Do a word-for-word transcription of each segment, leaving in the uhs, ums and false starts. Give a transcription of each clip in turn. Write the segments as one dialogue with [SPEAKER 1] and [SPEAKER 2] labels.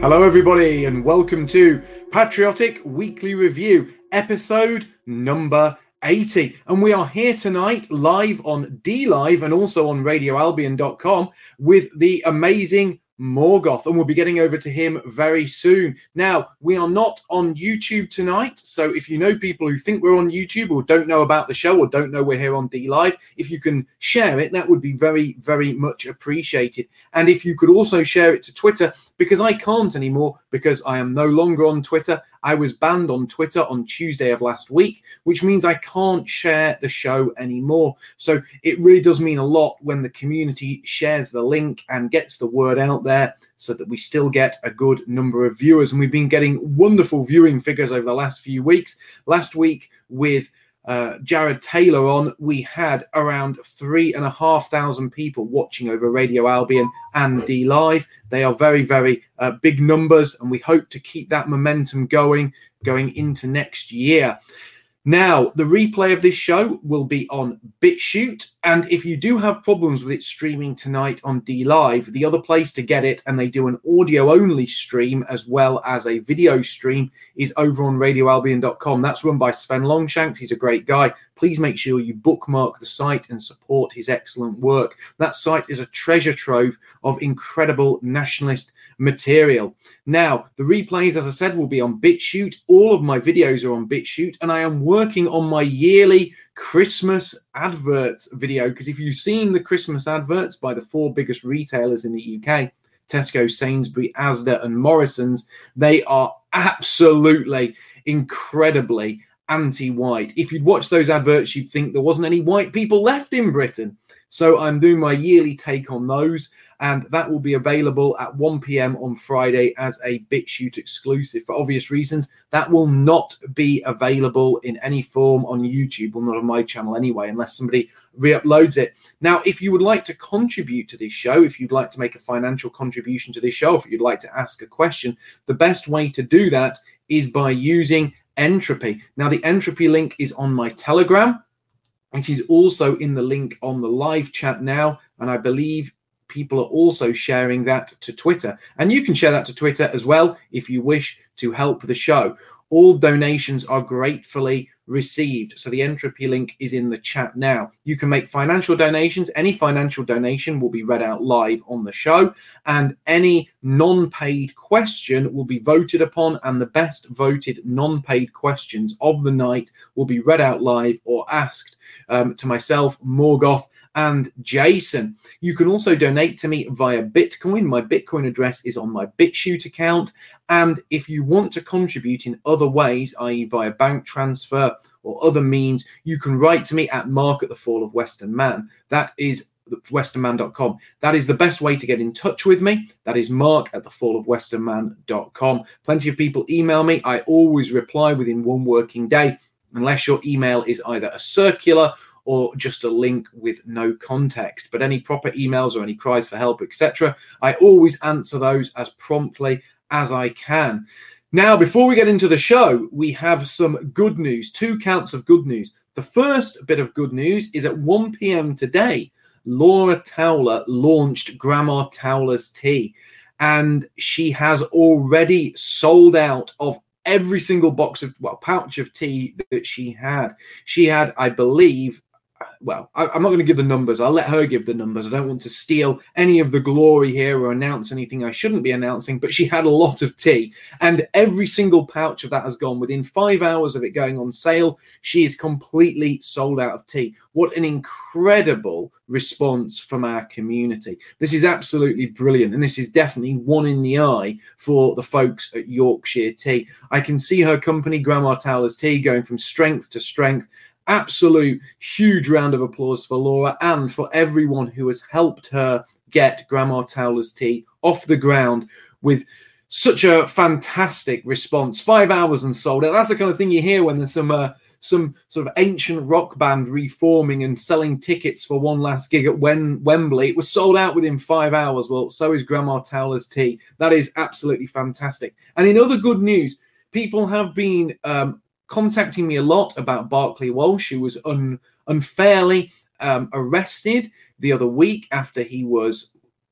[SPEAKER 1] Hello, everybody, and welcome to Patriotic Weekly Review, episode number eighty. And we are here tonight live on D Live and also on radio albion dot com with the amazing Morgoth, and we'll be getting over to him very soon. Now, we are not on YouTube tonight, so if you know people who think we're on YouTube or don't know about the show or don't know we're here on D Live, if you can share it, that would be very, very much appreciated. And if you could also share it to Twitter, because I can't anymore, because I am no longer on Twitter. I was banned on Twitter on Tuesday of last week, which means I can't share the show anymore. So it really does mean a lot when the community shares the link and gets the word out there so that we still get a good number of viewers. And we've been getting wonderful viewing figures over the last few weeks. Last week with Uh, Jared Taylor on, we had around three and a half thousand people watching over Radio Albion and D Live. They are very, very uh, big numbers, and we hope to keep that momentum going, going into next year. Now, the replay of this show will be on BitChute, and if you do have problems with it streaming tonight on D Live, the other place to get it, and they do an audio-only stream as well as a video stream, is over on radio albion dot com. That's run by Sven Longshanks. He's a great guy. Please make sure you bookmark the site and support his excellent work. That site is a treasure trove of incredible nationalist material. Now, the replays, as I said, will be on BitChute. All of my videos are on BitChute, and I am working on my yearly Christmas adverts video, because if you've seen the Christmas adverts by the four biggest retailers in the U K, Tesco, Sainsbury, Asda and Morrison's, they are absolutely incredibly anti-white. If you'd watch those adverts, you'd think there wasn't any white people left in Britain. So I'm doing my yearly take on those, and that will be available at one p.m. on Friday as a BitChute exclusive. For obvious reasons, that will not be available in any form on YouTube, or not on my channel anyway, unless somebody re-uploads it. Now, if you would like to contribute to this show, if you'd like to make a financial contribution to this show, if you'd like to ask a question, the best way to do that is by using Entropy. Now, the Entropy link is on my Telegram. It is also in the link on the live chat now, and I believe people are also sharing that to Twitter. And you can share that to Twitter as well if you wish to help the show. All donations are gratefully received. So the Entropy link is in the chat now. You can make financial donations. Any financial donation will be read out live on the show, and any non-paid question will be voted upon, and the best voted non-paid questions of the night will be read out live or asked um, to myself, Morgoth, and Jason. You can also donate to me via Bitcoin. My Bitcoin address is on my BitChute account. And if you want to contribute in other ways, that is via bank transfer or other means, you can write to me at Mark at the Fall of Western Man. That is western man dot com. That is the best way to get in touch with me. That is Mark at the fall of western man dot com. Plenty of people email me. I always reply within one working day, unless your email is either a circular or just a link with no context. But any proper emails or any cries for help, et cetera, I always answer those as promptly as I can. Now, before we get into the show, we have some good news, two counts of good news. The first bit of good news is at one p.m. today, Laura Towler launched Grandma Towler's tea, and she has already sold out of every single box of, well, pouch of tea that she had. She had, I believe, well, I, I'm not going to give the numbers. I'll let her give the numbers. I don't want to steal any of the glory here or announce anything I shouldn't be announcing, but she had a lot of tea, and every single pouch of that has gone. Within five hours of it going on sale, she is completely sold out of tea. What an incredible response from our community. This is absolutely brilliant, and this is definitely one in the eye for the folks at Yorkshire Tea. I can see her company, Grandma Towler's Tea, going from strength to strength. Absolute huge round of applause for Laura and for everyone who has helped her get Grandma Towler's Tea off the ground with such a fantastic response. Five hours and sold out. That's the kind of thing you hear when there's some uh, some sort of ancient rock band reforming and selling tickets for one last gig at Wem- Wembley. It was sold out within five hours. Well, so is Grandma Towler's Tea. That is absolutely fantastic. And in other good news, people have been um, contacting me a lot about Barclay Walsh, who was un- unfairly um, arrested the other week after he was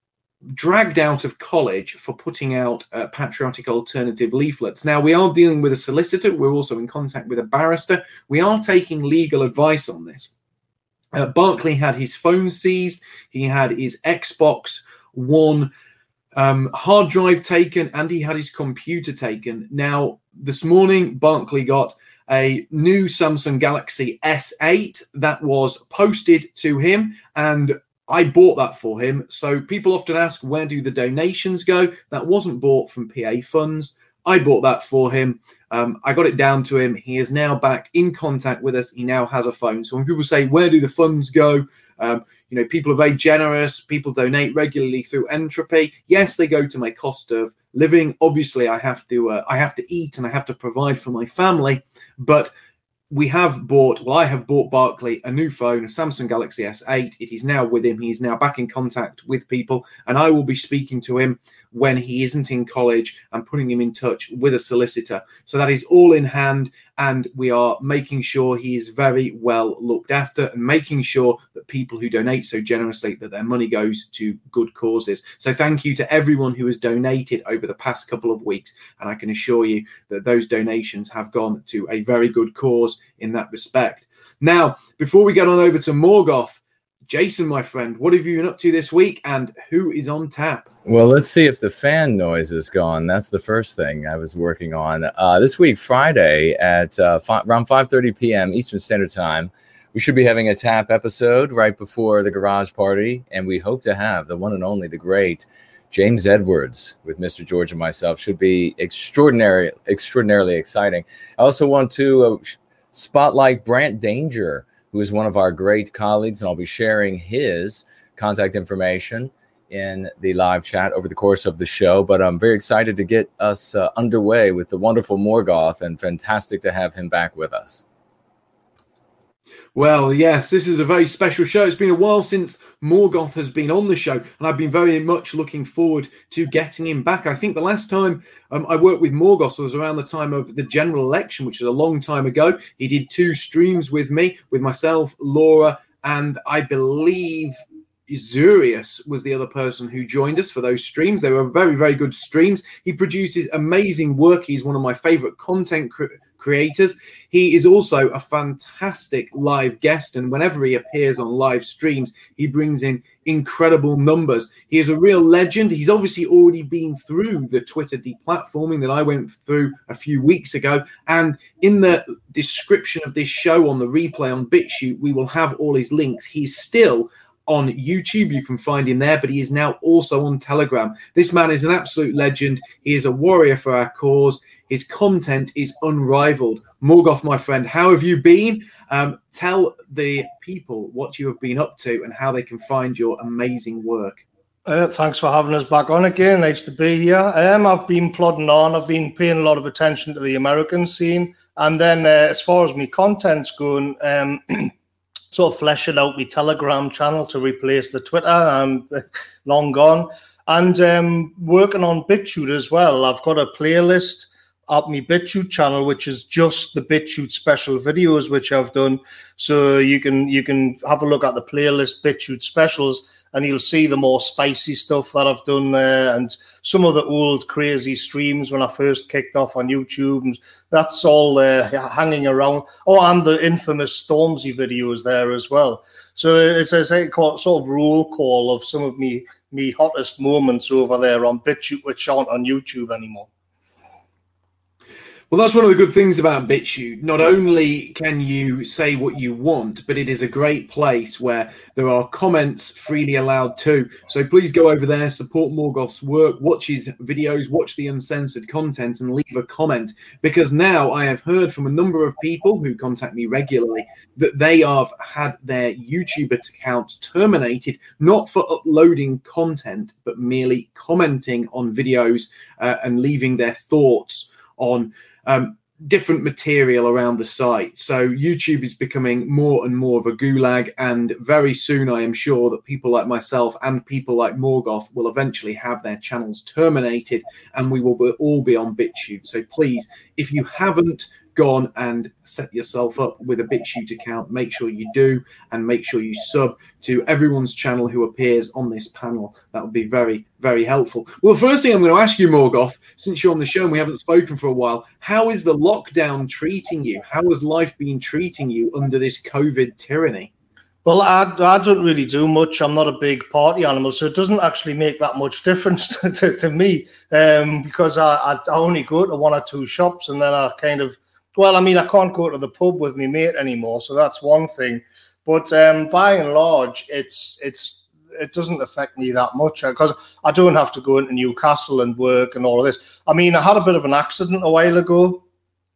[SPEAKER 1] dragged out of college for putting out uh, patriotic alternative leaflets. Now, we are dealing with a solicitor. We're also in contact with a barrister. We are taking legal advice on this. Uh, Barclay had his phone seized. He had his Xbox One um, hard drive taken, and he had his computer taken. Now, this morning, Barclay got a new Samsung Galaxy S eight that was posted to him, and I bought that for him. So people often ask, where do the donations go? That wasn't bought from P A funds. I bought that for him. Um, I got it down to him. He is now back in contact with us. He now has a phone. So when people say, where do the funds go? Um, you know, people are very generous. People donate regularly through Entropy. Yes, they go to my cost of living. Obviously, I have to uh, I have to eat and I have to provide for my family. But we have bought, well, I have bought Barclay a new phone, a Samsung Galaxy S eight. It is now with him. He is now back in contact with people, and I will be speaking to him when he isn't in college and putting him in touch with a solicitor. So that is all in hand, and we are making sure he is very well looked after and making sure that people who donate so generously, that their money goes to good causes. So thank you to everyone who has donated over the past couple of weeks, and I can assure you that those donations have gone to a very good cause in that respect. Now, before we get on over to Morgoth, Jason, my friend, what have you been up to this week, and who is on tap?
[SPEAKER 2] Well, let's see if the fan noise is gone. That's the first thing I was working on. Uh, this week, Friday, at uh, fi- around five thirty p.m. Eastern Standard Time, we should be having a tap episode right before the garage party, and we hope to have the one and only, the great James Edwards with Mister George and myself. Should be extraordinary, extraordinarily exciting. I also want to uh, spotlight Brant Danger, who is one of our great colleagues, and I'll be sharing his contact information in the live chat over the course of the show. But I'm very excited to get us uh, underway with the wonderful Morgoth, and fantastic to have him back with us.
[SPEAKER 1] Well, yes, this is a very special show. It's been a while since Morgoth has been on the show, and I've been very much looking forward to getting him back. I think the last time um, I worked with Morgoth was around the time of the general election, which is a long time ago. He did two streams with me, with myself, Laura, and I believe Zurius was the other person who joined us for those streams. They were very, very good streams. He produces amazing work. He's one of my favorite content cre- creators. He is also a fantastic live guest, and whenever he appears on live streams, he brings in incredible numbers. He is a real legend. He's obviously already been through the Twitter deplatforming that I went through a few weeks ago, and in the description of this show on the replay on BitChute, we will have all his links. He's still on YouTube. You can find him there, but he is now also on Telegram. This man is an absolute legend. He is a warrior for our cause. His content is unrivaled. Morgoth, my friend, how have you been? Um, tell the people what you have been up to and how they can find your amazing work.
[SPEAKER 3] Uh, thanks for having us back on again. Nice to be here. Um, I've been plodding on. I've been paying a lot of attention to the American scene. And then uh, as far as my content's going, um, sort of fleshing out my Telegram channel to replace the Twitter. I'm long gone. And um, working on BitChute as well. I've got a playlist at my BitChute channel, which is just the BitChute special videos, which I've done. So you can you can have a look at the playlist BitChute specials, and you'll see the more spicy stuff that I've done there, and some of the old crazy streams when I first kicked off on YouTube. And that's all uh, hanging around. Oh, and the infamous Stormzy videos there as well. So it's a sort of roll call of some of me me hottest moments over there on BitChute, which aren't on YouTube anymore.
[SPEAKER 1] Well, that's one of the good things about BitChute. Not only can you say what you want, but it is a great place where there are comments freely allowed too. So please go over there, support Morgoth's work, watch his videos, watch the uncensored content, and leave a comment. Because now I have heard from a number of people who contact me regularly that they have had their YouTube accounts terminated, not for uploading content, but merely commenting on videos uh, and leaving their thoughts on Um, different material around the site. So YouTube is becoming more and more of a gulag, and very soon I am sure that people like myself and people like Morgoth will eventually have their channels terminated, and we will be, all be on BitChute. So please, if you haven't go on and set yourself up with a BitChute account, make sure you do, and make sure you sub to everyone's channel who appears on this panel. That would be very, very helpful. Well, the first thing I'm going to ask you, Morgoth, since you're on the show and we haven't spoken for a while, how is the lockdown treating you? How has life been treating you under this COVID tyranny?
[SPEAKER 3] Well, I, I don't really do much. I'm not a big party animal, so it doesn't actually make that much difference to, to, to me um, because I, I only go to one or two shops and then I kind of, well, I mean, I can't go to the pub with my mate anymore, so that's one thing. But um, by and large, it's it's it doesn't affect me that much because I don't have to go into Newcastle and work and all of this. I mean, I had a bit of an accident a while ago.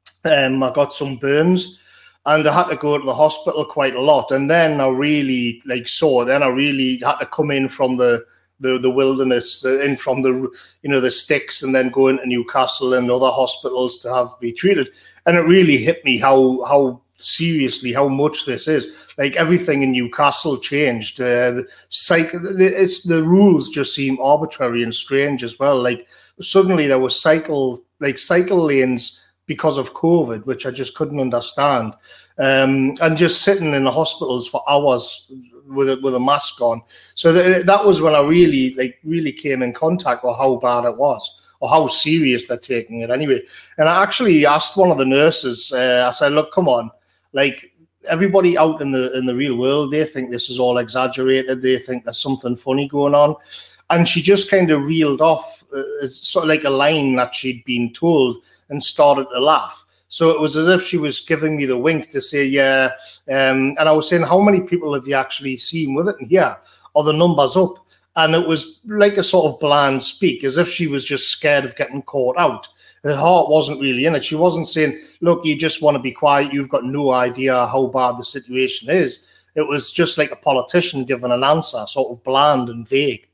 [SPEAKER 3] Um, I got some burns. And I had to go to the hospital quite a lot. And then I really like saw, then I really had to come in from the the, the wilderness, the, in from the, you know, the sticks and then go into Newcastle and other hospitals to have be treated. And it really hit me how, how seriously, how much this is. Like everything in Newcastle changed. Uh, the, psych, it's, the rules just seem arbitrary and strange as well. Like suddenly there was cycle, like cycle lanes because of COVID, which I just couldn't understand. Um, and just sitting in the hospitals for hours with a, with a mask on. So th- that was when I really, like, really came in contact with how bad it was or how serious they're taking it anyway. And I actually asked one of the nurses, uh, I said, look, come on, like everybody out in the in the real world, they think this is all exaggerated. They think there's something funny going on. And she just kind of reeled off uh, as sort of like a line that she'd been told and started to laugh. So it was as if she was giving me the wink to say, yeah. Um, and I was saying, how many people have you actually seen with it? And yeah, are the numbers up? And it was like a sort of bland speak, as if she was just scared of getting caught out. Her heart wasn't really in it. She wasn't saying, look, you just want to be quiet. You've got no idea how bad the situation is. It was just like a politician giving an answer, sort of bland and vague.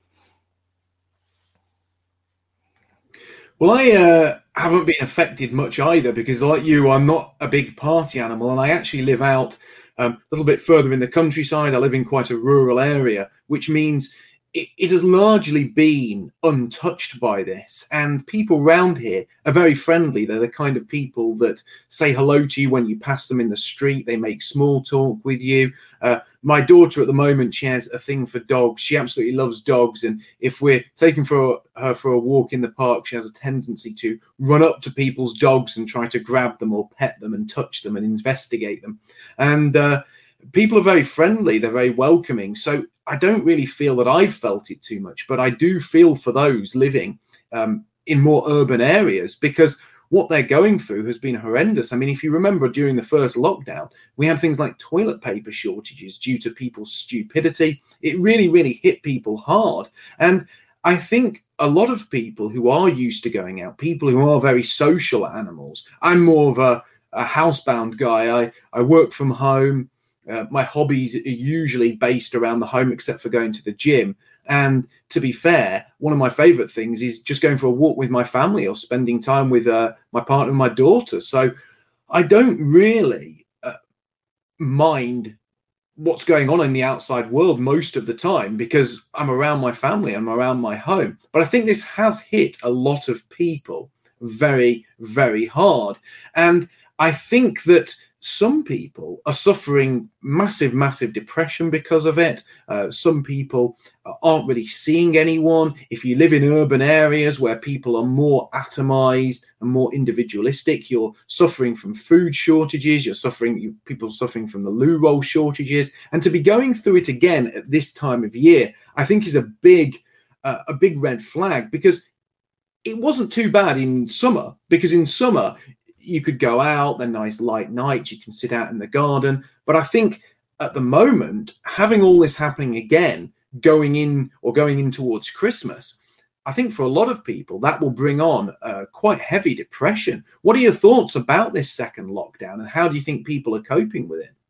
[SPEAKER 1] Well, I uh, haven't been affected much either because, like you, I'm not a big party animal, and I actually live out um, a little bit further in the countryside. I live in quite a rural area, which means it, it has largely been untouched by this. And people around here are very friendly. They're the kind of people that say hello to you when you pass them in the street. They make small talk with you. Uh, my daughter at the moment, she has a thing for dogs. She absolutely loves dogs. And if we're taking for her for a walk in the park, she has a tendency to run up to people's dogs and try to grab them or pet them and touch them and investigate them. And uh, people are very friendly. They're very welcoming. So I don't really feel that I've felt it too much, but I do feel for those living um, in more urban areas because what they're going through has been horrendous. I mean, if you remember during the first lockdown, we had things like toilet paper shortages due to people's stupidity. It really, really hit people hard. And I think a lot of people who are used to going out, people who are very social animals, I'm more of a, a housebound guy. I, I work from home. Uh, my hobbies are usually based around the home, except for going to the gym. And to be fair, one of my favorite things is just going for a walk with my family or spending time with uh, my partner and my daughter. So I don't really uh, mind what's going on in the outside world most of the time because I'm around my family, I'm around my home. But I think this has hit a lot of people very, very hard. And I think that some people are suffering massive, massive depression because of it. Uh, some people aren't really seeing anyone. If you live in urban areas where people are more atomized and more individualistic, you're suffering from food shortages. You're suffering, you, people are suffering from the loo roll shortages. And to be going through it again at this time of year, I think is a big, uh, a big red flag because it wasn't too bad in summer because in summer, you could go out, they're nice light nights, you can sit out in the garden. But I think at the moment, having all this happening again, going in or going in towards Christmas, I think for a lot of people, that will bring on uh, quite heavy depression. What are your thoughts about this second lockdown and how do you think people are coping with it?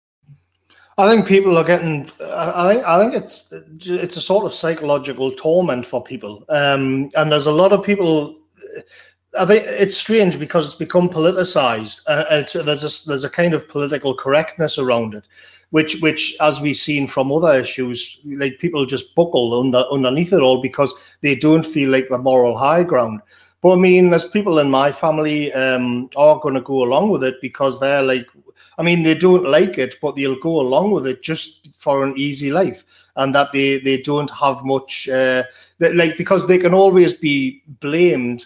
[SPEAKER 3] I think people are getting. I think. I think it's it's a sort of psychological torment for people, um, and there's a lot of people. I think it's strange because it's become politicized. Uh, it's, there's a, there's a kind of political correctness around it, which, which as we've seen from other issues, like people just buckle under, underneath it all because they don't feel like the moral high ground. But I mean, there's people in my family um, are going to go along with it because they're like, I mean, they don't like it, but they'll go along with it just for an easy life, and that they, they don't have much, uh, that, like, because they can always be blamed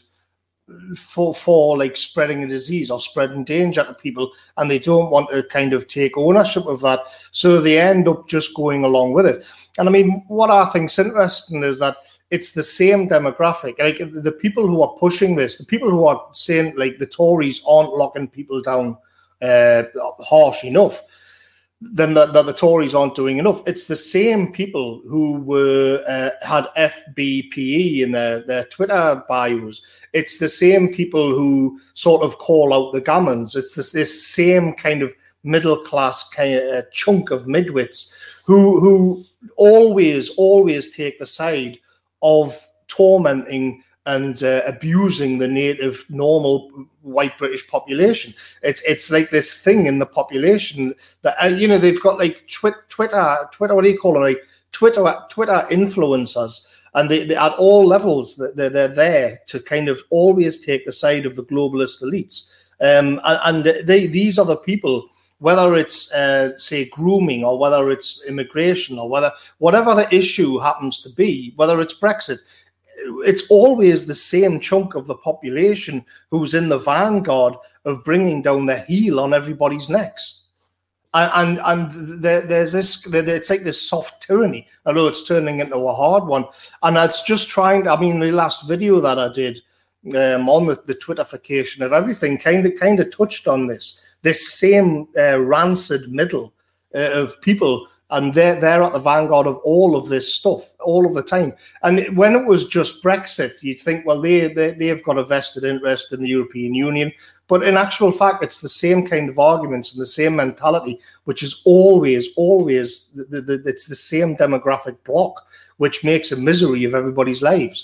[SPEAKER 3] for, for like spreading a disease or spreading danger to people, and they don't want to kind of take ownership of that. So they end up just going along with it. And I mean, what I think's interesting is that it's the same demographic. Like the people who are pushing this, the people who are saying like the Tories aren't locking people down uh, harsh enough, then that the, the Tories aren't doing enough. It's the same people who were uh, had F B P E in their, their Twitter bios. It's the same people who sort of call out the gammons. It's this, this same kind of middle class kind of uh, chunk of midwits who who always, always take the side of tormenting and uh, abusing the native, normal white British population. It's it's like this thing in the population that uh, you know, they've got like twi- Twitter, Twitter. What do you call them? Like Twitter, Twitter influencers, and they, they at all levels they're they're there to kind of always take the side of the globalist elites. Um, and, and they these are the people. Whether it's, uh, say, grooming or whether it's immigration or whether whatever the issue happens to be, whether it's Brexit, it's always the same chunk of the population who's in the vanguard of bringing down the heel on everybody's necks. And and, and there, there's this, it's like this soft tyranny, although it's turning into a hard one. And it's just trying, I mean, the last video that I did um, on the, the Twitterification of everything kind of kind of touched on this. This same uh, rancid middle uh, of people, and they're, they're at the vanguard of all of this stuff all of the time. And when it was just Brexit, you'd think, well, they, they, they've got a vested interest in the European Union. But in actual fact, it's the same kind of arguments and the same mentality, which is always, always, the, the, it's the same demographic block, which makes a misery of everybody's lives.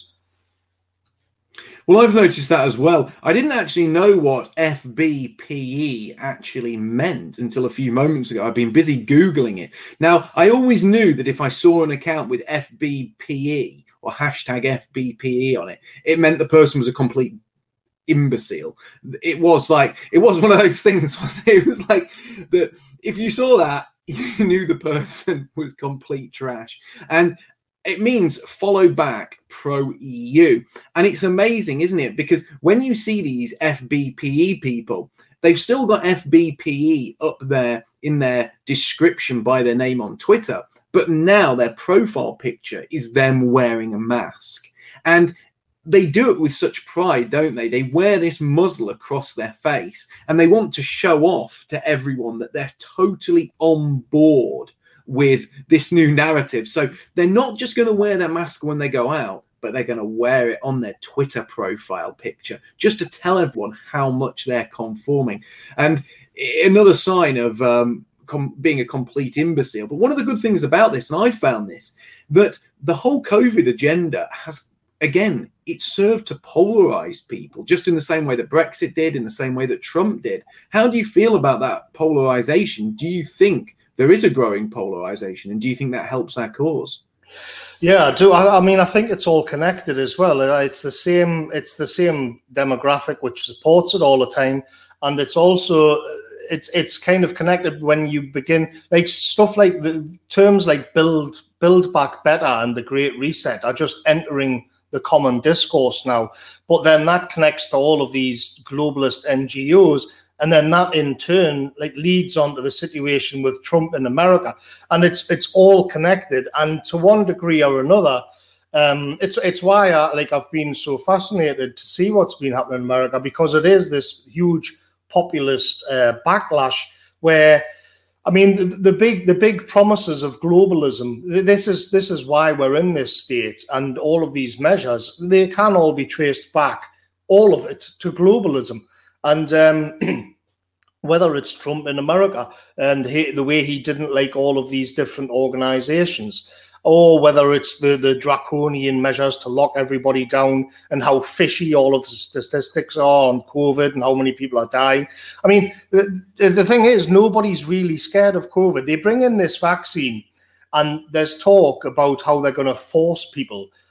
[SPEAKER 1] Well, I've noticed that as well. I didn't actually know what F B P E actually meant until a few moments ago. I've been busy Googling it. Now, I always knew that if I saw an account with F B P E or hashtag F B P E on it, it meant the person was a complete imbecile. It was like, it was one of those things, wasn't it? It was like that if you saw that, you knew the person was complete trash. And it means follow back pro E U. And it's amazing, isn't it? Because when you see these F B P E people, they've still got F B P E up there in their description by their name on Twitter. But now their profile picture is them wearing a mask. And they do it with such pride, don't they? They wear this muzzle across their face and they want to show off to everyone that they're totally on board with this new narrative. So they're not just going to wear their mask when they go out, but they're going to wear it on their Twitter profile picture just to tell everyone how much they're conforming. And another sign of um, com- being a complete imbecile. But one of the good things about this, and I found this, that the whole COVID agenda has, again, it served to polarize people just in the same way that Brexit did, in the same way that Trump did. How do you feel about that polarization? Do you think there is a growing polarization, and do you think that helps our cause?
[SPEAKER 3] Yeah, I do. I, I mean, I think it's all connected as well. It's the same. It's the same demographic which supports it all the time, and it's also it's it's kind of connected when you begin like stuff like the terms like build build back better and the Great Reset are just entering the common discourse now. But then that connects to all of these globalist N G Os. And then that in turn like leads on to the situation with Trump in America. And it's it's all connected. And to one degree or another, um, it's it's why I, like I've been so fascinated to see what's been happening in America, because it is this huge populist uh, backlash where, I mean, the, the big the big promises of globalism, this is this is why we're in this state, and all of these measures, they can all be traced back, all of it, to globalism. And um, whether it's Trump in America and he, the way he didn't like all of these different organizations, or whether it's the, the draconian measures to lock everybody down and how fishy all of the statistics are on COVID and how many people are dying. I mean, the, the thing is, nobody's really scared of COVID. They bring in this vaccine and there's talk about how they're going to force people.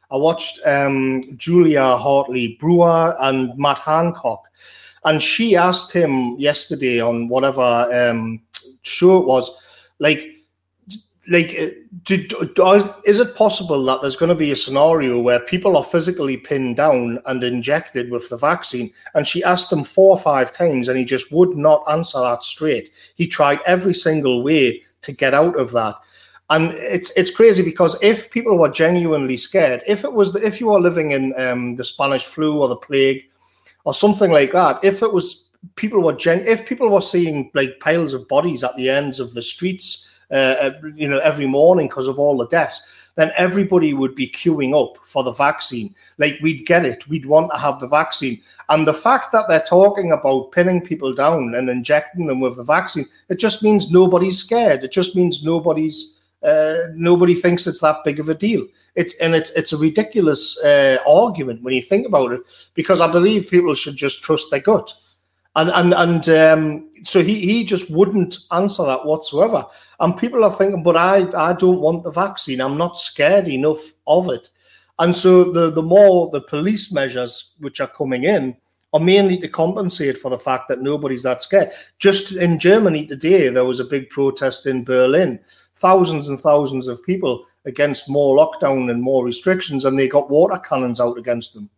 [SPEAKER 3] I watched um, Julia Hartley Brewer and Matt Hancock, and she asked him yesterday on whatever um, show it was, like, like, do, does, is it possible that there's going to be a scenario where people are physically pinned down and injected with the vaccine? And she asked him four or five times, and he just would not answer that straight. He tried every single way to get out of that. And it's it's crazy, because if people were genuinely scared, if it was if you were living in um, the Spanish flu or the plague or something like that, if it was people were gen if people were seeing like piles of bodies at the ends of the streets, uh, you know, every morning because of all the deaths, then everybody would be queuing up for the vaccine. Like, we'd get it, we'd want to have the vaccine. And the fact that they're talking about pinning people down and injecting them with the vaccine, it just means nobody's scared. It just means nobody's. Uh, nobody thinks it's that big of a deal. It's and it's it's a ridiculous uh, argument when you think about it, because I believe people should just trust their gut, and and and um, so he he just wouldn't answer that whatsoever. And people are thinking, but I I don't want the vaccine. I'm not scared enough of it. And so the the more the police measures which are coming in are mainly to compensate for the fact that nobody's that scared. Just in Germany today, there was a big protest in Berlin. Thousands and thousands of people against more lockdown and more restrictions, and they got water cannons out against them.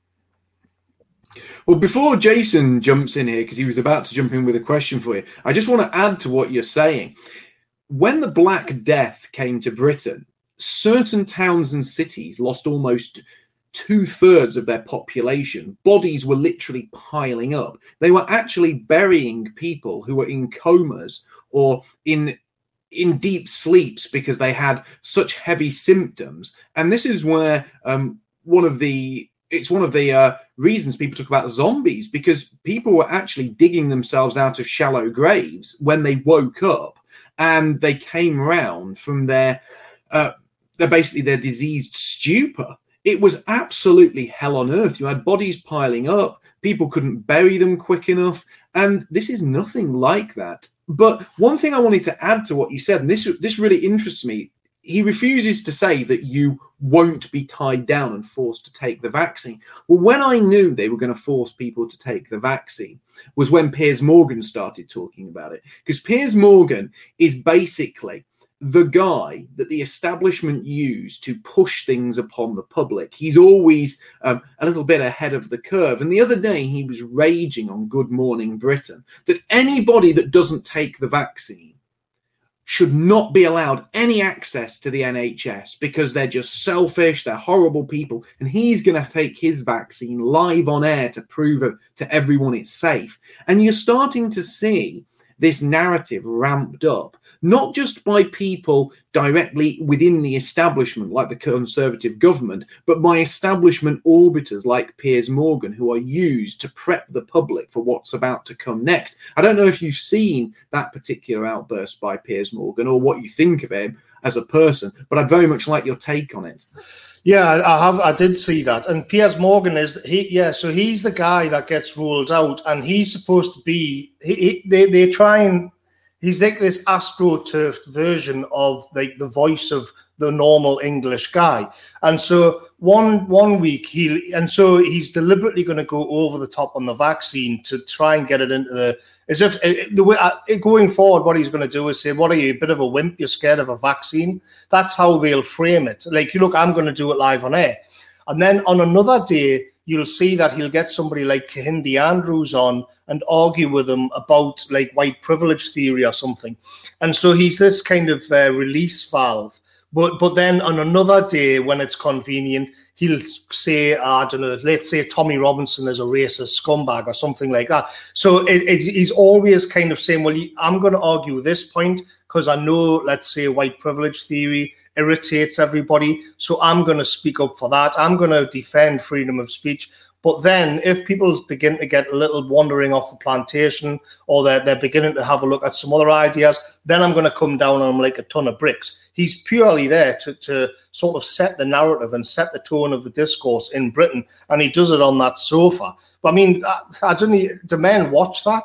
[SPEAKER 1] Well, before Jason jumps in here, because he was about to jump in with a question for you, I just want to add to what you're saying. When the Black Death came to Britain, certain towns and cities lost almost two-thirds of their population. Bodies were literally piling up. They were actually burying people who were in comas or in in deep sleeps because they had such heavy symptoms. And this is where um, one of the it's one of the uh, reasons people talk about zombies, because people were actually digging themselves out of shallow graves when they woke up and they came round from their uh, their basically their diseased stupor. It was absolutely hell on earth. You had bodies piling up. People couldn't bury them quick enough. And this is nothing like that. But one thing I wanted to add to what you said, and this this really interests me, he refuses to say that you won't be tied down and forced to take the vaccine. Well, when I knew they were going to force people to take the vaccine was when Piers Morgan started talking about it. Because Piers Morgan is basically the guy that the establishment used to push things upon the public. He's always um, a little bit ahead of the curve. And the other day he was raging on Good Morning Britain that anybody that doesn't take the vaccine should not be allowed any access to the N H S because they're just selfish, they're horrible people. And he's going to take his vaccine live on air to prove it to everyone it's safe. And you're starting to see this narrative ramped up, not just by people directly within the establishment, like the Conservative government, but by establishment orbiters like Piers Morgan, who are used to prep the public for what's about to come next. I don't know if you've seen that particular outburst by Piers Morgan or what you think of him as a person, but I'd very much like your take on it.
[SPEAKER 3] Yeah, I have. I did see that. And Piers Morgan is he? Yeah, so he's the guy that gets ruled out, and he's supposed to be. He, he they they try and he's like this astroturfed version of like the voice of the normal English guy. And so one one week he and so he's deliberately going to go over the top on the vaccine to try and get it into the as if the way going forward. What he's going to do is say, "What are you, a bit of a wimp? You're scared of a vaccine?" That's how they'll frame it. Like, look, I'm going to do it live on air, and then on another day you'll see that he'll get somebody like Kahindi Andrews on and argue with him about like white privilege theory or something. And so he's this kind of uh, release valve. But but then on another day, when it's convenient, he'll say, uh, I don't know, let's say Tommy Robinson is a racist scumbag or something like that. So it, it, he's always kind of saying, well, I'm going to argue this point because I know, let's say, white privilege theory irritates everybody. So I'm going to speak up for that. I'm going to defend freedom of speech. But then if people begin to get a little wandering off the plantation, or they're, they're beginning to have a look at some other ideas, then I'm going to come down on them like a ton of bricks. He's purely there to, to sort of set the narrative and set the tone of the discourse in Britain, and he does it on that sofa. But I mean, I, I don't know, do men watch that?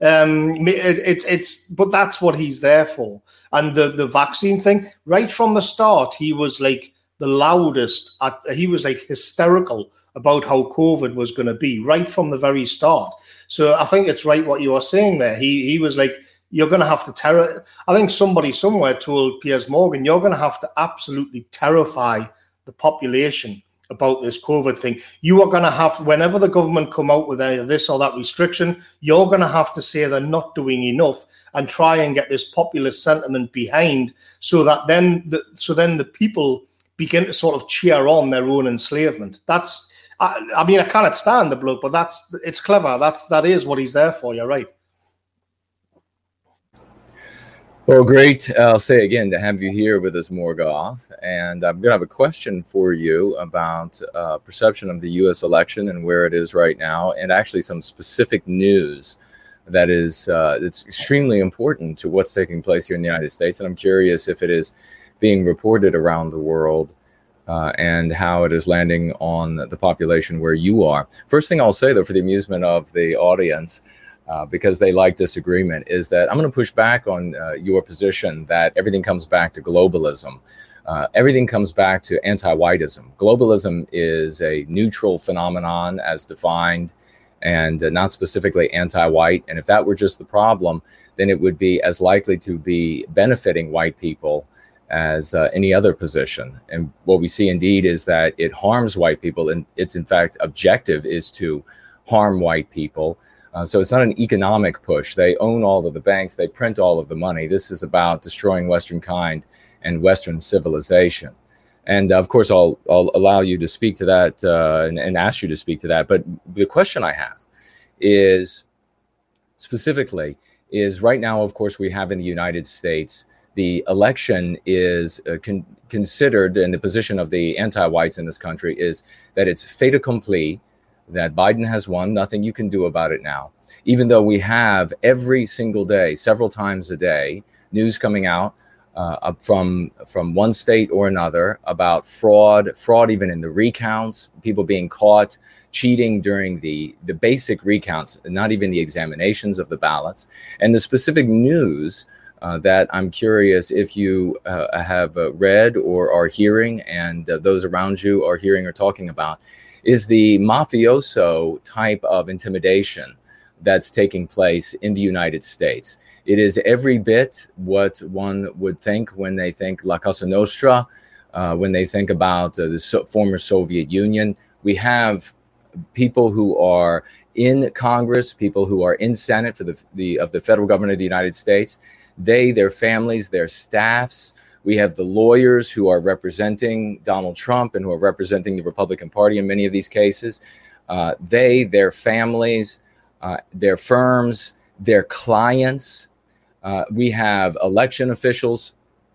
[SPEAKER 3] Um, it, it's it's, but that's what he's there for. And the, the vaccine thing, right from the start, he was like the loudest. At, he was like hysterical about how COVID was going to be right from the very start. So I think it's right what you are saying there. He he was like, you're going to have to terror. I think somebody somewhere told Piers Morgan, you're going to have to absolutely terrify the population about this COVID thing. You are going to have, whenever the government come out with any of this or that restriction, you're going to have to say they're not doing enough and try and get this populist sentiment behind, so that then the so then the people begin to sort of cheer on their own enslavement. That's, I, I mean, I cannot stand the bloke, but that's, it's clever. That's, that is what he's there for. You're right.
[SPEAKER 2] Well, great. I'll say again to have you here with us, Morgoth. And I'm going to have a question for you about uh, perception of the U S election and where it is right now, and actually some specific news that is uh, it's extremely important to what's taking place here in the United States. And I'm curious if it is being reported around the world uh, and how it is landing on the population where you are. First thing I'll say, though, for the amusement of the audience, Uh, because they like disagreement, is that I'm going to push back on uh, your position that everything comes back to globalism. Uh, everything comes back to anti-whiteism. Globalism is a neutral phenomenon as defined, and uh, not specifically anti-white. And if that were just the problem, then it would be as likely to be benefiting white people as uh, any other position. And what we see indeed is that it harms white people, and its in fact objective is to harm white people. Uh, so it's not an economic push. They own all of the banks. They print all of the money. This is about destroying Western kind and Western civilization. And uh, of course, I'll, I'll allow you to speak to that uh, and, and ask you to speak to that. But the question I have is specifically is right now, of course, we have in the United States, the election is uh, con- considered, and the position of the anti-whites in this country is that it's fait accompli, that Biden has won, nothing you can do about it now. Even though we have every single day, several times a day, news coming out uh, from from one state or another about fraud, fraud even in the recounts, people being caught cheating during the, the basic recounts, not even the examinations of the ballots. And the specific news uh, that I'm curious if you uh, have uh, read or are hearing, and uh, those around you are hearing or talking about, is the mafioso type of intimidation that's taking place in the United States. It is every bit what one would think when they think La Cosa Nostra, uh, when they think about uh, the so- former Soviet Union. We have people who are in Congress, people who are in Senate for the, the of the federal government of the United States. They, their families, their staffs. We have the lawyers who are representing Donald Trump and who are representing the Republican Party in many of these cases. Uh, they, their families, uh, their firms, their clients. Uh, we have election officials,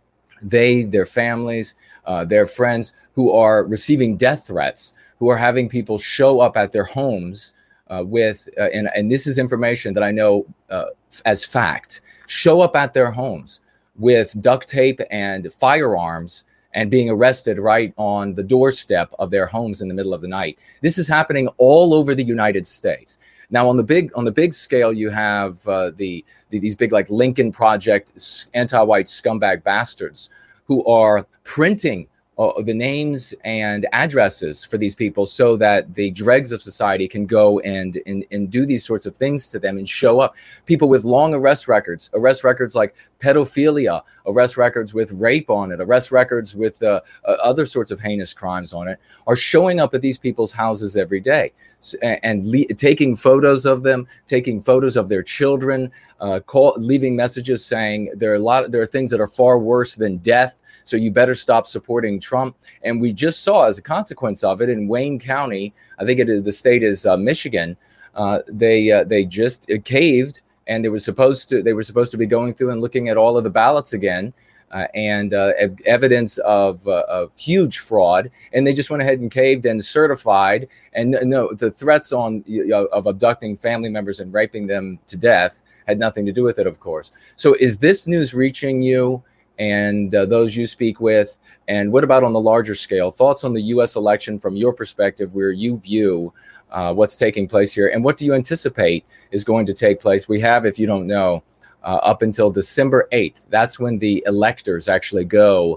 [SPEAKER 2] they, their families, uh, their friends who are receiving death threats, who are having people show up at their homes uh, with, uh, and, and this is information that I know uh, as fact, show up at their homes with duct tape and firearms and being arrested right on the doorstep of their homes in the middle of the night. This is happening all over the United States. Now, on the big on the big scale, you have uh, the, the these big like Lincoln Project anti-white scumbag bastards who are printing uh, the names and addresses for these people so that the dregs of society can go and, and and do these sorts of things to them and show up. People with long arrest records, arrest records like pedophilia, arrest records with rape on it, arrest records with uh, uh, other sorts of heinous crimes on it, are showing up at these people's houses every day and, and le- taking photos of them, taking photos of their children, uh, call, leaving messages saying there are a lot, there are things that are far worse than death. So you better stop supporting Trump. And we just saw, as a consequence of it, in Wayne County, I think it is, the state is uh, Michigan. Uh, they uh, they just caved, and they were supposed to they were supposed to be going through and looking at all of the ballots again, uh, and uh, evidence of, uh, of huge fraud. And they just went ahead and caved and certified. And no, the threats on you know, of abducting family members and raping them to death had nothing to do with it, of course. So is this news reaching you and uh, those you speak with? And what about on the larger scale? Thoughts on the U S election from your perspective, where you view uh, what's taking place here, and what do you anticipate is going to take place? We have, if you don't know, uh, up until December eighth. That's when the electors actually go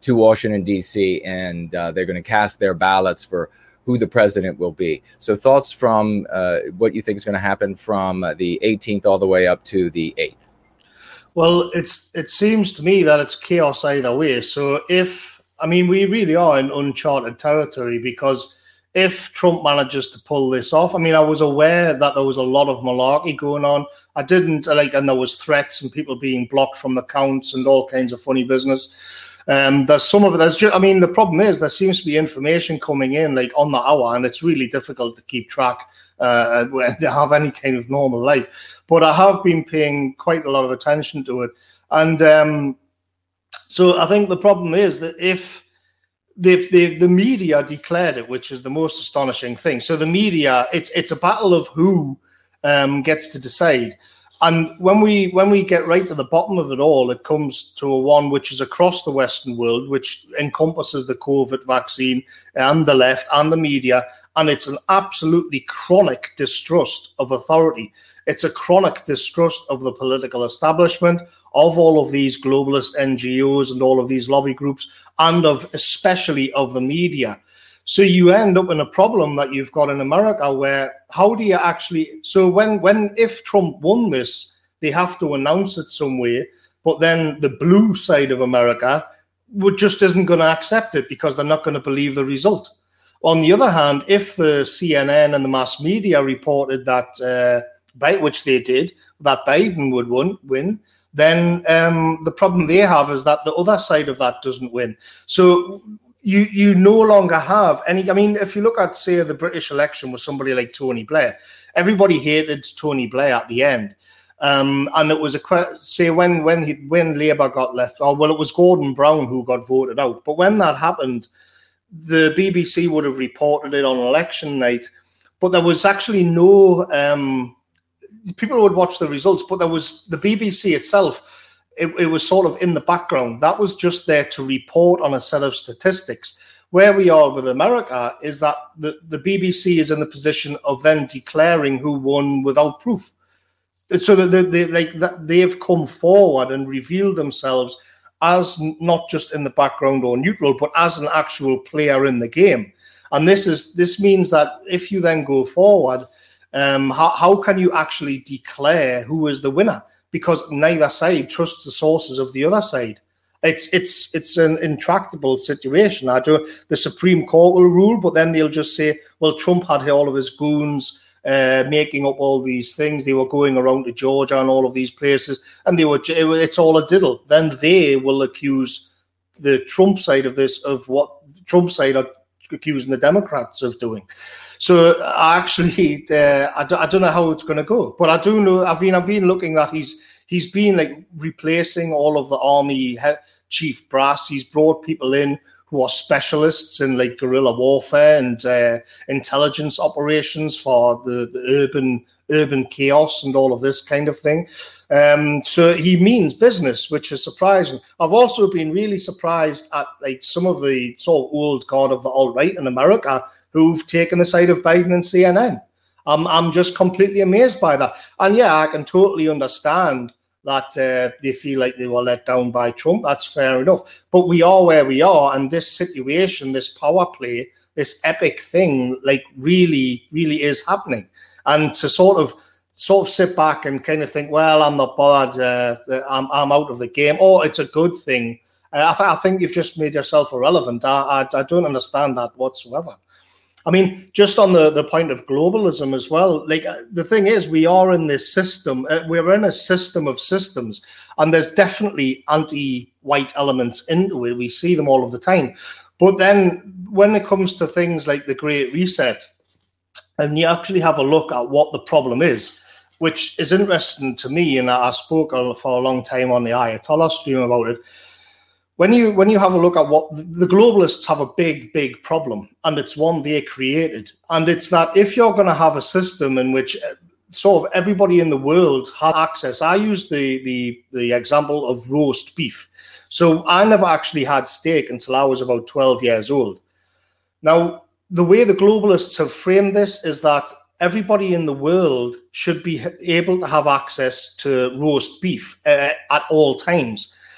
[SPEAKER 2] to Washington, D C, and uh, they're going to cast their ballots for who the president will be. So thoughts from uh, what you think is going to happen from uh, the eighteenth all the way up to the eighth?
[SPEAKER 3] Well, it's it seems to me that it's chaos either way. So if, I mean, we really are in uncharted territory, because if Trump manages to pull this off, I mean, I was aware that there was a lot of malarkey going on. I didn't like, and there was threats and people being blocked from the accounts and all kinds of funny business. Um, there's some of it. There's just, I mean, the problem is there seems to be information coming in like on the hour, and it's really difficult to keep track uh, when they have any kind of normal life. But I have been paying quite a lot of attention to it, and um, so I think the problem is that if the, the the media declared it, which is the most astonishing thing. So the media, it's it's a battle of who um, gets to decide. And when we when we get right to the bottom of it all, it comes to a one which is across the Western world, which encompasses the COVID vaccine and the left and the media. And it's an absolutely chronic distrust of authority. It's a chronic distrust of the political establishment, of all of these globalist N G Os and all of these lobby groups, and of especially of the media. So you end up in a problem that you've got in America where how do you actually, so when, when, if Trump won this, they have to announce it some way, but then the blue side of America would just isn't going to accept it because they're not going to believe the result. On the other hand, if the C N N and the mass media reported that, uh, by, which they did, that Biden would win, win then um, the problem they have is that the other side of that doesn't win. So You you no longer have any. I mean, if you look at, say, the British election with somebody like Tony Blair, everybody hated Tony Blair at the end, um, and it was a say when when he when Labour got left. Oh well, it was Gordon Brown who got voted out. But when that happened, the B B C would have reported it on election night, but there was actually no. Um, people would watch the results, but there was the B B C itself. It, it was sort of in the background. That was just there to report on a set of statistics. Where we are with America is that the, the B B C is in the position of then declaring who won without proof. So that they, they, like that they've come forward and revealed themselves as not just in the background or neutral, but as an actual player in the game. And this is this means that if you then go forward, um, how, how can you actually declare who is the winner? Because neither side trusts the sources of the other side. It's it's it's an intractable situation. I do the Supreme Court will rule, but then they'll just say, well, Trump had all of his goons uh, making up all these things. They were going around to Georgia and all of these places, and they were it, it's all a diddle. Then they will accuse the Trump side of this of what Trump side are accusing the Democrats of doing. So I actually, uh, I, d- I don't know how it's going to go, but I do know. I've been, I've been looking that he's, he's been like replacing all of the army head, chief brass. He's brought people in who are specialists in like guerrilla warfare and uh, intelligence operations for the, the urban, urban chaos and all of this kind of thing. Um, so he means business, which is surprising. I've also been really surprised at like some of the sort of old guard of the alt-right in America who've taken the side of Biden and C N N. I'm I'm just completely amazed by that. And yeah, I can totally understand that uh, they feel like they were let down by Trump. That's fair enough. But we are where we are, and this situation, this power play, this epic thing, like really, really is happening. And to sort of sort of sit back and kind of think, well, I'm not bothered, uh, I'm I'm out of the game, or it's a good thing. Uh, I, th- I think you've just made yourself irrelevant. I, I I don't understand that whatsoever. I mean, just on the, the point of globalism as well, like uh, the thing is, we are in this system, uh, we're in a system of systems, and there's definitely anti-white elements into it. We see them all of the time. But then when it comes to things like the Great Reset, and you actually have a look at what the problem is, which is interesting to me, and I spoke for a long time on the Ayatollah stream about it. When you when you have a look at what the globalists have a big, big problem, and it's one they created. And it's that if you're going to have a system in which sort of everybody in the world has access, I use the, the, the example of roast beef. So I never actually had steak until I was about twelve years old. Now, the way the globalists have framed this is that everybody in the world should be able to have access to roast beef uh, at all times.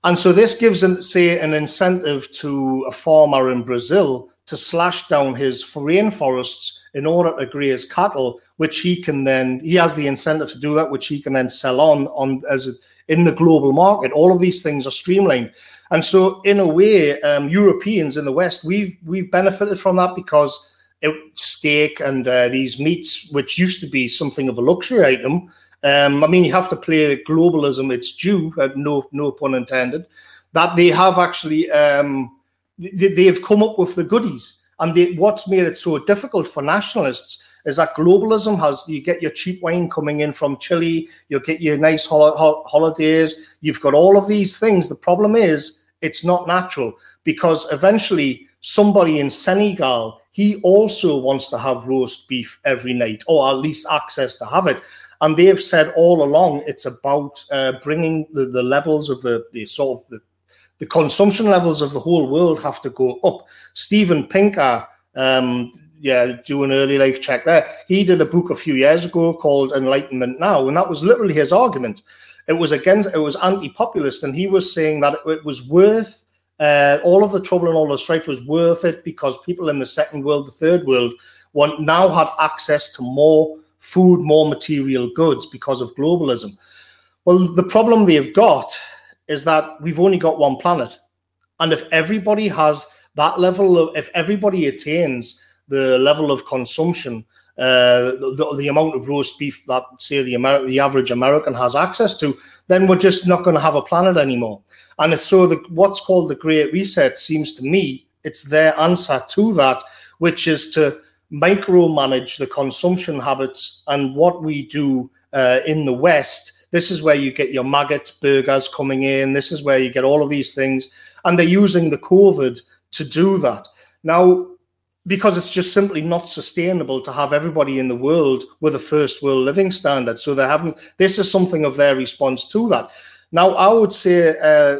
[SPEAKER 3] And so this gives, an, say, an incentive to a farmer in Brazil to slash down his rainforests in order to graze cattle, which he can then, he has the incentive to do that, which he can then sell on, on as a, in the global market. All of these things are streamlined. And so in a way, um, Europeans in the West, we've we've benefited from that because it, steak and uh, these meats, which used to be something of a luxury item, um, I mean, you have to play globalism its due, uh, no no pun intended, that they have actually, um, they, they've come up with the goodies. And they, what's made it so difficult for nationalists is that globalism has, you get your cheap wine coming in from Chile, you'll get your nice hol- hol- holidays, you've got all of these things. The problem is it's not natural, because eventually somebody in Senegal, he also wants to have roast beef every night, or at least access to have it. And they've said all along it's about uh, bringing the, the levels of the, the sort of the, the consumption levels of the whole world have to go up. Steven Pinker, um, yeah, do an early life check there. He did a book a few years ago called Enlightenment Now, and that was literally his argument. It was against, it was anti-populist, and he was saying that it was worth uh, all of the trouble and all the strife was worth it because people in the second world, the third world, want now had access to more food, more material goods because of globalism. Well, the problem they've got is that we've only got one planet, and if everybody has that level of, if everybody attains the level of consumption, uh, the, the amount of roast beef that, say, the Amer- the average American has access to, then we're just not going to have a planet anymore. And it's so the, what's called the Great Reset seems to me, it's their answer to that, which is to micromanage the consumption habits and what we do uh, in the West. This is where you get your maggot burgers coming in. This is where you get all of these things. And they're using the COVID to do that. Now, because it's just simply not sustainable to have everybody in the world with a first world living standard. So they haven't, this is something of their response to that. Now, I would say uh,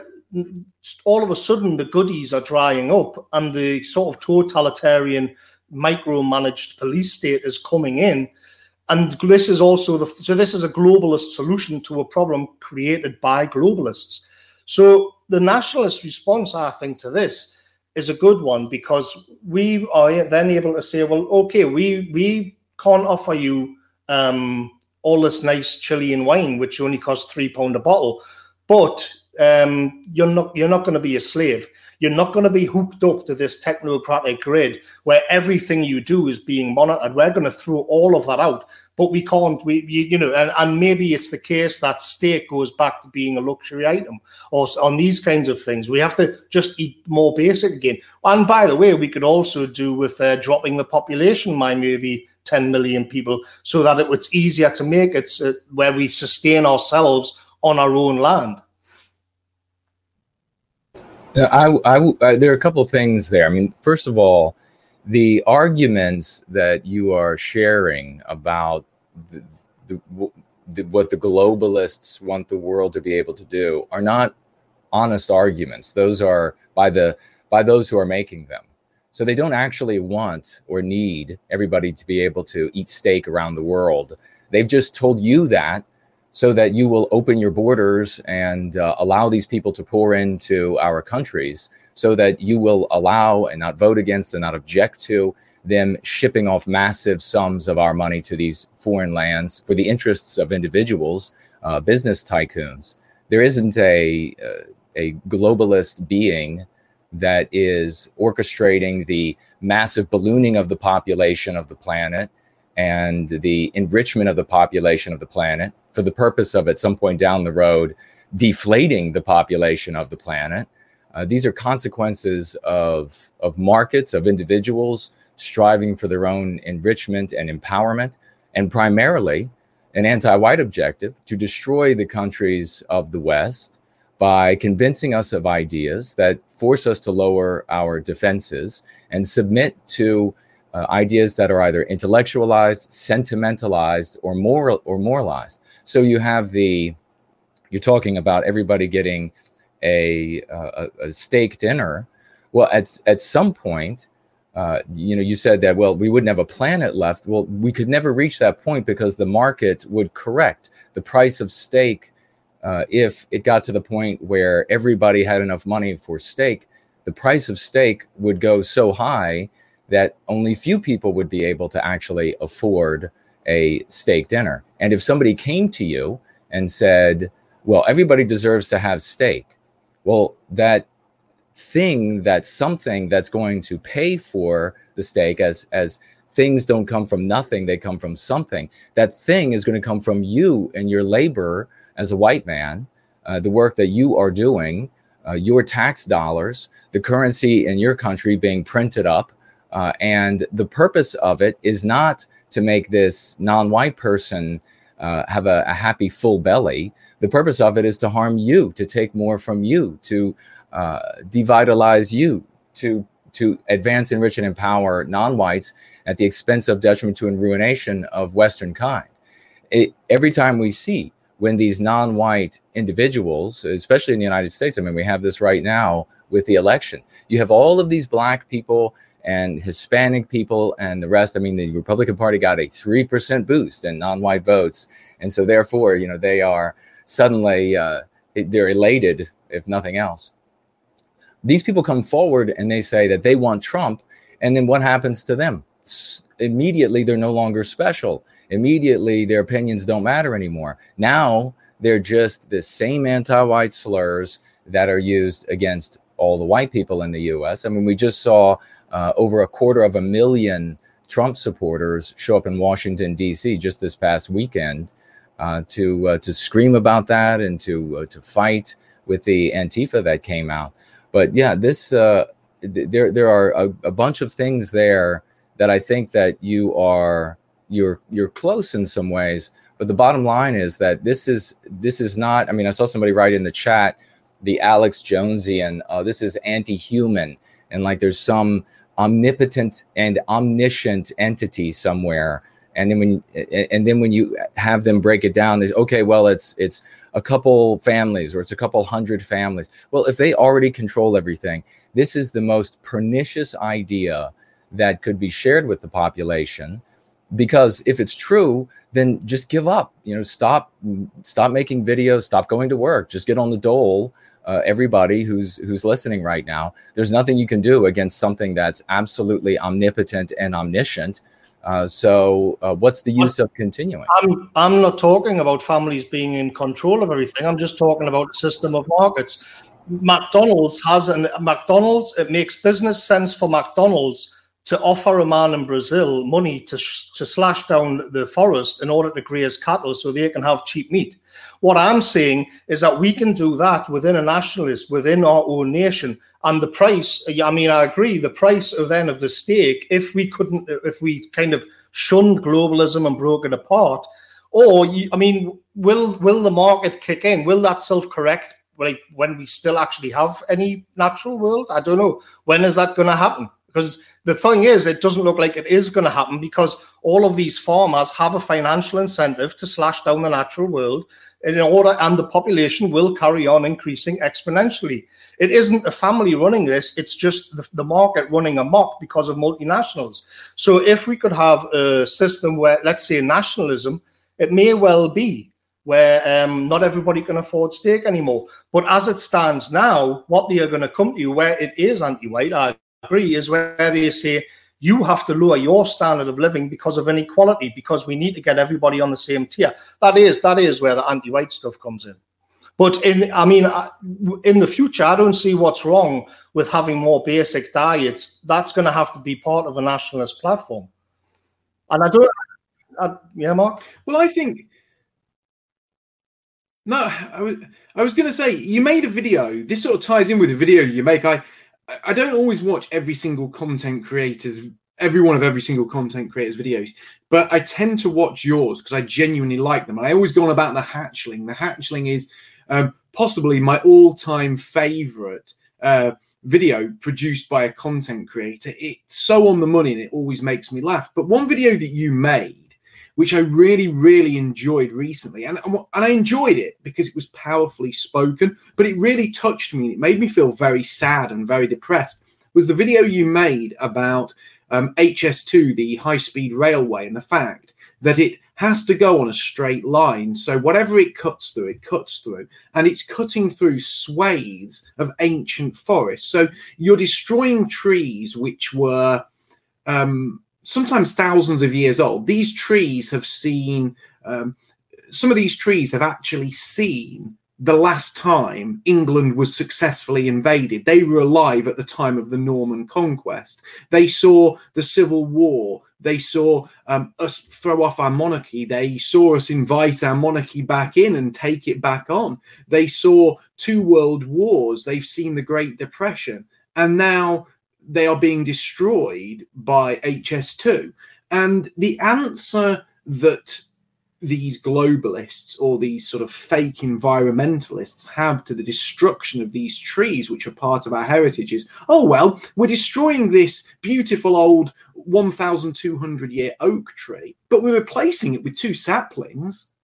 [SPEAKER 3] all of a sudden the goodies are drying up and the sort of totalitarian micromanaged police state is coming in. And this is also the, so this is a globalist solution to a problem created by globalists. So the nationalist response, I think, to this is a good one, because we are then able to say, well, okay, we we can't offer you um, all this nice Chilean wine, which only costs three pound a bottle, but um, you're not you're not going to be a slave. You're not going to be hooked up to this technocratic grid where everything you do is being monitored. We're going to throw all of that out, but we can't. We you, you know, and, and maybe it's the case that steak goes back to being a luxury item, or on these kinds of things. We have to just eat more basic again. And by the way, we could also do with uh, dropping the population by maybe ten million people, so that it, it's easier to make it uh, where we sustain ourselves on our own land.
[SPEAKER 2] I, I, I, there are a couple of things there. I mean, first of all, the arguments that you are sharing about the, the, the, what the globalists want the world to be able to do are not honest arguments. Those are by the by those who are making them. So they don't actually want or need everybody to be able to eat steak around the world. They've just told you that so that you will open your borders and uh, allow these people to pour into our countries, so that you will allow and not vote against and not object to them shipping off massive sums of our money to these foreign lands for the interests of individuals, uh, business tycoons. There isn't a, uh, a globalist being that is orchestrating the massive ballooning of the population of the planet and the enrichment of the population of the planet for the purpose of, at some point down the road, deflating the population of the planet. Uh, these are consequences of, of markets, of individuals striving for their own enrichment and empowerment, and primarily an anti-white objective to destroy the countries of the West by convincing us of ideas that force us to lower our defenses and submit to uh, ideas that are either intellectualized, sentimentalized, or moral or moralized. So you have the, you're talking about everybody getting a, a, a steak dinner. Well, at, at some point, uh, you know, you said that, well, we wouldn't have a planet left. Well, we could never reach that point because the market would correct. The price of steak uh, if it got to the point where everybody had enough money for steak, the price of steak would go so high that only few people would be able to actually afford a steak dinner. And if somebody came to you and said, well, everybody deserves to have steak, well, that thing, that something that's going to pay for the steak, as as things don't come from nothing, they come from something. That thing is going to come from you and your labor as a white man, uh, the work that you are doing, uh, your tax dollars, the currency in your country being printed up. Uh, and the purpose of it is not to make this non-white person uh, have a, a happy full belly. The purpose of it is to harm you, to take more from you, to uh, devitalize you, to to advance, enrich, and empower non-whites at the expense of detriment to and ruination of Western kind. It, every time we see when these non-white individuals, especially in the United States, I mean, we have this right now with the election. You have all of these black people and Hispanic people and the rest. I mean, the Republican Party got a three percent boost in non-white votes. And so therefore, you know, they are suddenly, uh, they're elated, if nothing else. These people come forward and they say that they want Trump. And then what happens to them? S- immediately, they're no longer special. Immediately, their opinions don't matter anymore. Now, they're just the same anti-white slurs that are used against all the white people in the U S. I mean, we just saw uh, over a quarter of a million Trump supporters show up in Washington, D C just this past weekend uh, to uh, to scream about that and to uh, to fight with the Antifa that came out. But yeah, this uh, th- there there are a, a bunch of things there that I think that you are you're you're close in some ways. But the bottom line is that this is this is not. I mean, I saw somebody write in the chat, the Alex Jonesian, uh, this is anti-human, and like there's some omnipotent and omniscient entity somewhere. And then when and then when you have them break it down, there's okay, well, it's it's a couple families or it's a couple hundred families. Well, if they already control everything, this is the most pernicious idea that could be shared with the population. Because if it's true, then just give up. You know, stop stop making videos, stop going to work, just get on the dole. Uh, everybody who's who's listening right now, there's nothing you can do against something that's absolutely omnipotent and omniscient. Uh, so uh, what's the use of continuing?
[SPEAKER 3] I'm, I'm not talking about families being in control of everything. I'm just talking about a system of markets. McDonald's has an McDonald's. It makes business sense for McDonald's to offer a man in Brazil money to sh- to slash down the forest in order to graze cattle so they can have cheap meat. What I'm saying is that we can do that within a nationalist, within our own nation. And the price, I mean, I agree, the price of then of the steak, if we couldn't, if we kind of shunned globalism and broke it apart, or, I mean, will will the market kick in? Will that self-correct like when we still actually have any natural world? I don't know. When is that going to happen? Because the thing is, it doesn't look like it is going to happen because all of these farmers have a financial incentive to slash down the natural world in order, and the population will carry on increasing exponentially. It isn't a family running this, it's just the, the market running amok because of multinationals. So if we could have a system where, let's say, nationalism, it may well be where um, not everybody can afford steak anymore. But as it stands now, what they are going to come to you, where it is anti-white, I agree, is where they say you have to lower your standard of living because of inequality, because we need to get everybody on the same tier. That is that is where the anti-white stuff comes in. But in, I mean, in the future, I don't see what's wrong with having more basic diets. That's going to have to be part of a nationalist platform. And I don't, I, yeah, Mark?
[SPEAKER 1] Well, I think, no, I was, I was going to say, you made a video. This sort of ties in with the video you make. I, I don't always watch every single content creator's, every one of every single content creator's videos, but I tend to watch yours because I genuinely like them. And I always go on about the hatchling. The hatchling is um, possibly my all-time favorite uh, video produced by a content creator. It's so on the money and it always makes me laugh. But one video that you made, which I really, really enjoyed recently. And, and I enjoyed it because it was powerfully spoken, but it really touched me. It made me feel very sad and very depressed. Was the video you made about um, H S two, the high-speed railway, and the fact that it has to go on a straight line. So whatever it cuts through, it cuts through. And it's cutting through swathes of ancient forests. So you're destroying trees which were um, sometimes thousands of years old. These trees have seen, um, some of these trees have actually seen the last time England was successfully invaded. They were alive at the time of the Norman conquest. They saw the Civil War. They saw um, us throw off our monarchy. They saw us invite our monarchy back in and take it back on. They saw two world wars. They've seen the Great Depression. And now they are being destroyed by H S two. And the answer that these globalists or these sort of fake environmentalists have to the destruction of these trees, which are part of our heritage, is, oh, well, we're destroying this beautiful old one thousand two hundred year oak tree, but we're replacing it with two saplings.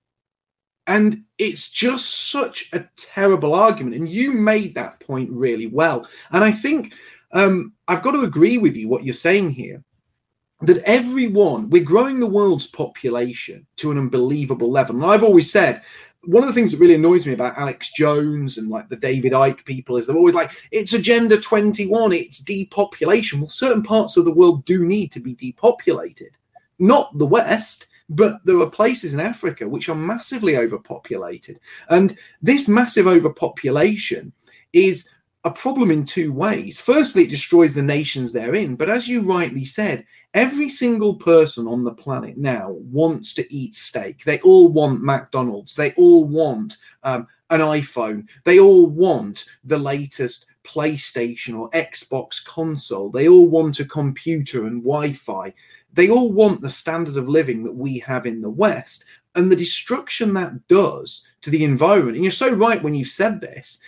[SPEAKER 1] And it's just such a terrible argument. And you made that point really well. And I think um, I've got to agree with you what you're saying here, that everyone, we're growing the world's population to an unbelievable level. And I've always said, one of the things that really annoys me about Alex Jones and like the David Icke people is they're always like, it's Agenda twenty-one, it's depopulation. Well, certain parts of the world do need to be depopulated. Not the West, but there are places in Africa which are massively overpopulated. And this massive overpopulation is a problem in two ways. Firstly, it destroys the nations they're in. But as you rightly said, every single person on the planet now wants to eat steak. They all want McDonald's. They all want um, an iPhone. They all want the latest PlayStation or Xbox console. They all want a computer and Wi-Fi. They all want the standard of living that we have in the West. And the destruction that does to the environment, and you're so right when you've said this,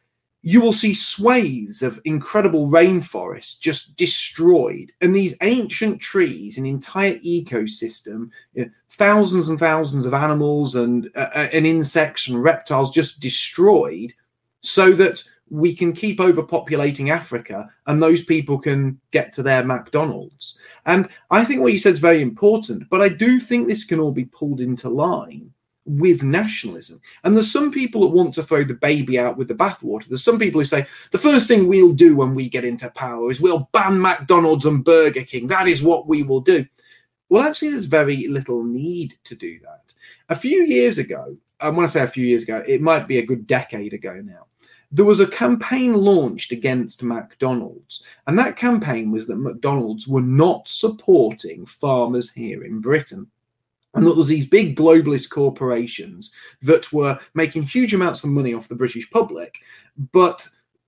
[SPEAKER 1] you will see swathes of incredible rainforests just destroyed. And these ancient trees, an entire ecosystem, you know, thousands and thousands of animals and, uh, and insects and reptiles just destroyed so that we can keep overpopulating Africa and those people can get to their McDonald's. And I think what you said is very important, but I do think this can all be pulled into line with nationalism. And there's some people that want to throw the baby out with the bathwater. There's some people who say the first thing we'll do when we get into power is we'll ban McDonald's and Burger King. That is what we will do. Well, actually, there's very little need to do that. A few years ago, and when I say a few years ago, it might be a good decade ago now, there was a campaign launched against McDonald's. And that campaign was that McDonald's were not supporting farmers here in Britain. And that there was these big globalist corporations that were making huge amounts of money off the British public, but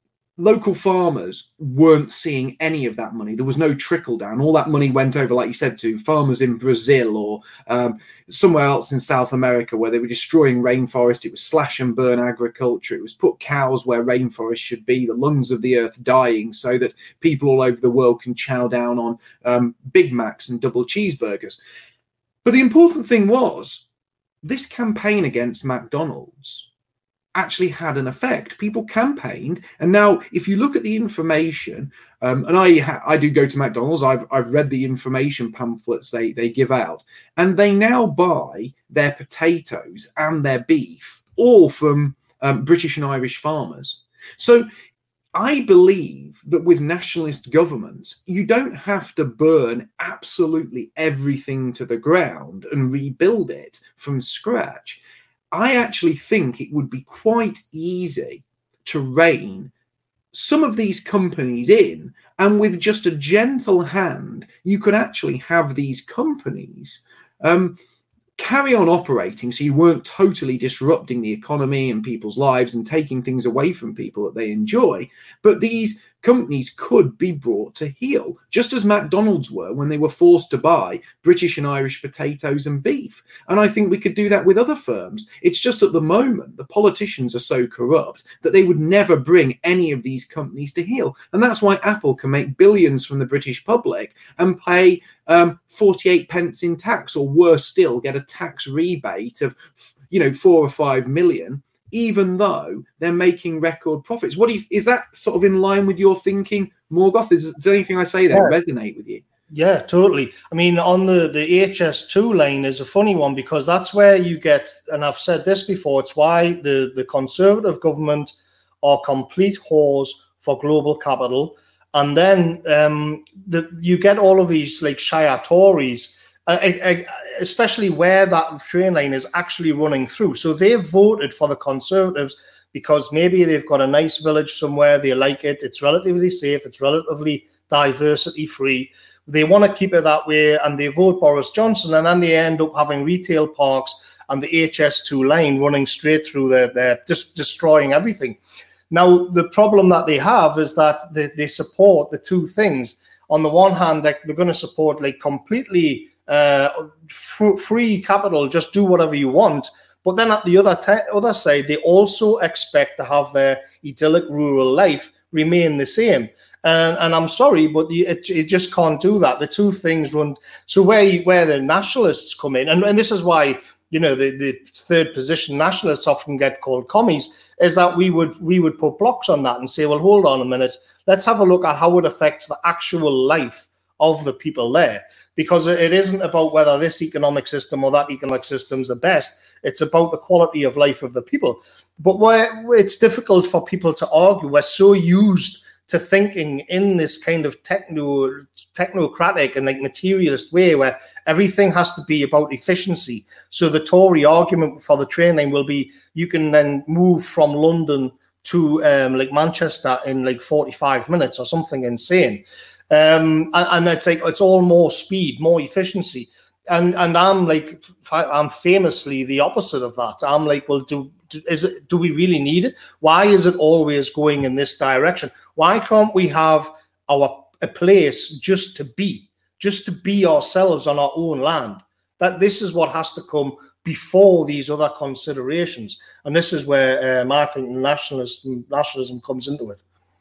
[SPEAKER 1] local farmers weren't seeing any of that money. There was no trickle down. All that money went over, like you said, to farmers in Brazil or um, somewhere else in South America where they were destroying rainforest. It was slash and burn agriculture. It was put cows where rainforest should be, the lungs of the earth dying so that people all over the world can chow down on um, Big Macs and double cheeseburgers. But the important thing was this campaign against McDonald's actually had an effect. People campaigned. And now if you look at the information, um, and I ha- I do go to McDonald's, I've, I've read the information pamphlets they, they give out, and they now buy their potatoes and their beef all from um, British and Irish farmers. So I believe that with nationalist governments, you don't have to burn absolutely everything to the ground and rebuild it from scratch. I actually think it would be quite easy to rein some of these companies in, and with just a gentle hand, you could actually have these companies um, carry on operating so you weren't totally disrupting the economy and people's lives and taking things away from people that they enjoy. But these companies could be brought to heel, just as McDonald's were when they were forced to buy British and Irish potatoes and beef. And I think we could do that with other firms. It's just at the moment, the politicians are so corrupt that they would never bring any of these companies to heel. And that's why Apple can make billions from the British public and pay um, forty-eight pence in tax, or worse still, get a tax rebate of, you know, four or five million, even though they're making record profits. What do you, is that sort of in line with your thinking, Morgoth? Is, does anything I say there
[SPEAKER 2] yeah.
[SPEAKER 1] resonate with you?
[SPEAKER 3] Yeah, totally. I mean, on the, the H S two line is a funny one because that's where you get, and I've said this before, it's why the, the Conservative government are complete whores for global capital. And then um, the, you get all of these like Shire Tories, uh, uh, especially where that train line is actually running through. So they've voted for the Conservatives because maybe they've got a nice village somewhere, they like it, it's relatively safe, it's relatively diversity free. They want to keep it that way, and they vote Boris Johnson, and then they end up having retail parks and the H S two line running straight through there, they're just destroying everything. Now, the problem that they have is that they, they support the two things. On the one hand, they're, they're going to support like completely uh, free capital, just do whatever you want. But then at the other te- other side, they also expect to have their idyllic rural life remain the same. And, and I'm sorry, but the, it, it just can't do that. The two things run. So where you, where the nationalists come in, and, and this is why, you know, the, the third position nationalists often get called commies, is that we would we would put blocks on that and say, well, hold on a minute, let's have a look at how it affects the actual life of the people there. Because it isn't about whether this economic system or that economic system is the best. It's about the quality of life of the people. But where it's difficult for people to argue, we're so used to thinking in this kind of techno technocratic and like materialist way where everything has to be about efficiency. So the Tory argument for the train line will be you can then move from London to um, like Manchester in like forty-five minutes or something insane. Um, and, and it's like it's all more speed, more efficiency. And and I'm like I'm famously the opposite of that. I'm like, well, do is it do we really need it? Why is it always going in this direction? Why can't we have our a place just to be, just to be ourselves on our own land? That this is what has to come before these other considerations, and this is where um, I think nationalism nationalism comes into it.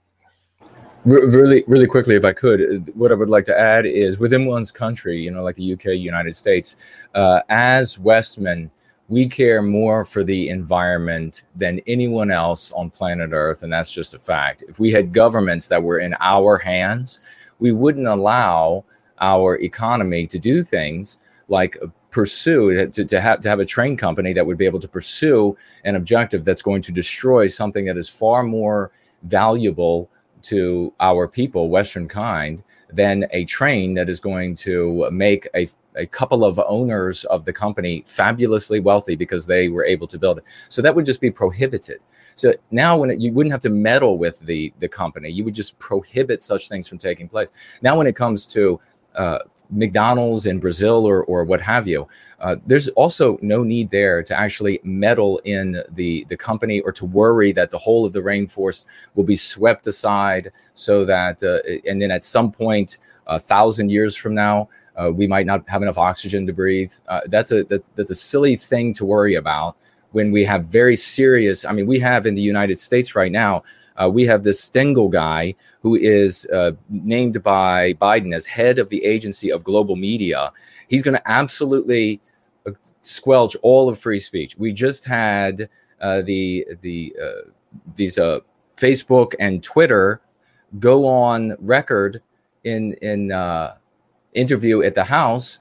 [SPEAKER 2] Really, really quickly, if I could, what I would like to add is within one's country, you know, like the U K, United States, uh, as Westmen, we care more for the environment than anyone else on planet Earth, and that's just a fact. If we had governments that were in our hands, we wouldn't allow our economy to do things like pursue, to, to, have, to have a train company that would be able to pursue an objective that's going to destroy something that is far more valuable to our people, Western kind, than a train that is going to make a a couple of owners of the company fabulously wealthy because they were able to build it. So that would just be prohibited. So now when it, you wouldn't have to meddle with the, the company, you would just prohibit such things from taking place. Now, when it comes to uh, McDonald's in Brazil or, or what have you, uh, there's also no need there to actually meddle in the, the company or to worry that the whole of the rainforest will be swept aside so that, uh, and then at some point, a thousand years from now, Uh, we might not have enough oxygen to breathe. Uh, that's a that's, that's a silly thing to worry about when we have very serious. I mean, we have in the United States right now, uh, we have this Stengel guy who is uh, named by Biden as head of the Agency of Global Media. He's going to absolutely squelch all of free speech. We just had uh, the the uh, these uh, Facebook and Twitter go on record in in. Uh, interview at the House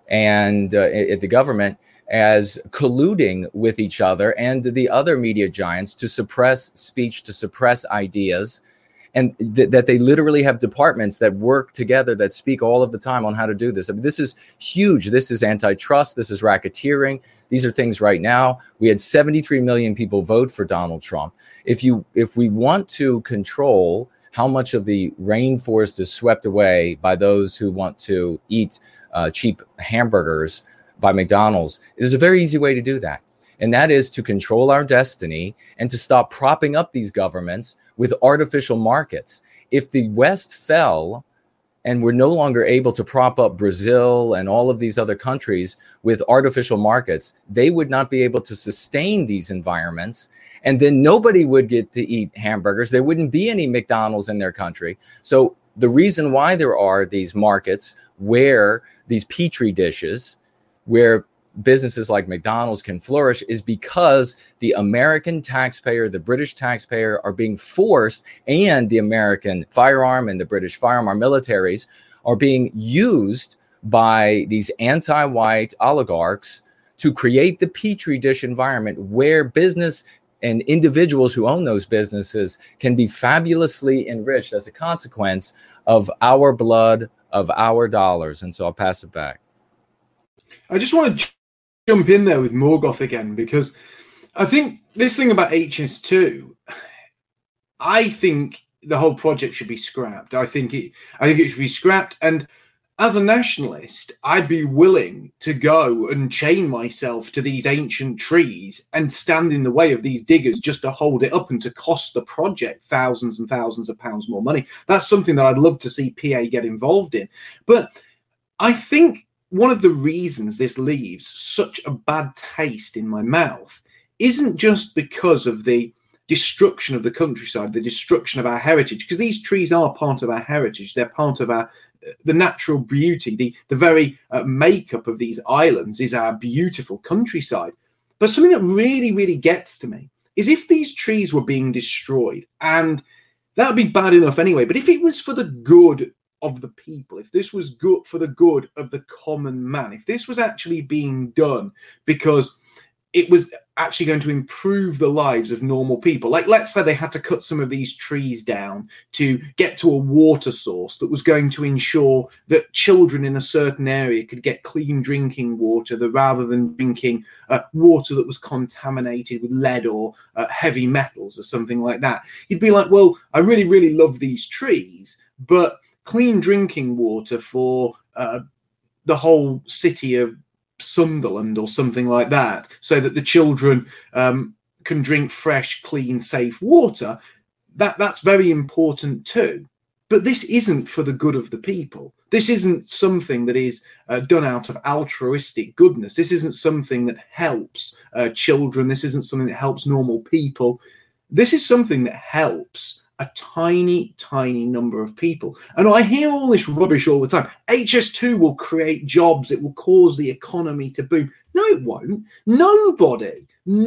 [SPEAKER 2] and uh, at the government as colluding with each other and the other media giants to suppress speech, to suppress ideas, and th- that they literally have departments that work together that speak all of the time on how to do this. I mean, this is huge. This is antitrust. This is racketeering. These are things right now. We had seventy-three million people vote for Donald Trump. If you, if we want to control how much of the rainforest is swept away by those who want to eat uh, cheap hamburgers by McDonald's, there's a very easy way to do that. And that is to control our destiny and to stop propping up these governments with artificial markets. If the West fell and we're no longer able to prop up Brazil and all of these other countries with artificial markets, they would not be able to sustain these environments. And then nobody would get to eat hamburgers. There wouldn't be any McDonald's in their country. So the reason why there are these markets where these petri dishes, where businesses like McDonald's can flourish, is because the American taxpayer, the British taxpayer are being forced, and the American firearm and the British firearm, our militaries are being used by these anti-white oligarchs to create the petri dish environment where business and individuals who own those businesses can be fabulously enriched as a consequence of our blood, of our dollars. And so I'll pass it back.
[SPEAKER 1] I just want to jump in there with Morgoth again, because I think this thing about H S two, I think the whole project should be scrapped. I think it, I think it should be scrapped. And as a nationalist, I'd be willing to go and chain myself to these ancient trees and stand in the way of these diggers just to hold it up and to cost the project thousands and thousands of pounds more money. That's something that I'd love to see P A get involved in. But I think one of the reasons this leaves such a bad taste in my mouth isn't just because of the destruction of the countryside, the destruction of our heritage, because these trees are part of our heritage. They're part of our the natural beauty, the, the very uh, makeup of these islands is our beautiful countryside. But something that really, really gets to me is if these trees were being destroyed, and that would be bad enough anyway, but if it was for the good of the people, if this was good for the good of the common man, if this was actually being done because it was actually going to improve the lives of normal people. Like, let's say they had to cut some of these trees down to get to a water source that was going to ensure that children in a certain area could get clean drinking water, that rather than drinking uh, water that was contaminated with lead or uh, heavy metals or something like that. You'd be like, well, I really, really love these trees, but clean drinking water for uh, the whole city of Sunderland or something like that, so that the children um, can drink fresh, clean, safe water, that that's very important too. But this isn't for the good of the people. This isn't something that is uh, done out of altruistic goodness. This isn't something that helps uh, children. This isn't something that helps normal people. This is something that helps a tiny, tiny number of people. And I hear all this rubbish all the time. H S two will create jobs. It will cause the economy to boom. No, it won't. Nobody,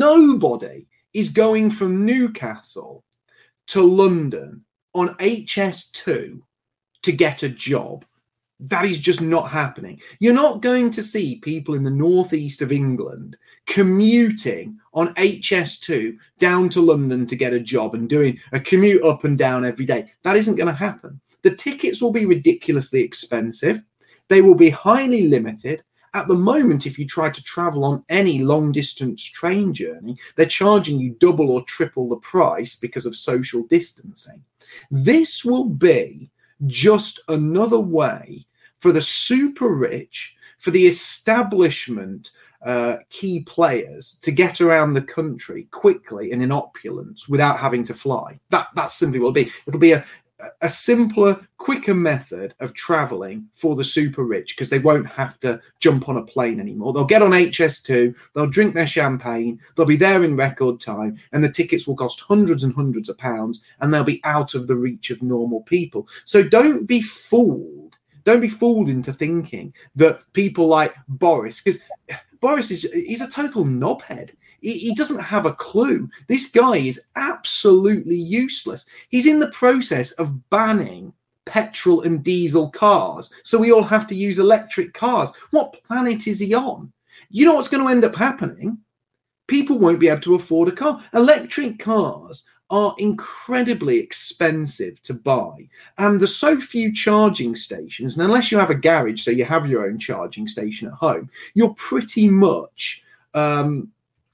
[SPEAKER 1] nobody is going from Newcastle to London on H S two to get a job. That is just not happening. You're not going to see people in the northeast of England commuting on H S two down to London to get a job and doing a commute up and down every day. That isn't going to happen. The tickets will be ridiculously expensive. They will be highly limited. At the moment, if you try to travel on any long distance train journey, they're charging you double or triple the price because of social distancing. This will be just another way for the super rich, for the establishment uh, key players to get around the country quickly and in opulence without having to fly. That that's simply what it'll be. It'll be a, a simpler, quicker method of traveling for the super rich, because they won't have to jump on a plane anymore. They'll get on H S two, they'll drink their champagne, they'll be there in record time, and the tickets will cost hundreds and hundreds of pounds, and they'll be out of the reach of normal people. So don't be fooled. Don't be fooled into thinking that people like Boris, because Boris is he's a total knobhead. He, he doesn't have a clue. This guy is absolutely useless. He's in the process of banning petrol and diesel cars, so we all have to use electric cars. What planet is he on? You know what's going to end up happening? People won't be able to afford a car. Electric cars are incredibly expensive to buy, and there's so few charging stations, and unless you have a garage, so you have your own charging station at home, you're pretty much um,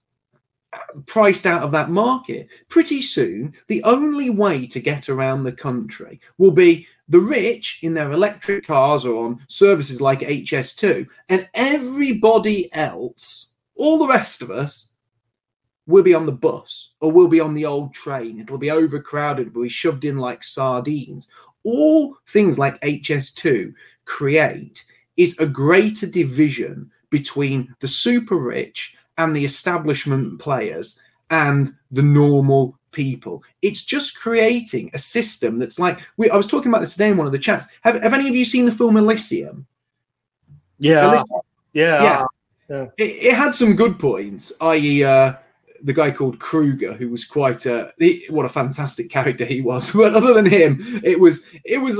[SPEAKER 1] priced out of that market. Pretty soon, the only way to get around the country will be the rich in their electric cars or on services like H S two, and everybody else, all the rest of us, we'll be on the bus or we'll be on the old train. It'll be overcrowded. We'll be shoved in like sardines. All things like H S two create is a greater division between the super rich and the establishment players and the normal people. It's just creating a system that's like, we, I was talking about this today in one of the chats. Have, have any of you seen the film Elysium?
[SPEAKER 3] Yeah.
[SPEAKER 1] Elysium?
[SPEAKER 3] Yeah.
[SPEAKER 1] Yeah.
[SPEAKER 3] yeah.
[SPEAKER 1] It, it had some good points, that is, uh, the guy called Kruger, who was quite a he, what a fantastic character he was. But other than him, it was it was a sort of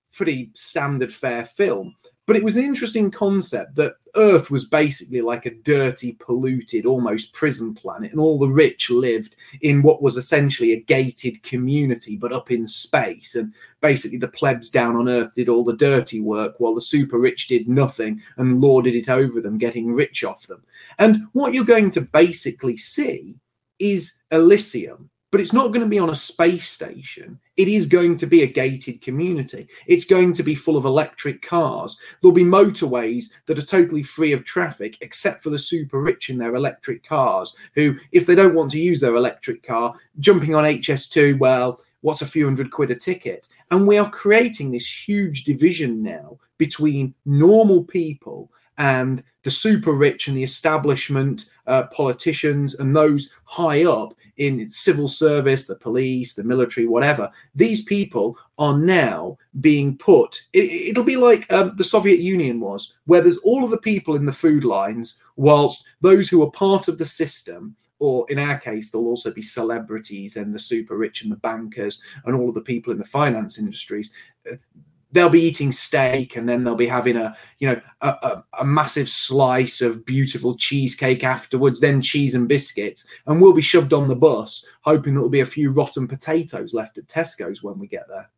[SPEAKER 1] pretty standard fare film. But it was an interesting concept that Earth was basically like a dirty, polluted, almost prison planet, and all the rich lived in what was essentially a gated community, but up in space. And basically the plebs down on Earth did all the dirty work while the super rich did nothing and lorded it over them, getting rich off them. And what you're going to basically see is Elysium. But it's not going to be on a space station. It is going to be a gated community. It's going to be full of electric cars. There'll be motorways that are totally free of traffic, except for the super rich in their electric cars, who, if they don't want to use their electric car, jumping on H S two, well, what's a few hundred quid a ticket? And we are creating this huge division now between normal people and the super rich and the establishment, uh, politicians and those high up in civil service, the police, the military, whatever. These people are now being put, it, it'll be like um, the Soviet Union was, where there's all of the people in the food lines, whilst those who are part of the system, or in our case, there'll also be celebrities and the super rich and the bankers and all of the people in the finance industries, uh, they'll be eating steak, and then they'll be having a, you know, a, a, a massive slice of beautiful cheesecake afterwards, then cheese and biscuits, and we'll be shoved on the bus, hoping there'll be a few rotten potatoes left at Tesco's when we get there.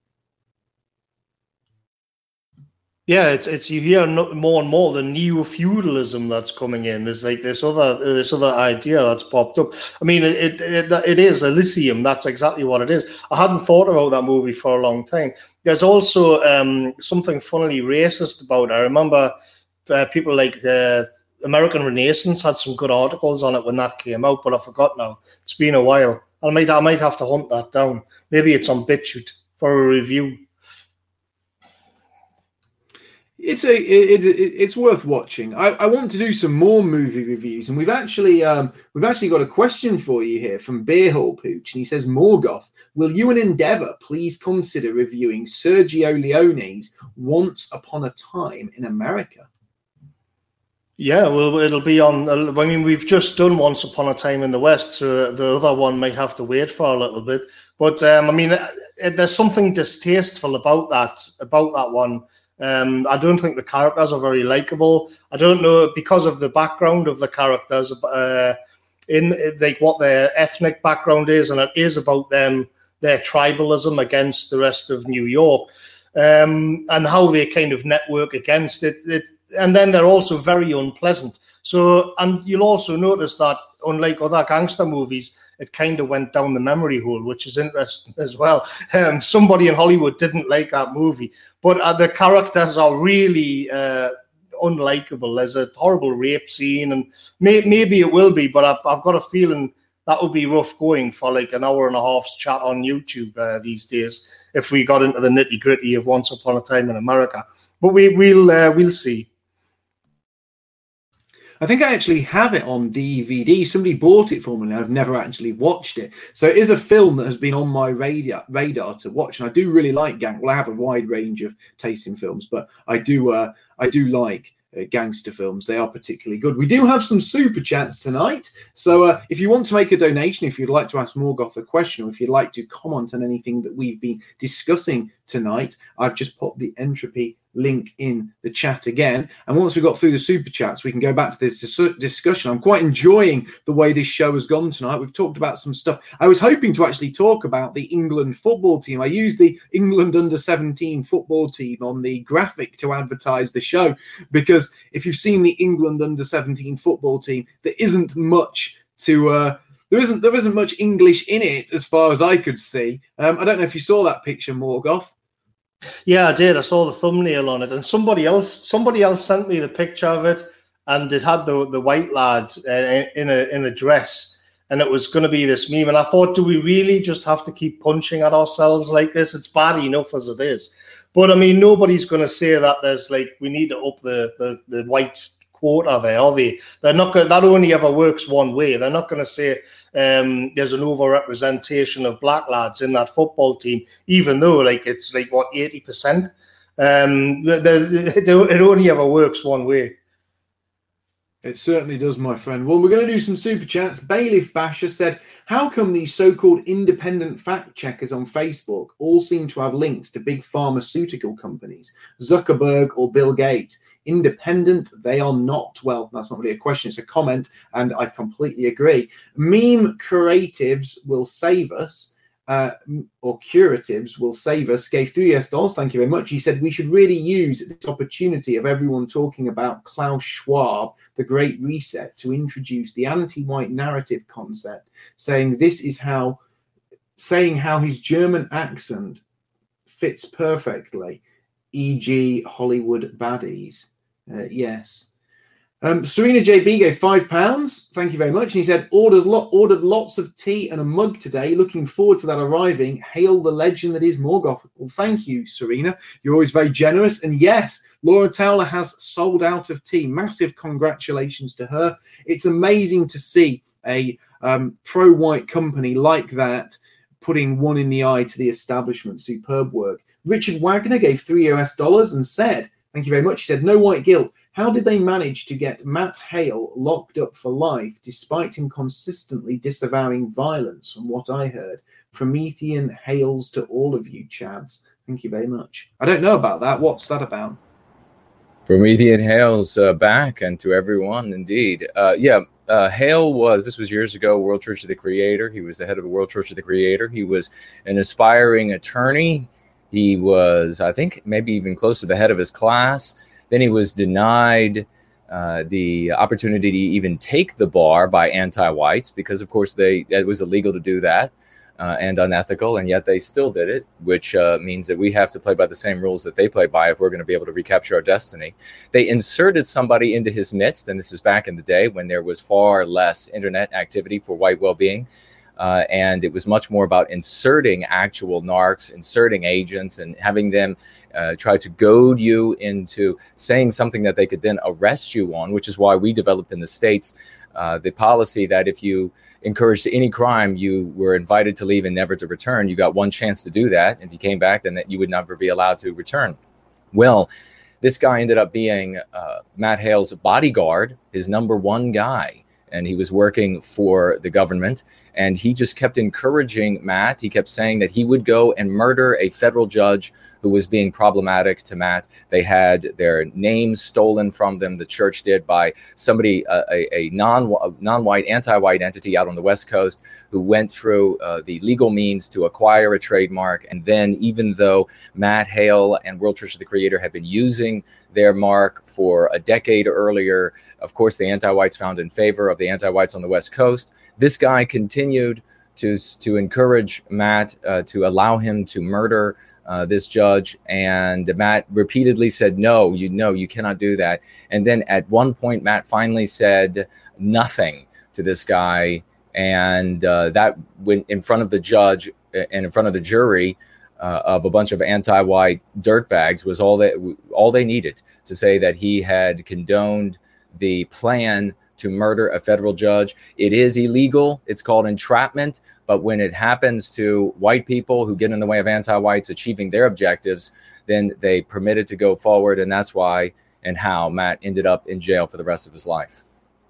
[SPEAKER 3] Yeah, it's it's you hear more and more the neo-feudalism that's coming in. There's like this other this other idea that's popped up. I mean, it, it it is Elysium. That's exactly what it is. I hadn't thought about that movie for a long time. There's also um, something funnily racist about it. I remember uh, people like the American Renaissance had some good articles on it when that came out, but I forgot now. It's been a while. I might I might have to hunt that down. Maybe it's on BitChute for a review.
[SPEAKER 1] It's a it, it, it's worth watching. I, I want to do some more movie reviews, and we've actually um, we've actually got a question for you here from Beerhall Pooch, and he says, Morgoth, will you and Endeavour please consider reviewing Sergio Leone's Once Upon a Time in America?
[SPEAKER 3] Yeah, well, it'll be on. I mean, we've just done Once Upon a Time in the West, so the other one might have to wait for a little bit. But um, I mean, there's something distasteful about that about that one. Um, I don't think the characters are very likable. I don't know, because of the background of the characters, uh, in like what their ethnic background is, and it is about them, their tribalism against the rest of New York, um, and how they kind of network against it. it. And then they're also very unpleasant. So, and you'll also notice that, unlike other gangster movies, it kind of went down the memory hole, which is interesting as well. Um, somebody in Hollywood didn't like that movie, but uh, the characters are really uh, unlikable. There's a horrible rape scene, and may- maybe it will be, but I've, I've got a feeling that would be rough going for like an hour and a half's chat on YouTube uh, these days if we got into the nitty gritty of Once Upon a Time in America. But we, we'll uh, we'll see.
[SPEAKER 1] I think I actually have it on D V D. Somebody bought it for me and I've never actually watched it. So it is a film that has been on my radar radar to watch. And I do really like gang. Well, I have a wide range of taste in films, but I do uh, I do like uh, gangster films. They are particularly good. We do have some super chats tonight. So uh, if you want to make a donation, if you'd like to ask Morgoth a question, or if you'd like to comment on anything that we've been discussing tonight, I've just popped the Entropy link in the chat again, and once we've got through the super chats we can go back to this dis- discussion. I'm quite enjoying the way this show has gone tonight. We've talked about some stuff. I was hoping to actually talk about the England football team. I used the England under seventeen football team on the graphic to advertise the show, because if you've seen the England under seventeen football team, there isn't much to uh There isn't there isn't much English in it as far as I could see. Um, I don't know if you saw that picture, Morgoth.
[SPEAKER 3] Yeah, I did. I saw the thumbnail on it, and somebody else somebody else sent me the picture of it, and it had the the white lad uh, in a in a dress, and it was going to be this meme. And I thought, do we really just have to keep punching at ourselves like this? It's bad enough as it is. But I mean, nobody's going to say that there's like we need to up the the, the white quota there, are they? They're not going. That only ever works one way. They're not going to say um, there's an overrepresentation of black lads in that football team, even though like it's like what eighty percent. Um, the, the, the, it only ever works one way.
[SPEAKER 1] It certainly does, my friend. Well, we're going to do some super chats. Bailiff Basher said, how come these so-called independent fact checkers on Facebook all seem to have links to big pharmaceutical companies, Zuckerberg or Bill Gates? Independent, they are not. Well, that's not really a question, it's a comment, and I completely agree. Meme creatives will save us. Uh, or curatives will save us, gave three U S dollars. Thank you very much. He said we should really use this opportunity of everyone talking about Klaus Schwab, the Great Reset, to introduce the anti-white narrative concept, saying this is how, saying how his German accent fits perfectly, for example Hollywood baddies. Uh, yes. Um, Serena J B gave five pounds. Thank you very much. And he said, ordered, lo- ordered lots of tea and a mug today. Looking forward to that arriving. Hail the legend that is Morgoth. Well, thank you, Serena. You're always very generous. And yes, Laura Towler has sold out of tea. Massive congratulations to her. It's amazing to see a um, pro-white company like that putting one in the eye to the establishment. Superb work. Richard Wagner gave three U S dollars and said, thank you very much. He said, no white guilt. How did they manage to get Matt Hale locked up for life despite him consistently disavowing violence, from what I heard? Promethean hails to all of you, Chads. Thank you very much. I don't know about that. What's that about?
[SPEAKER 2] Promethean hails uh, back, and to everyone, indeed. Uh, yeah, uh, Hale was, this was years ago, World Church of the Creator. He was the head of the World Church of the Creator. He was an aspiring attorney. He was, I think, maybe even close to the head of his class. Then he was denied uh, the opportunity to even take the bar by anti-whites because, of course, they it was illegal to do that uh, and unethical, and yet they still did it, which uh, means that we have to play by the same rules that they play by if we're going to be able to recapture our destiny. They inserted somebody into his midst, and this is back in the day when there was far less internet activity for white well-being. Uh, and it was much more about inserting actual narcs, inserting agents, and having them uh, try to goad you into saying something that they could then arrest you on, which is why we developed in the States uh, the policy that if you encouraged any crime, you were invited to leave and never to return. You got one chance to do that. If you came back, then that you would never be allowed to return. Well, this guy ended up being uh, Matt Hale's bodyguard, his number one guy. And he was working for the government, and he just kept encouraging Matt. He kept saying that he would go and murder a federal judge who was being problematic to Matt. They had their names stolen from them, the church did, by somebody, uh, a, a non, non-white, anti-white entity out on the West Coast who went through uh, the legal means to acquire a trademark. And then even though Matt Hale and World Church of the Creator had been using their mark for a decade earlier, of course, the anti-whites found in favor of the anti-whites on the West Coast. This guy continued to, to encourage Matt uh, to allow him to murder Uh, this judge, and Matt repeatedly said, no, you know, you cannot do that. And then at one point, Matt finally said nothing to this guy. And uh, that went in front of the judge and in front of the jury uh, of a bunch of anti-white dirtbags was all that all they needed to say that he had condoned the plan to murder a federal judge. It is illegal. It's called entrapment. But when it happens to white people who get in the way of anti-whites achieving their objectives, then they permit it to go forward. And that's why and how Matt ended up in jail for the rest of his life.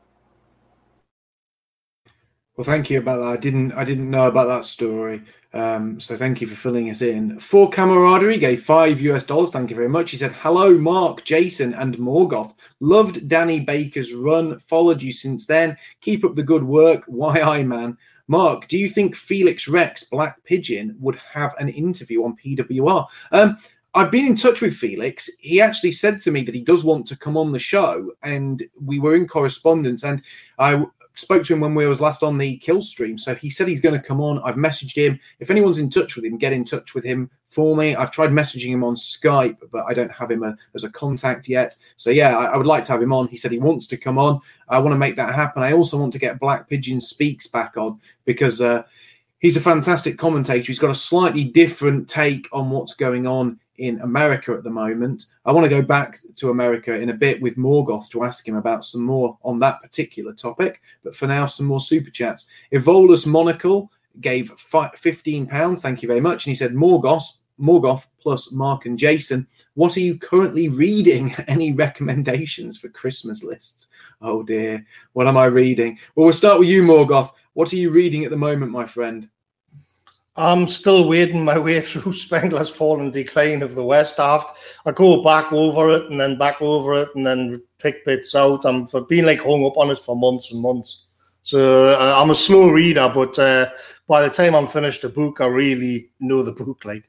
[SPEAKER 1] Well, thank you about that. I didn't I didn't know about that story. Um, so thank you for filling us in. For Camaraderie gave five U S dollars. Thank you very much. He said, hello, Mark, Jason, and Morgoth. Loved Danny Baker's run. Followed you since then. Keep up the good work. Why I, man. Mark, do you think Felix Rex, Black Pigeon, would have an interview on P W R? Um, I've been in touch with Felix. He actually said to me that he does want to come on the show, and we were in correspondence, and I spoke to him when we was last on the Kill stream. So he said he's going to come on. I've messaged him. If anyone's in touch with him, get in touch with him for me. I've tried messaging him on Skype, but I don't have him a, as a contact yet. So yeah, I, I would like to have him on. He said he wants to come on. I want to make that happen. I also want to get Black Pigeon Speaks back on because uh, he's a fantastic commentator. He's got a slightly different take on what's going on in America at the moment. I want to go back to America in a bit with Morgoth to ask him about some more on that particular topic. But for now, some more super chats. Evolus Monocle gave fifteen pounds. Thank you very much. And he said, Morgoth, Morgoth plus Mark and Jason, what are you currently reading? Any recommendations for Christmas lists? Oh dear, what am I reading? Well, we'll start with you, Morgoth. What are you reading at the moment, my friend?
[SPEAKER 3] I'm still wading my way through Spengler's Fall and Decline of the West. I, have to, I go back over it and then back over it and then pick bits out. I'm, I've been like hung up on it for months and months. So uh, I'm a slow reader, but uh, by the time I'm finished the book, I really know the book. Like,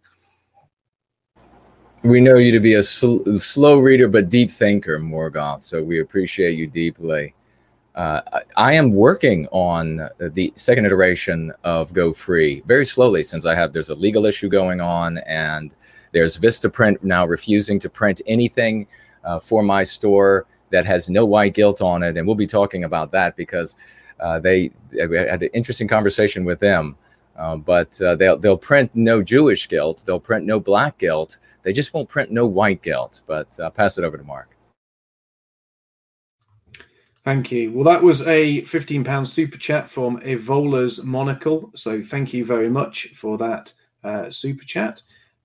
[SPEAKER 2] we know you to be a sl- slow reader but deep thinker, Morgoth. So we appreciate you deeply. Uh, I, I am working on the second iteration of Go Free very slowly, since I have there's a legal issue going on, and there's Vistaprint now refusing to print anything uh, for my store that has no white guilt on it, and we'll be talking about that because uh, they I had an interesting conversation with them. Uh, but uh, they'll they'll print no Jewish guilt, they'll print no black guilt, they just won't print no white guilt. But uh, pass it over to Mark.
[SPEAKER 1] Thank you. Well, that was a fifteen pounds super chat from Evola's Monocle. So thank you very much for that uh, super chat.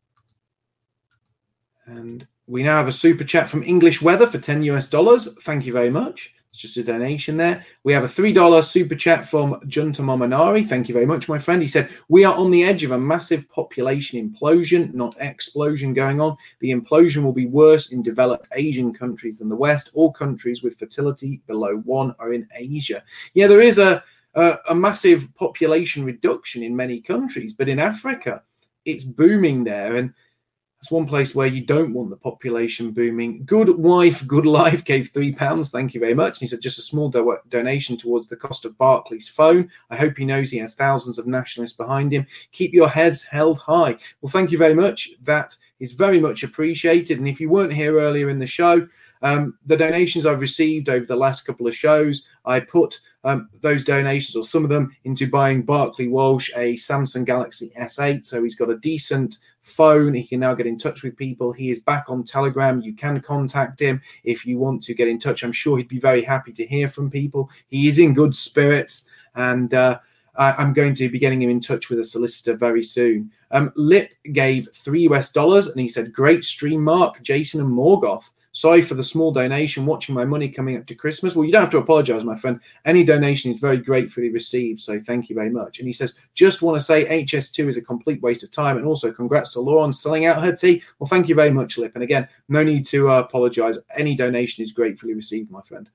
[SPEAKER 1] And we now have a super chat from English Weather for ten US dollars. Thank you very much. It's just a donation there. We have a three dollars super chat from Junta Mominari. Thank you very much, my friend. He said, we are on the edge of a massive population implosion, not explosion going on. The implosion will be worse in developed Asian countries than the West. All countries with fertility below one are in Asia. Yeah, there is a, a, a massive population reduction in many countries, but in Africa, it's booming there. And that's one place where you don't want the population booming. Good Wife, Good Life gave three pounds. Thank you very much. And he said, just a small do- donation towards the cost of Barclay's phone. I hope he knows he has thousands of nationalists behind him. Keep your heads held high. Well, thank you very much. That is very much appreciated. And if you weren't here earlier in the show, um, the donations I've received over the last couple of shows, I put um, those donations, or some of them, into buying Barclay Walsh a Samsung Galaxy S eight. So he's got a decent phone. He can now get in touch with people. He is back on Telegram. You can contact him if you want to get in touch. I'm sure he'd be very happy to hear from people. He is in good spirits, and uh, I, I'm going to be getting him in touch with a solicitor very soon. Um, Lip gave three US dollars, and he said, great stream, Mark, Jason, and Morgoth. Sorry for the small donation, watching my money coming up to Christmas. Well, you don't have to apologize, my friend. Any donation is very gratefully received, so thank you very much. And he says, just want to say H S two is a complete waste of time, and also congrats to Laura on selling out her tea. Well, thank you very much, Lip. And again, no need to uh, apologize. Any donation is gratefully received, my friend.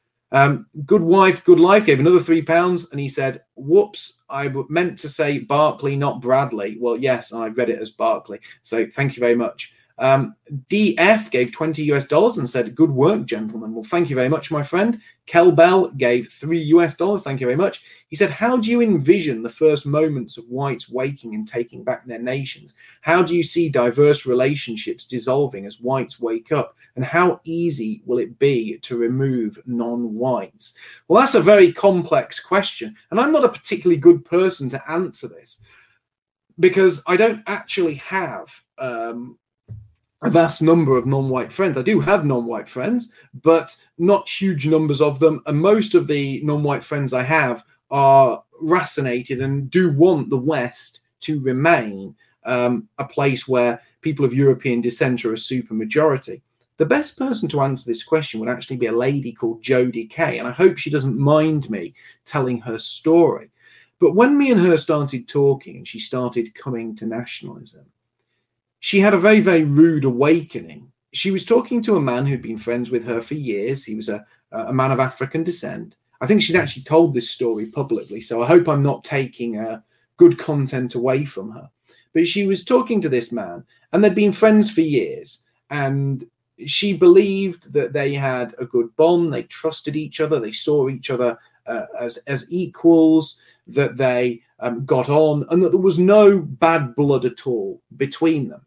[SPEAKER 1] Um, Good Wife, Good Life gave another three pounds, and he said, whoops, I meant to say Barclay, not Bradley. Well, yes, I read it as Barclay, so thank you very much. Um, D F gave twenty US dollars and said, good work, gentlemen. Well, thank you very much, my friend. Kel Bell gave three US dollars. Thank you very much. He said, how do you envision the first moments of whites waking and taking back their nations? How do you see diverse relationships dissolving as whites wake up? And how easy will it be to remove non-whites? Well, that's a very complex question. And I'm not a particularly good person to answer this because I don't actually have um, a vast number of non-white friends. I do have non-white friends, but not huge numbers of them. And most of the non-white friends I have are racinated and do want the West to remain um, a place where people of European descent are a super majority. The best person to answer this question would actually be a lady called Jodie Kay, and I hope she doesn't mind me telling her story. But when me and her started talking and she started coming to nationalism, she had a very, very rude awakening. She was talking to a man who'd been friends with her for years. He was a, a man of African descent. I think she's actually told this story publicly, so I hope I'm not taking uh, good content away from her. But she was talking to this man, and they'd been friends for years, and she believed that they had a good bond. They trusted each other. They saw each other uh, as, as equals, that they um, got on, and that there was no bad blood at all between them.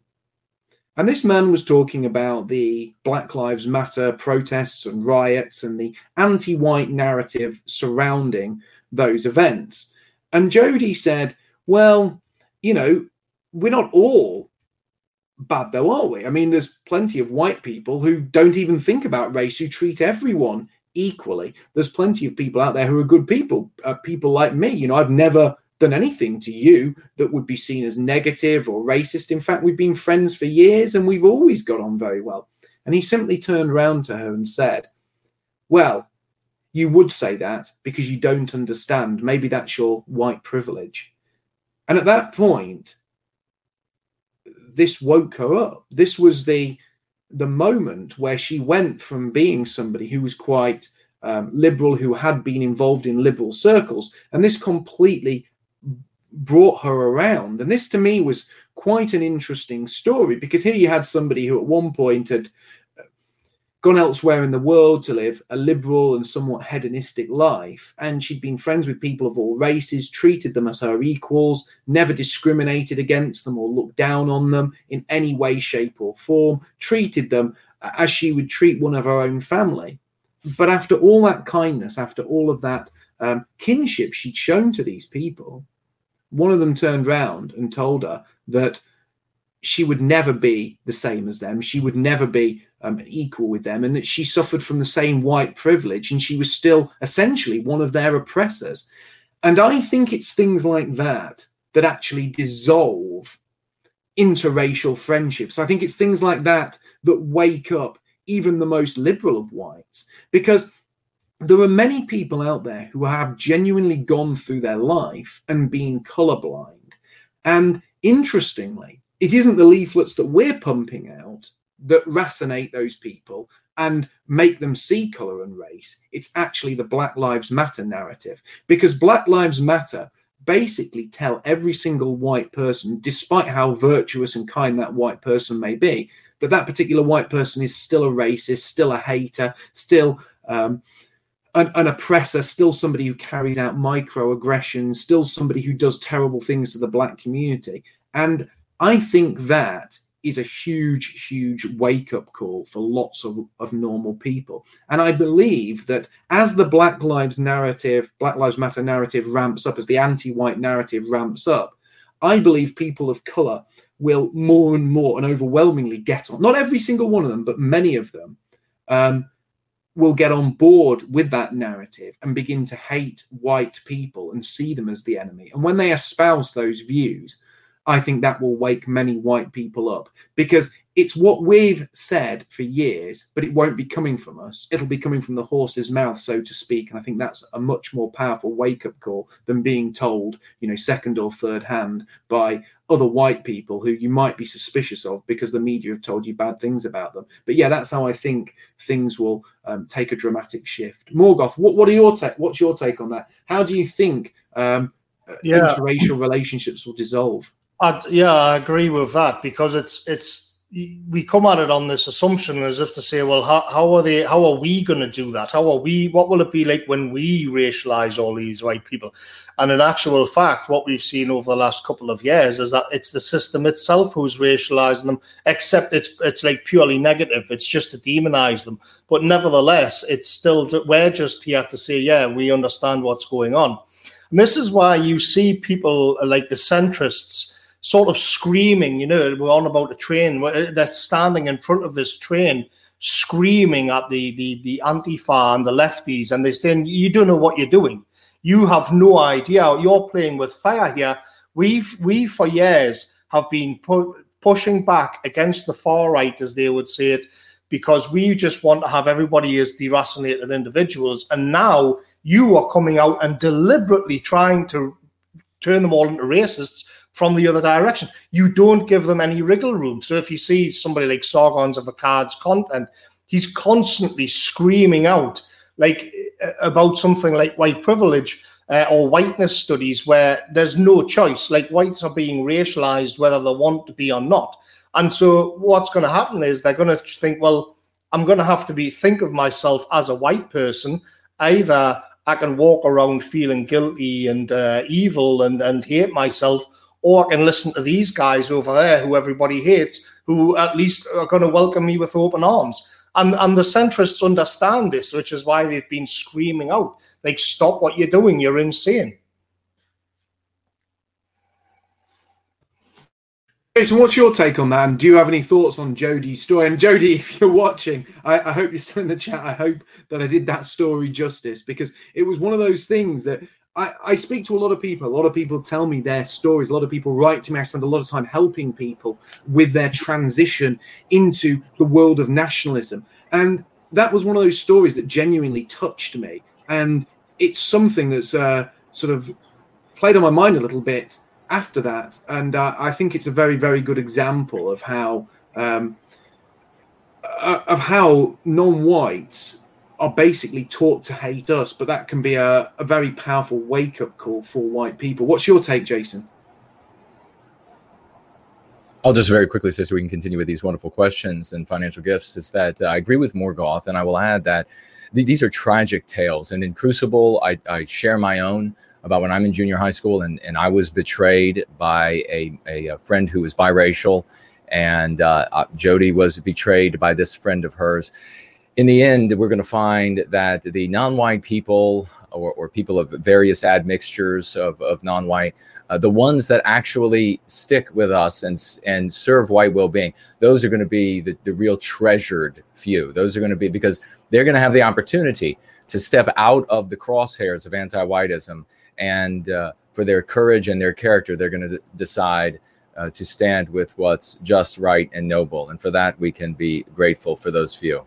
[SPEAKER 1] And this man was talking about the Black Lives Matter protests and riots and the anti-white narrative surrounding those events. And Jodie said, well, you know, we're not all bad though, are we? I mean, there's plenty of white people who don't even think about race, who treat everyone equally. There's plenty of people out there who are good people, uh, people like me. You know, I've never done anything to you that would be seen as negative or racist. In fact, we've been friends for years and we've always got on very well. And he simply turned around to her and said, well, you would say that because you don't understand. Maybe that's your white privilege. And at that point, this woke her up. This was the, the moment where she went from being somebody who was quite um, liberal, who had been involved in liberal circles, and this completely brought her around. And this to me was quite an interesting story, because here you had somebody who at one point had gone elsewhere in the world to live a liberal and somewhat hedonistic life, and she'd been friends with people of all races, treated them as her equals, never discriminated against them or looked down on them in any way, shape or form, treated them as she would treat one of her own family. But after all that kindness, after all of that um, kinship she'd shown to these people, one of them turned round and told her that she would never be the same as them. She would never be um, equal with them, and that she suffered from the same white privilege, and she was still essentially one of their oppressors. And I think it's things like that that actually dissolve interracial friendships. I think it's things like that that wake up even the most liberal of whites, because there are many people out there who have genuinely gone through their life and been colorblind. And interestingly, it isn't the leaflets that we're pumping out that racinate those people and make them see color and race. It's actually the Black Lives Matter narrative, because Black Lives Matter basically tell every single white person, despite how virtuous and kind that white person may be, that that particular white person is still a racist, still a hater, still um, an, an oppressor, still somebody who carries out microaggressions, still somebody who does terrible things to the black community. And I think that is a huge, huge wake-up call for lots of, of normal people. And I believe that as the Black Lives narrative, Black Lives Matter narrative ramps up, as the anti-white narrative ramps up, I believe people of color will more and more and overwhelmingly get on, not every single one of them, but many of them um, will get on board with that narrative and begin to hate white people and see them as the enemy. And when they espouse those views, I think that will wake many white people up, because it's what we've said for years, but it won't be coming from us. It'll be coming from the horse's mouth, so to speak. And I think that's a much more powerful wake-up call than being told, you know, second or third hand by other white people who you might be suspicious of because the media have told you bad things about them. But yeah, that's how I think things will um, take a dramatic shift. Morgoth, what, what are your ta- what's your take on that? How do you think um, yeah. interracial relationships will dissolve?
[SPEAKER 3] I'd, yeah, I agree with that, because it's it's we come at it on this assumption as if to say, well, how, how are they? How are we going to do that? How are we? What will it be like when we racialize all these white people? And in actual fact, what we've seen over the last couple of years is that it's the system itself who's racializing them. Except it's it's like purely negative. It's just to demonize them. But nevertheless, it's still we're just here to say, yeah, we understand what's going on. And this is why you see people like the centrists sort of screaming, you know, we're on about the train. They're standing in front of this train, screaming at the, the, the Antifa and the lefties, and they're saying, you don't know what you're doing. You have no idea. You're playing with fire here. We've, we for years have been pu- pushing back against the far right, as they would say it, because we just want to have everybody as deracinated individuals. And now you are coming out and deliberately trying to turn them all into racists from the other direction. You don't give them any wriggle room. So if you see somebody like Sargon's of Akkad's content, he's constantly screaming out like about something like white privilege uh, or whiteness studies, where there's no choice. Like, whites are being racialized whether they want to be or not. And so what's going to happen is they're going to think, well, I'm going to have to be think of myself as a white person. Either I can walk around feeling guilty and uh, evil and, and hate myself, or I can listen to these guys over there who everybody hates, who at least are going to welcome me with open arms. And, and the centrists understand this, which is why they've been screaming out, like, stop what you're doing, you're insane.
[SPEAKER 1] Jason, what's your take on that? And do you have any thoughts on Jodie's story? And Jodie, if you're watching, I, I hope you're still in the chat. I hope that I did that story justice, because it was one of those things that I, I speak to a lot of people. A lot of people tell me their stories. A lot of people write to me. I spend a lot of time helping people with their transition into the world of nationalism. And that was one of those stories that genuinely touched me. And it's something that's uh, sort of played on my mind a little bit after that. And uh, I think it's a very, very good example of how um, uh, of how non-whites are basically taught to hate us, but that can be a, a very powerful wake-up call for white people. What's your take, Jason?
[SPEAKER 2] I'll just very quickly say, so we can continue with these wonderful questions and financial gifts, is that uh, I agree with Morgoth, and I will add that th- these are tragic tales. And in Crucible, I, I share my own about when I'm in junior high school, and, and I was betrayed by a, a, a friend who was biracial, and uh, uh, Jody was betrayed by this friend of hers. In the end, we're going to find that the non-white people or, or people of various admixtures of, of non-white, uh, the ones that actually stick with us and and serve white well-being, those are going to be the, the real treasured few. Those are going to be, because they're going to have the opportunity to step out of the crosshairs of anti-whiteism, and uh, for their courage and their character, they're going to d- decide uh, to stand with what's just, right, and noble. And for that, we can be grateful for those few.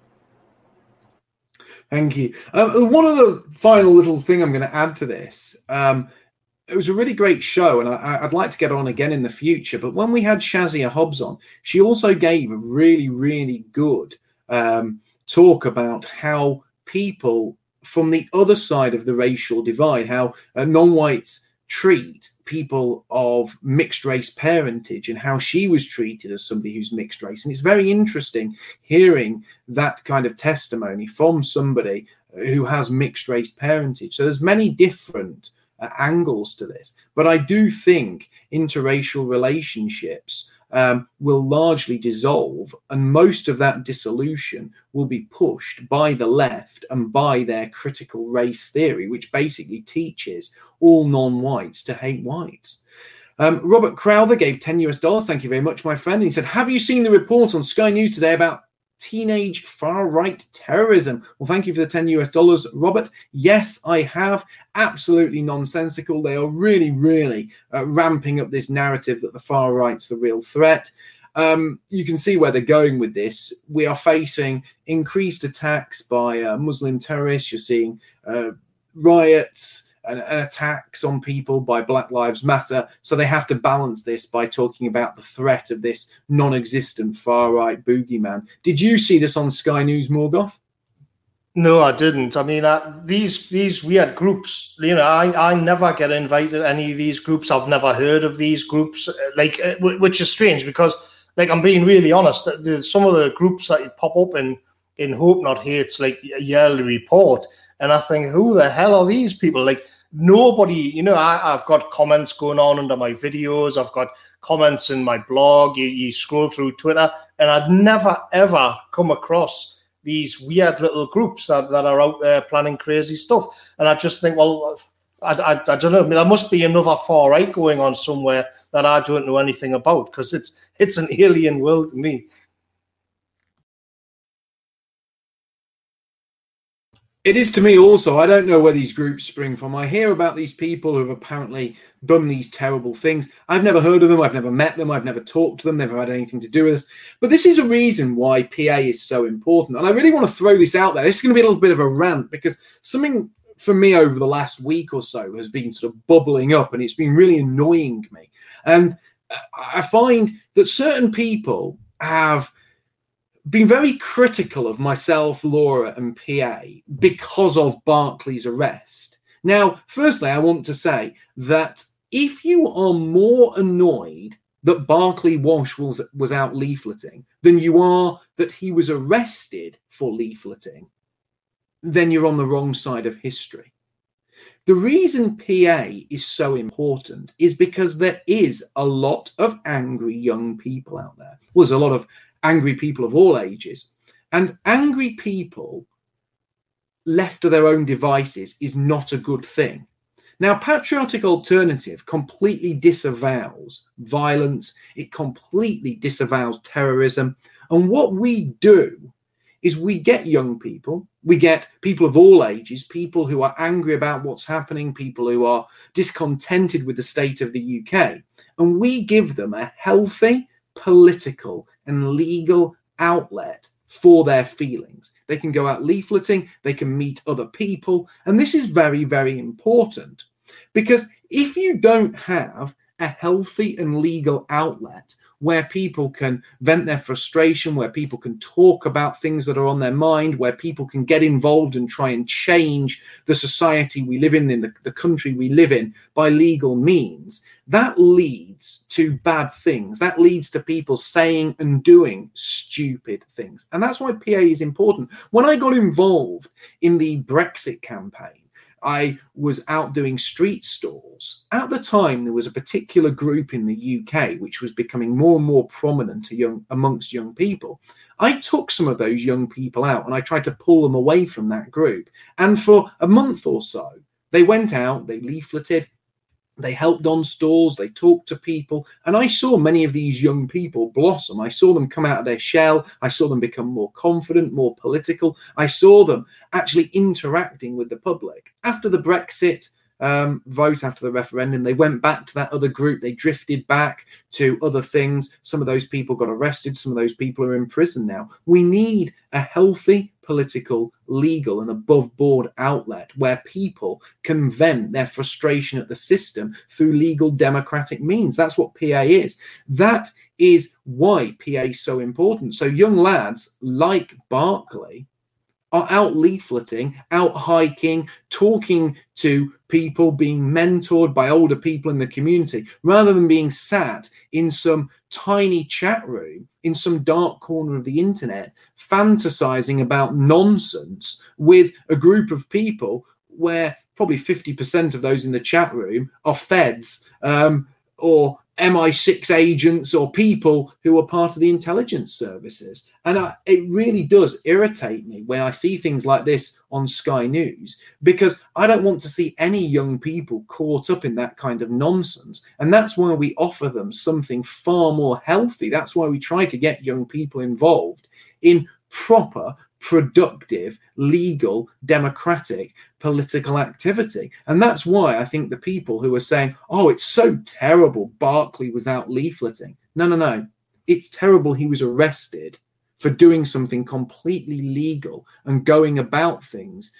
[SPEAKER 1] Thank you. Uh, one other final little thing I'm going to add to this. Um, it was a really great show, and I, I'd like to get on again in the future. But when we had Shazia Hobbs on, she also gave a really, really good um, talk about how people from the other side of the racial divide, how uh, non-whites treat people of mixed race parentage, and how she was treated as somebody who's mixed race. And it's very interesting hearing that kind of testimony from somebody who has mixed race parentage. So there's many different uh, angles to this, but I do think interracial relationships um, will largely dissolve, and most of that dissolution will be pushed by the left and by their critical race theory, which basically teaches all non-whites to hate whites. Um, Robert Crowther gave ten US dollars. Thank you very much, my friend. And he said, have you seen the report on Sky News today about teenage far-right terrorism? Well, thank you for the ten US dollars, Robert. Yes, I have. Absolutely nonsensical. They are really, really uh, ramping up this narrative that the far right's the real threat. Um, you can see where they're going with this. We are facing increased attacks by uh, Muslim terrorists. You're seeing uh, riots and, and attacks on people by Black Lives Matter. So they have to balance this by talking about the threat of this non-existent far-right boogeyman. Did you see this on Sky News, Morgoth?
[SPEAKER 3] No, I didn't. I mean, uh, these these weird groups, you know, I, I never get invited to any of these groups. I've never heard of these groups, like, uh, which is strange because, like, I'm being really honest, the, the, some of the groups that pop up in, in Hope Not Hate's, like, a yearly report, and I think, who the hell are these people? Like, nobody, you know, I, I've got comments going on under my videos. I've got comments in my blog. You, you scroll through Twitter, and I'd never, ever come across these weird little groups that, that are out there planning crazy stuff. And I just think, well, I, I, I don't know. I mean, there must be another far right going on somewhere that I don't know anything about, because it's it's an alien world to me.
[SPEAKER 1] It is to me also. I don't know where these groups spring from. I hear about these people who have apparently done these terrible things. I've never heard of them. I've never met them. I've never talked to them. Never had anything to do with this. But this is a reason why P A is so important. And I really want to throw this out there. This is going to be a little bit of a rant, because something for me over the last week or so has been sort of bubbling up, and it's been really annoying me. And I find that certain people have been very critical of myself, Laura, and P A because of Barclay's arrest. Now, firstly, I want to say that if you are more annoyed that Barclay Walsh was, was out leafleting than you are that he was arrested for leafleting, then you're on the wrong side of history. The reason P A is so important is because there is a lot of angry young people out there. Well, there's a lot of angry people of all ages. And angry people left to their own devices is not a good thing. Now, Patriotic Alternative completely disavows violence. It completely disavows terrorism. And what we do is we get young people, we get people of all ages, people who are angry about what's happening, people who are discontented with the state of the U K, and we give them a healthy political and legal outlet for their feelings. They can go out leafleting, they can meet other people, and this is very, very important, because if you don't have a healthy and legal outlet where people can vent their frustration, where people can talk about things that are on their mind, where people can get involved and try and change the society we live in, in the, the country we live in, by legal means, that leads to bad things. That leads to people saying and doing stupid things. And that's why P A is important. When I got involved in the Brexit campaign, I was out doing street stalls. At the time, there was a particular group in the U K which was becoming more and more prominent to young, amongst young people. I took some of those young people out and I tried to pull them away from that group. And for a month or so, they went out, they leafleted, they helped on stalls, they talked to people, and I saw many of these young people blossom. I saw them come out of their shell. I saw them become more confident, more political. I saw them actually interacting with the public. After the Brexit um, vote, after the referendum, they went back to that other group. They drifted back to other things. Some of those people got arrested. Some of those people are in prison now. We need a healthy political, legal and above board outlet where people can vent their frustration at the system through legal democratic means. That's what P A is. That is why P A is so important. So young lads like Barclay are out leafleting, out hiking, talking to people, being mentored by older people in the community, rather than being sat in some tiny chat room in some dark corner of the internet, fantasizing about nonsense with a group of people where probably fifty percent of those in the chat room are feds um, or M I six agents or people who are part of the intelligence services. And I, it really does irritate me when I see things like this on Sky News, because I don't want to see any young people caught up in that kind of nonsense. And that's why we offer them something far more healthy. That's why we try to get young people involved in proper, productive, legal, democratic political activity. And that's why I think the people who are saying, oh, it's so terrible Barclay was out leafleting. No, no, no. It's terrible he was arrested for doing something completely legal and going about things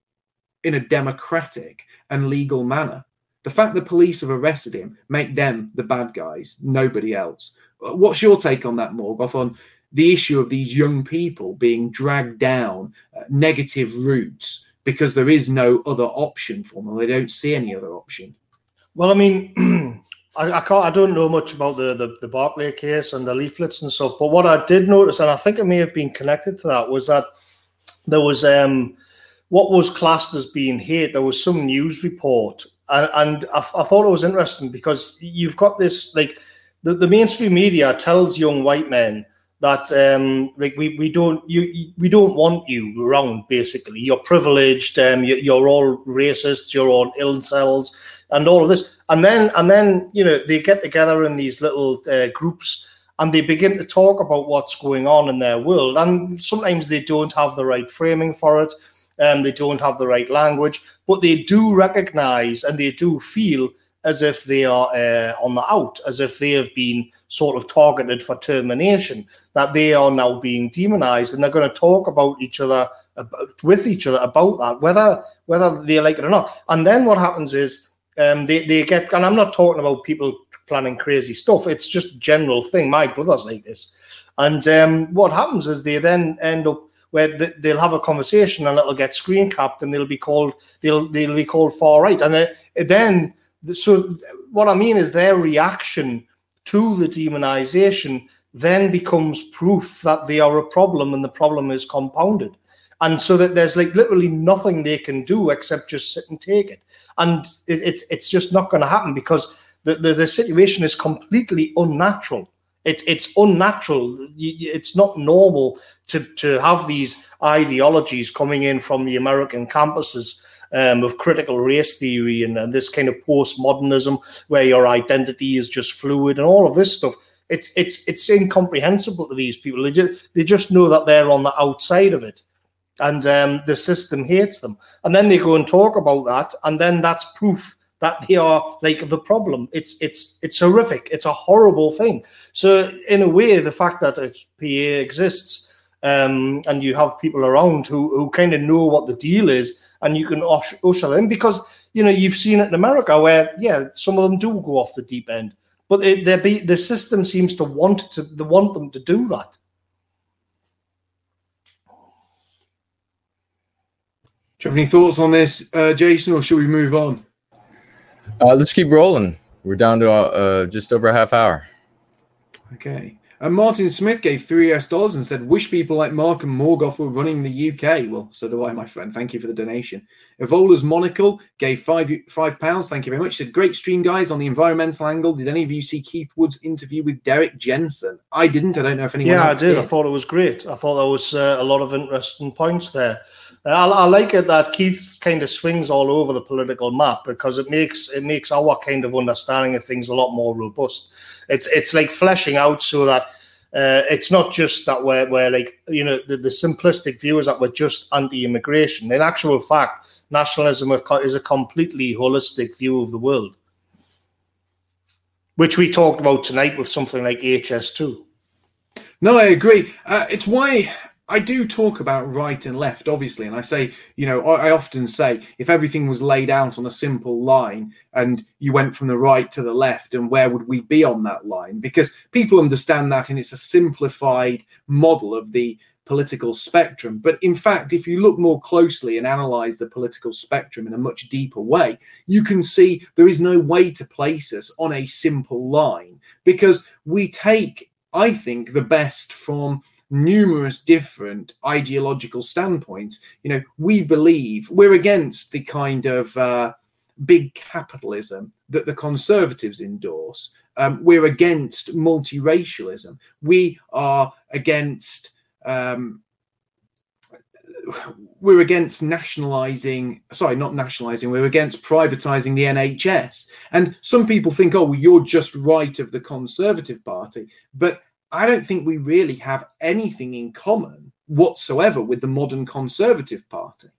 [SPEAKER 1] in a democratic and legal manner. The fact the police have arrested him make them the bad guys, nobody else. What's your take on that, Morgoth, on the issue of these young people being dragged down uh, negative routes because there is no other option for them, or they don't see any other option?
[SPEAKER 3] Well, I mean, I, I can't. I don't know much about the, the the Barclay case and the leaflets and stuff. But what I did notice, and I think it may have been connected to that, was that there was um, what was classed as being hate. There was some news report, and, and I, I thought it was interesting because you've got this, like the, the mainstream media tells young white men that um, like we, we don't you we don't want you around. Basically, you're privileged. Um, you, you're all racists. You're all incels, and all of this. And then and then you know they get together in these little uh, groups and they begin to talk about what's going on in their world. And sometimes they don't have the right framing for it. Um, they don't have the right language, but they do recognize and they do feel as if they are uh, on the out, as if they have been sort of targeted for termination, that they are now being demonized, and they're going to talk about each other, about, with each other about that, whether whether they like it or not. And then what happens is um, they, they get, and I'm not talking about people planning crazy stuff, it's just a general thing. My brother's like this. And um, what happens is they then end up where they'll have a conversation and it'll get screen capped and they'll be called, they'll, they'll be called far right. And then, so what I mean is their reaction to the demonization then becomes proof that they are a problem and the problem is compounded. And so that there's like literally nothing they can do except just sit and take it. And it, it's it's just not going to happen because the, the, the situation is completely unnatural. It's it's unnatural. It's not normal to, to have these ideologies coming in from the American campuses Um, of critical race theory and, and this kind of postmodernism where your identity is just fluid and all of this stuff. It's it's it's incomprehensible to these people. They just they just know that they're on the outside of it, and um, the system hates them. And then they go and talk about that, and then that's proof that they are like the problem. It's it's it's horrific. It's a horrible thing. So in a way, the fact that it's P A exists, um, and you have people around who who kind of know what the deal is, and you can usher, usher them, because you know you've seen it in America where yeah, some of them do go off the deep end, but it, they be the system seems to want to they want them to do that.
[SPEAKER 1] Do you have any thoughts on this, uh, Jason, or should we move on?
[SPEAKER 2] Uh, let's keep rolling. We're down to uh, just over a half hour.
[SPEAKER 1] Okay. And Martin Smith gave three U S dollars and said, wish people like Mark and Morgoth were running the U K. Well, so do I, my friend. Thank you for the donation. Evola's Monocle gave five five pounds. Thank you very much. Said, great stream, guys, on the environmental angle. Did any of you see Keith Wood's interview with Derek Jensen? I didn't. I don't know if anyone
[SPEAKER 3] yeah,
[SPEAKER 1] else
[SPEAKER 3] I did.
[SPEAKER 1] did.
[SPEAKER 3] I thought it was great. I thought there was uh, a lot of interesting points there. I, I like it that Keith kind of swings all over the political map, because it makes it makes our kind of understanding of things a lot more robust. It's it's like fleshing out so that uh, it's not just that we're, we're like, you know, the, the simplistic view is that we're just anti-immigration. In actual fact, nationalism is a completely holistic view of the world, which we talked about tonight with something like H S two.
[SPEAKER 1] No, I agree. Uh, it's why I do talk about right and left, obviously, and I say, you know, I often say if everything was laid out on a simple line and you went from the right to the left, and where would we be on that line? Because people understand that, and it's a simplified model of the political spectrum. But in fact, if you look more closely and analyze the political spectrum in a much deeper way, you can see there is no way to place us on a simple line, because we take, I think, the best from numerous different ideological standpoints. You know, we believe we're against the kind of uh, big capitalism that the Conservatives endorse. Um, we're against multiracialism. We are against um, we're against nationalizing, sorry, not nationalizing, we're against privatizing the N H S. And some people think, oh, well, you're just right of the Conservative Party. But I don't think we really have anything in common whatsoever with the modern Conservative Party.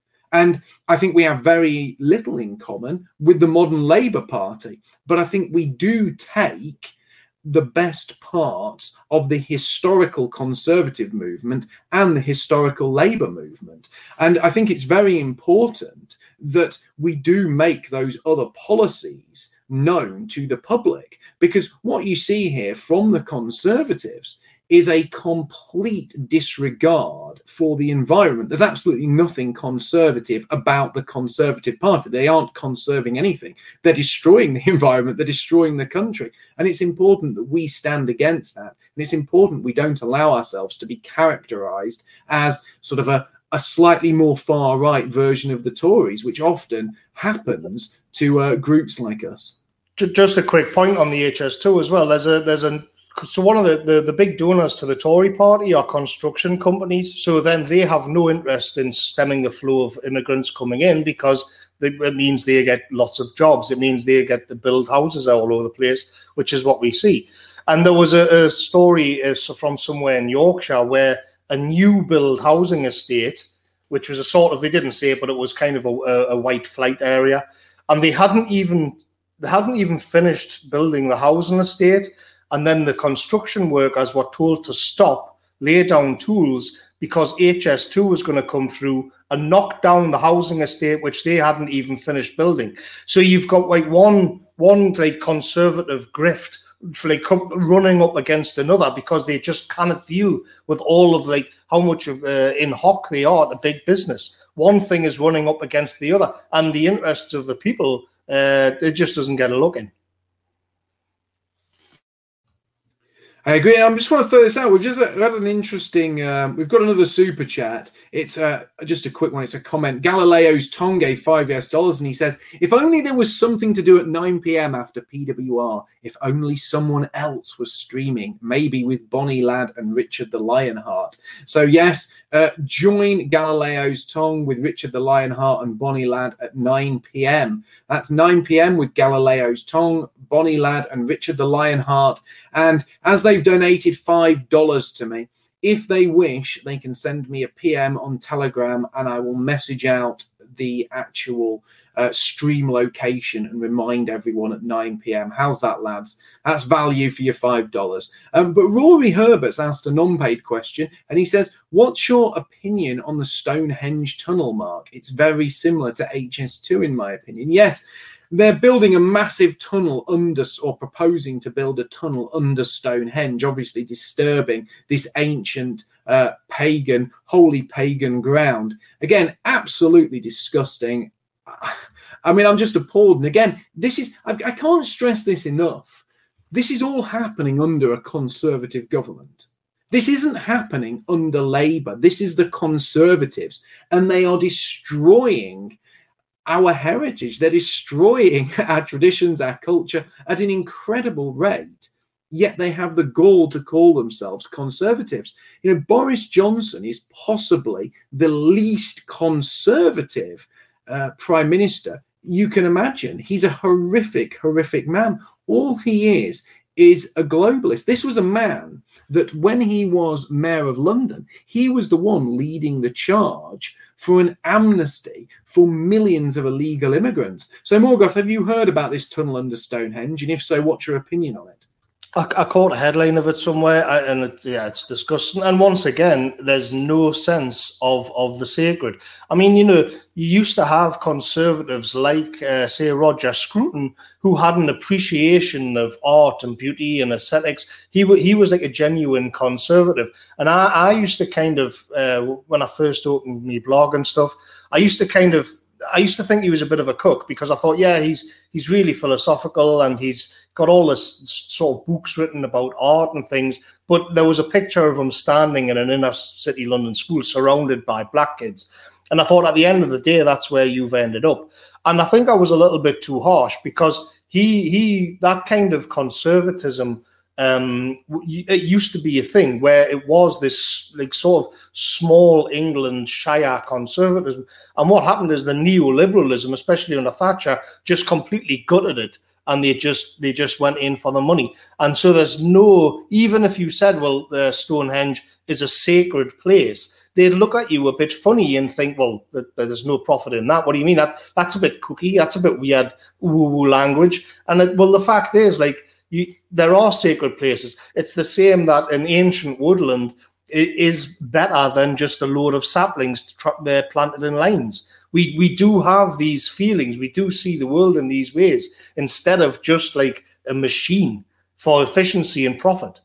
[SPEAKER 1] And I think we have very little in common with the modern Labour Party. But I think we do take the best parts of the historical Conservative movement and the historical Labour movement. And I think it's very important that we do make those other policies known to the public, because what you see here from the Conservatives is a complete disregard for the environment. There's absolutely nothing conservative about the Conservative Party. They aren't conserving anything. They're destroying the environment. They're destroying the country. And it's important that we stand against that. And it's important we don't allow ourselves to be characterized as sort of a, a slightly more far right version of the Tories, which often happens to uh, groups like us.
[SPEAKER 3] Just a quick point on the H S two as well. There's a there's a so one of the, the, the big donors to the Tory party are construction companies. So then they have no interest in stemming the flow of immigrants coming in, because they, it means they get lots of jobs. It means they get to build houses all over the place, which is what we see. And there was a, a story from somewhere in Yorkshire where a new build housing estate, which was a sort of, they didn't say it, but it was kind of a, a white flight area. And they hadn't even they hadn't even finished building the housing estate. And then the construction workers were told to stop, lay down tools, because H S two was going to come through and knock down the housing estate, which they hadn't even finished building. So you've got like one, one like conservative grift for like running up against another, because they just cannot deal with all of like how much of uh, in hock they are to big business. One thing is running up against the other, and the interests of the people, uh, it just doesn't get a look in.
[SPEAKER 1] I agree. I just want to throw this out. We've just had an interesting, um, we've got another super chat. It's uh, just a quick one. It's a comment. Galileo's Tom gave five U S dollars, and he says, if only there was something to do at nine p.m. after P W R, if only someone else was streaming, maybe with Bonnie Ladd and Richard the Lionheart. So yes, Uh, join Galileo's Tongue with Richard the Lionheart and Bonnie Ladd at nine p.m. That's nine p.m. with Galileo's Tongue, Bonnie Ladd and Richard the Lionheart. And as they've donated five dollars to me, if they wish, they can send me a P M on Telegram and I will message out the actual uh, stream location and remind everyone at nine p.m. How's that, lads? That's value for your five dollars. Um, but Rory Herbert's asked a non-paid question, and he says, what's your opinion on the Stonehenge tunnel, Mark? It's very similar to H S two, in my opinion. Yes, they're building a massive tunnel under, or proposing to build a tunnel under Stonehenge, obviously disturbing this ancient uh, pagan, holy pagan ground. Again, absolutely disgusting. I mean, I'm just appalled. And again, this is, I, I can't stress this enough. This is all happening under a Conservative government. This isn't happening under Labour. This is the Conservatives, and they are destroying our heritage. They're destroying our traditions, our culture at an incredible rate. Yet they have the gall to call themselves Conservatives. You know, Boris Johnson is possibly the least conservative uh, Prime Minister you can imagine. He's a horrific, horrific man. All he is is a globalist. This was a man that when he was Mayor of London, he was the one leading the charge for an amnesty for millions of illegal immigrants. So, Morgoth, have you heard about this tunnel under Stonehenge? And if so, what's your opinion on it?
[SPEAKER 3] I, I caught a headline of it somewhere, and it, yeah, it's disgusting. And once again, there's no sense of, of the sacred. I mean, you know, you used to have Conservatives like, uh, say, Roger Scruton, who had an appreciation of art and beauty and aesthetics. He, w- he was like a genuine Conservative. And I, I used to kind of, uh, when I first opened my blog and stuff, I used to kind of, I used to think he was a bit of a cook, because I thought, yeah, he's he's really philosophical and he's got all this sort of books written about art and things. But there was a picture of him standing in an inner city London school surrounded by black kids. And I thought at the end of the day, that's where you've ended up. And I think I was a little bit too harsh, because he he that kind of conservatism, Um, it used to be a thing where it was this like sort of small England Shire conservatism, and what happened is the neoliberalism, especially under Thatcher, just completely gutted it, and they just they just went in for the money. And so there's no, even if you said, well, the Stonehenge is a sacred place, they'd look at you a bit funny and think, well, that, that there's no profit in that. What do you mean? That that's a bit kooky. That's a bit weird woo-woo language. And it, well, the fact is, like, You, there are sacred places. It's the same that an ancient woodland is better than just a load of saplings uh, planted in lines. We we do have these feelings. We do see the world in these ways, instead of just like a machine for efficiency and profit.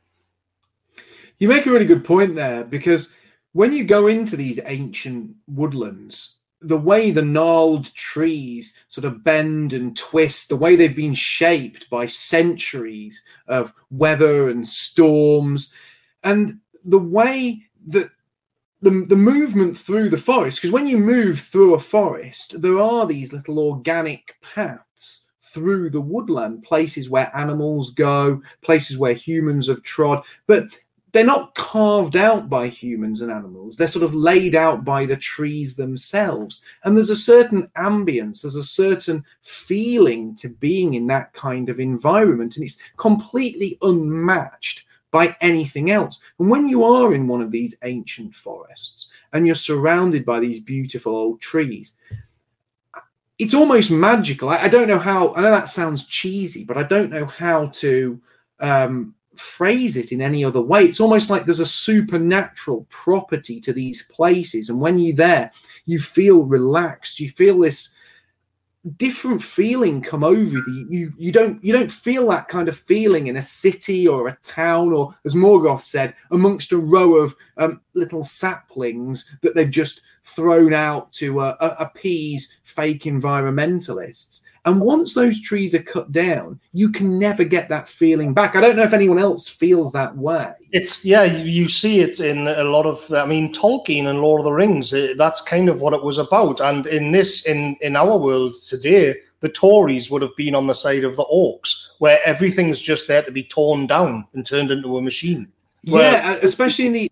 [SPEAKER 1] You make a really good point there, because when you go into these ancient woodlands, the way the gnarled trees sort of bend and twist, the way they've been shaped by centuries of weather and storms, and the way that the, the movement through the forest, because when you move through a forest, there are these little organic paths through the woodland, places where animals go, places where humans have trod, but they're not carved out by humans and animals. They're sort of laid out by the trees themselves. And there's a certain ambience, there's a certain feeling to being in that kind of environment. And it's completely unmatched by anything else. And when you are in one of these ancient forests and you're surrounded by these beautiful old trees, it's almost magical. I, I don't know how, I know that sounds cheesy, but I don't know how to um, phrase it in any other way. It's almost like there's a supernatural property to these places, and when you're there, you feel relaxed. You feel this different feeling come over you. You you don't you don't feel that kind of feeling in a city or a town, or, as Morgoth said, amongst a row of um, little saplings that they've just thrown out to uh, appease fake environmentalists. And once those trees are cut down, you can never get that feeling back. I don't know if anyone else feels that way.
[SPEAKER 3] It's, yeah, you see it in a lot of, I mean, Tolkien and Lord of the Rings, that's kind of what it was about. And in this, in, in our world today, the Tories would have been on the side of the orcs, where everything's just there to be torn down and turned into a machine.
[SPEAKER 1] Where, yeah, especially in the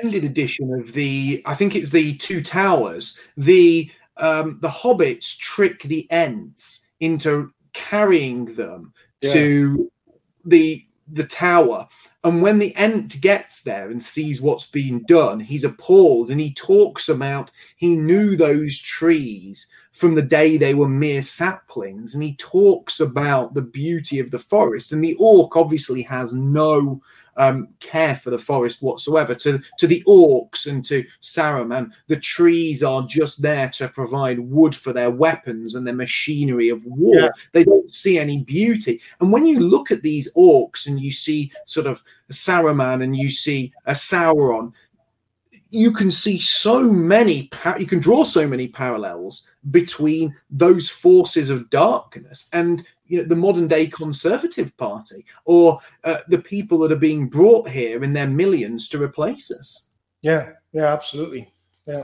[SPEAKER 1] extended edition of the, I think it's the Two Towers, the um, the hobbits trick the Ents into carrying them yeah. to the the tower. And when the Ent gets there and sees what's been done, he's appalled, and he talks about he knew those trees from the day they were mere saplings, and he talks about the beauty of the forest. And the orc obviously has no um, care for the forest whatsoever. To, to the orcs and to Saruman, the trees are just there to provide wood for their weapons and their machinery of war. Yeah. They don't see any beauty. And when you look at these orcs and you see sort of Saruman and you see a Sauron, you can see so many, you can draw so many parallels between those forces of darkness and, you know, the modern day Conservative Party, or uh, the people that are being brought here in their millions to replace us.
[SPEAKER 3] Yeah, yeah, absolutely. Yeah.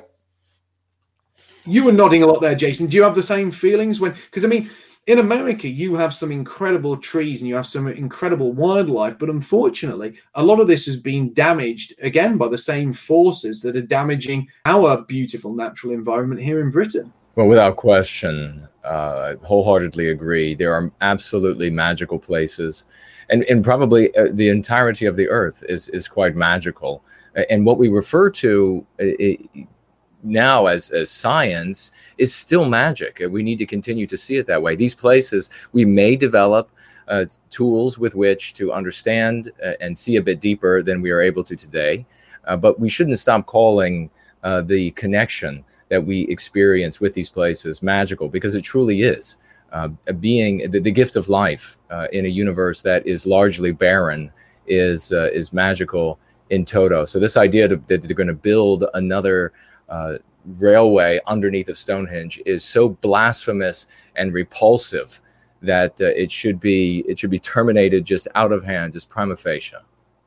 [SPEAKER 1] You were nodding a lot there, Jason. Do you have the same feelings when, because I mean, in America, you have some incredible trees and you have some incredible wildlife, but unfortunately, a lot of this has been damaged, again, by the same forces that are damaging our beautiful natural environment here in Britain.
[SPEAKER 2] Well, without question, uh, I wholeheartedly agree. There are absolutely magical places, and, and probably uh, the entirety of the earth is, is quite magical. And what we refer to it, now as, as science is still magic. We need to continue to see it that way. These places, we may develop uh, tools with which to understand uh, and see a bit deeper than we are able to today. Uh, but we shouldn't stop calling uh, the connection that we experience with these places magical, because it truly is. Uh, being the, the gift of life uh, in a universe that is largely barren is uh, is magical in toto. So this idea to, that they're going to build another uh, railway underneath of Stonehenge is so blasphemous and repulsive that uh, it should be it should be terminated just out of hand, just prima facie.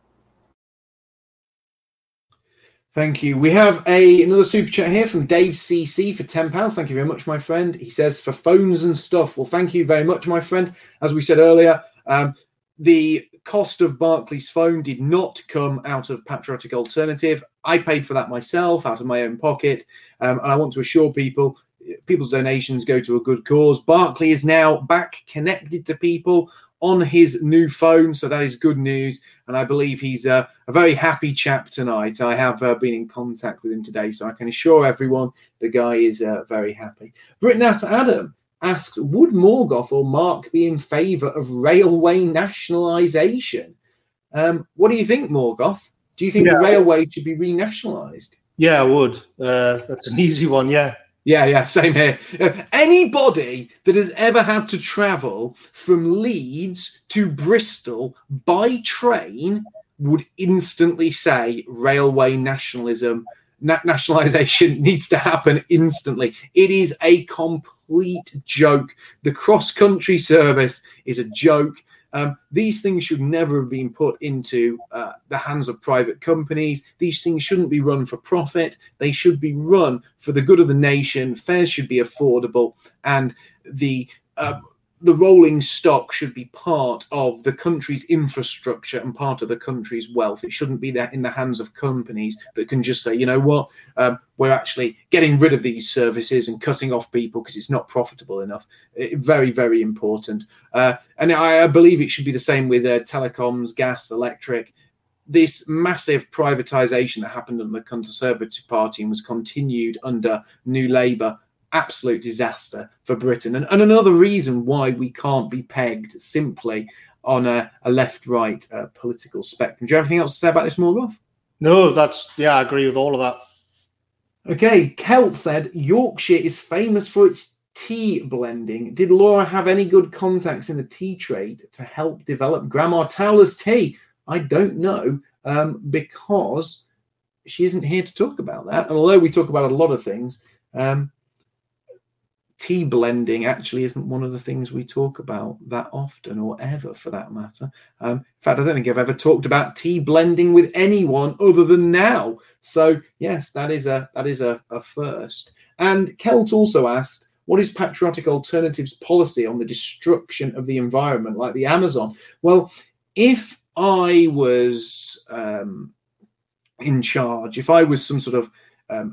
[SPEAKER 1] Thank you. We have a another super chat here from Dave C C for ten pounds. Thank you very much, my friend. He says, for phones and stuff. Well, thank you very much, my friend. As we said earlier, um, the cost of Barclays phone did not come out of Patriotic Alternative. I paid for that myself out of my own pocket. Um, and I want to assure people, people's donations go to a good cause. Barclay is now back connected to people on his new phone, so that is good news, and I believe he's uh, a very happy chap tonight. I have uh, been in contact with him today, so I can assure everyone the guy is uh, very happy. Britnat Adam asked, would Morgoth or Mark be in favour of railway nationalisation? Um, what do you think, Morgoth? Do you think yeah. the railway should be renationalised?
[SPEAKER 3] Yeah, I would. Uh, that's an easy one, yeah.
[SPEAKER 1] Yeah, yeah, same here. Uh, anybody that has ever had to travel from Leeds to Bristol by train would instantly say railway nationalism, na- nationalisation needs to happen instantly. It is a complete joke. The cross-country service is a joke. Um, these things should never have been put into uh, the hands of private companies. These things shouldn't be run for profit. They should be run for the good of the nation. Fares should be affordable, and the uh, the rolling stock should be part of the country's infrastructure and part of the country's wealth. It shouldn't be that in the hands of companies that can just say, you know what, um, we're actually getting rid of these services and cutting off people because it's not profitable enough. It, very, very important. Uh, and I, I believe it should be the same with uh, telecoms, gas, electric. This massive privatisation that happened under the Conservative Party and was continued under New Labour, absolute disaster for Britain, and, and another reason why we can't be pegged simply on a, a left-right uh, political spectrum. Do you have anything else to say about this, Morgoth?
[SPEAKER 3] No, that's, yeah, I agree with all of that.
[SPEAKER 1] Okay, Kelt said, Yorkshire is famous for its tea blending. Did Laura have any good contacts in the tea trade to help develop Grandma Towler's tea? I don't know, um, because she isn't here to talk about that. And although we talk about a lot of things, um, tea blending actually isn't one of the things we talk about that often, or ever for that matter. Um, in fact, I don't think I've ever talked about tea blending with anyone other than now. So yes, that is a that is a, a first. And Kelt also asked, what is Patriotic Alternative's policy on the destruction of the environment, like the Amazon? Well, if I was um, in charge, if I was some sort of um,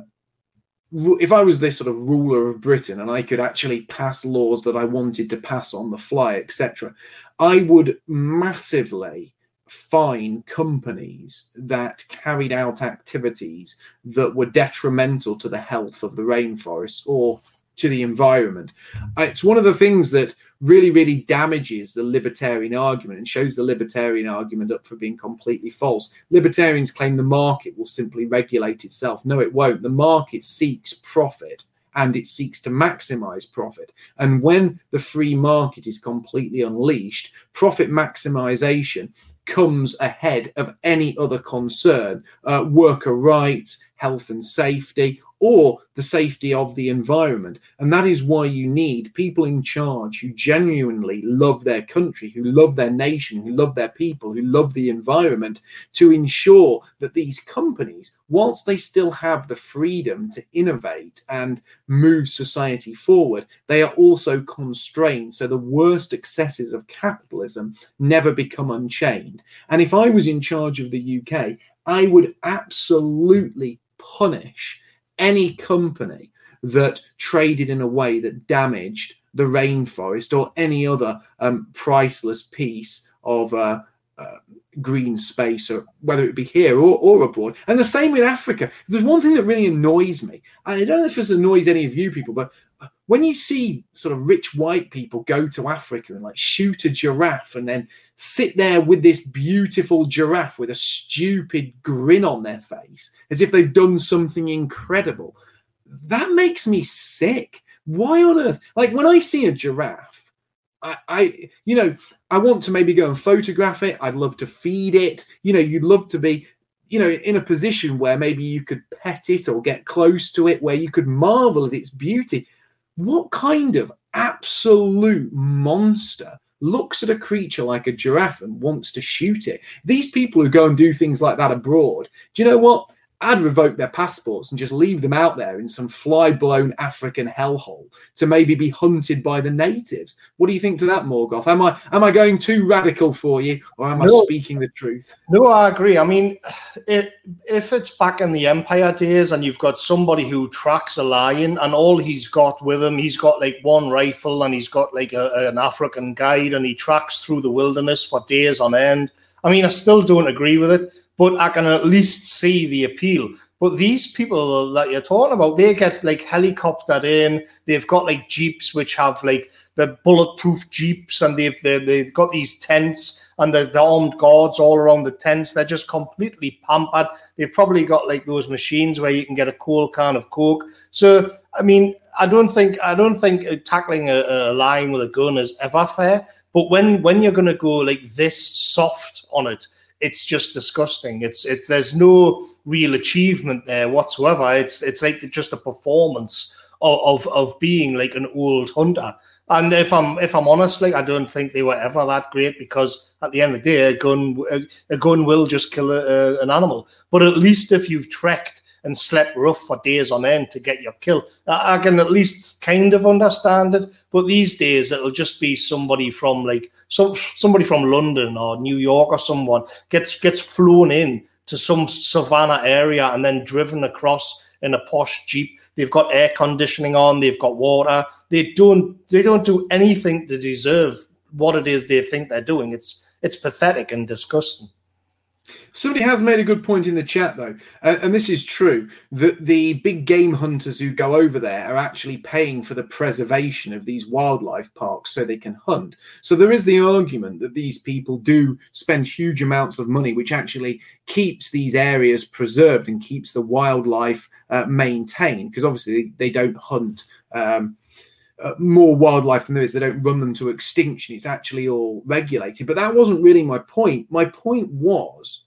[SPEAKER 1] if I was this sort of ruler of Britain and I could actually pass laws that I wanted to pass on the fly, et cetera, I would massively fine companies that carried out activities that were detrimental to the health of the rainforest or to the environment. It's one of the things that really, really damages the libertarian argument and shows the libertarian argument up for being completely false. Libertarians claim the market will simply regulate itself. No, it won't. The market seeks profit and it seeks to maximize profit. And when the free market is completely unleashed, profit maximization comes ahead of any other concern, uh, worker rights, health and safety, or the safety of the environment. And that is why you need people in charge who genuinely love their country, who love their nation, who love their people, who love the environment, to ensure that these companies, whilst they still have the freedom to innovate and move society forward, they are also constrained so the worst excesses of capitalism never become unchained. And if I was in charge of the U K, I would absolutely punish any company that traded in a way that damaged the rainforest or any other um, priceless piece of uh, uh, green space, or whether it be here or, or abroad. And the same with Africa. There's one thing that really annoys me. I don't know if this annoys any of you people, but when you see sort of rich white people go to Africa and like shoot a giraffe and then sit there with this beautiful giraffe with a stupid grin on their face as if they've done something incredible, that makes me sick. Why on earth? Like when I see a giraffe, I, I you know, I want to maybe go and photograph it. I'd love to feed it. You know, you'd love to be, you know, in a position where maybe you could pet it or get close to it, where you could marvel at its beauty. What kind of absolute monster looks at a creature like a giraffe and wants to shoot it? These people who go and do things like that abroad, do you know what? I'd revoke their passports and just leave them out there in some fly-blown African hellhole to maybe be hunted by the natives. What do you think to that, Morgoth? Am I am I going too radical for you, or am no, I speaking the truth?
[SPEAKER 3] No, I agree. I mean, it, if it's back in the Empire days and you've got somebody who tracks a lion and all he's got with him, he's got like one rifle and he's got like a, an African guide and he tracks through the wilderness for days on end. I mean, I still don't agree with it, but I can at least see the appeal. But these people that you're talking about, they get like helicoptered in. They've got like Jeeps, which have like the bulletproof Jeeps, and they've they've, they've got these tents and the, the armed guards all around the tents. They're just completely pampered. They've probably got like those machines where you can get a cool can of Coke. So, I mean, I don't think I don't think tackling a, a lion with a gun is ever fair. But when when you're going to go like this soft on it, it's just disgusting. It's it's there's no real achievement there whatsoever. It's it's like just a performance of, of of being like an old hunter. And if I'm if I'm honest, like I don't think they were ever that great, because at the end of the day, a gun a, a gun will just kill a, a, an animal. But at least if you've trekked and slept rough for days on end to get your kill, I can at least kind of understand it. But these days, it'll just be somebody from like some somebody from London or New York or someone gets gets flown in to some savannah area and then driven across in a posh Jeep. They've got air conditioning on, they've got water. They don't they don't do anything to deserve what it is they think they're doing. It's it's pathetic and disgusting.
[SPEAKER 1] Somebody has made a good point in the chat, though, uh, and this is true, that the big game hunters who go over there are actually paying for the preservation of these wildlife parks so they can hunt. So there is the argument that these people do spend huge amounts of money, which actually keeps these areas preserved and keeps the wildlife uh, maintained, because obviously they don't hunt um, uh, more wildlife than there is. They don't run them to extinction. It's actually all regulated. But that wasn't really my point. My point was,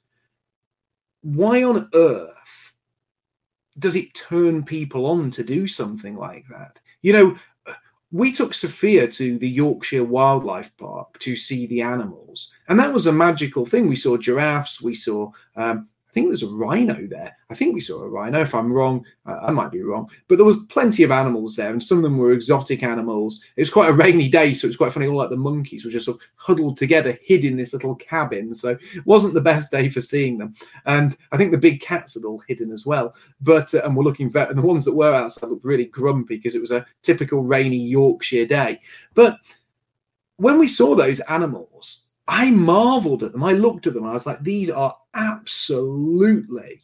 [SPEAKER 1] why on earth does it turn people on to do something like that? You know, we took Sophia to the Yorkshire Wildlife Park to see the animals, and that was a magical thing. We saw giraffes, we saw um, I think there's a rhino there. I think we saw a rhino. If I'm wrong, uh, I might be wrong. But there was plenty of animals there, and some of them were exotic animals. It was quite a rainy day, so it was quite funny. All like the monkeys were just sort of huddled together, hid in this little cabin. So it wasn't the best day for seeing them. And I think the big cats had all hidden as well. But uh, and were looking very, and the ones that were outside looked really grumpy because it was a typical rainy Yorkshire day. But when we saw those animals, I marveled at them. I looked at them and I was like, these are absolutely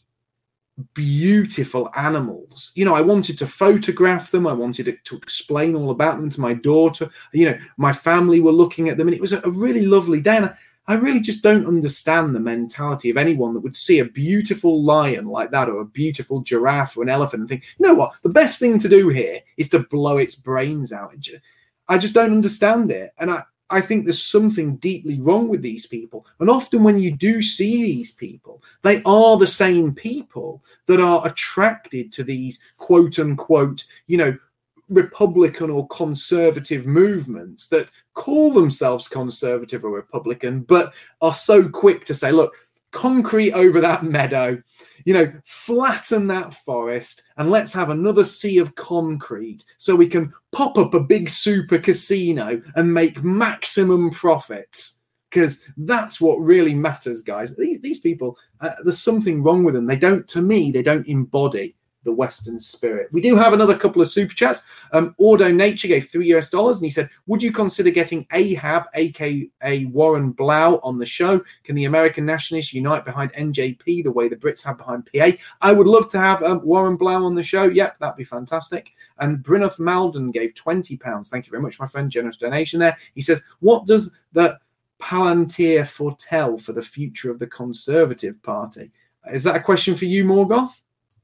[SPEAKER 1] beautiful animals. You know, I wanted to photograph them. I wanted to, to explain all about them to my daughter. You know, my family were looking at them, and it was a, a really lovely day. And I, I really just don't understand the mentality of anyone that would see a beautiful lion like that, or a beautiful giraffe or an elephant, and think, you know what, the best thing to do here is to blow its brains out. I just don't understand it. And I, I think there's something deeply wrong with these people. And often when you do see these people, they are the same people that are attracted to these quote unquote, you know, Republican or conservative movements that call themselves conservative or Republican, but are so quick to say, look, concrete over that meadow, you know, flatten that forest, and let's have another sea of concrete so we can pop up a big super casino and make maximum profits. Because that's what really matters, guys. These, these people, uh, there's something wrong with them. They don't, to me, they don't embody the Western spirit. We do have another couple of super chats. Um, Ordo Nature gave three U S dollars, and he said, would you consider getting Ahab, aka Warren Blau, on the show? Can the American nationalists unite behind N J P the way the Brits have behind P A? I would love to have um, Warren Blau on the show. Yep, that'd be fantastic. And Brynolf Malden gave twenty pounds. Thank you very much, my friend. Generous donation there. He says, what does the Palantir foretell for the future of the Conservative Party? Is that a question for you, Morgoth?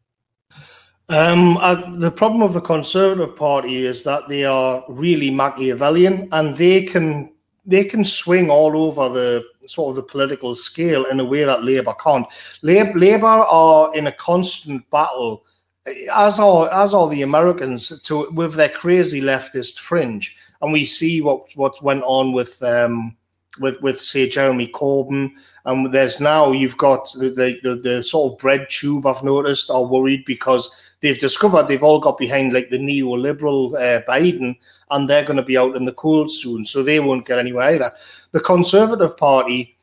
[SPEAKER 3] Um, uh, the problem of the Conservative Party is that they are really Machiavellian, and they can they can swing all over the sort of the political scale in a way that Labour can't. Labour, Labour are in a constant battle, as are as are the Americans, to with their crazy leftist fringe, and we see what what went on with. Um, With, with say Jeremy Corbyn, and there's now you've got the, the the the sort of bread tube I've noticed are worried because they've discovered they've all got behind like the neoliberal uh, Biden, and they're going to be out in the cold soon, so they won't get anywhere either. The Conservative Party,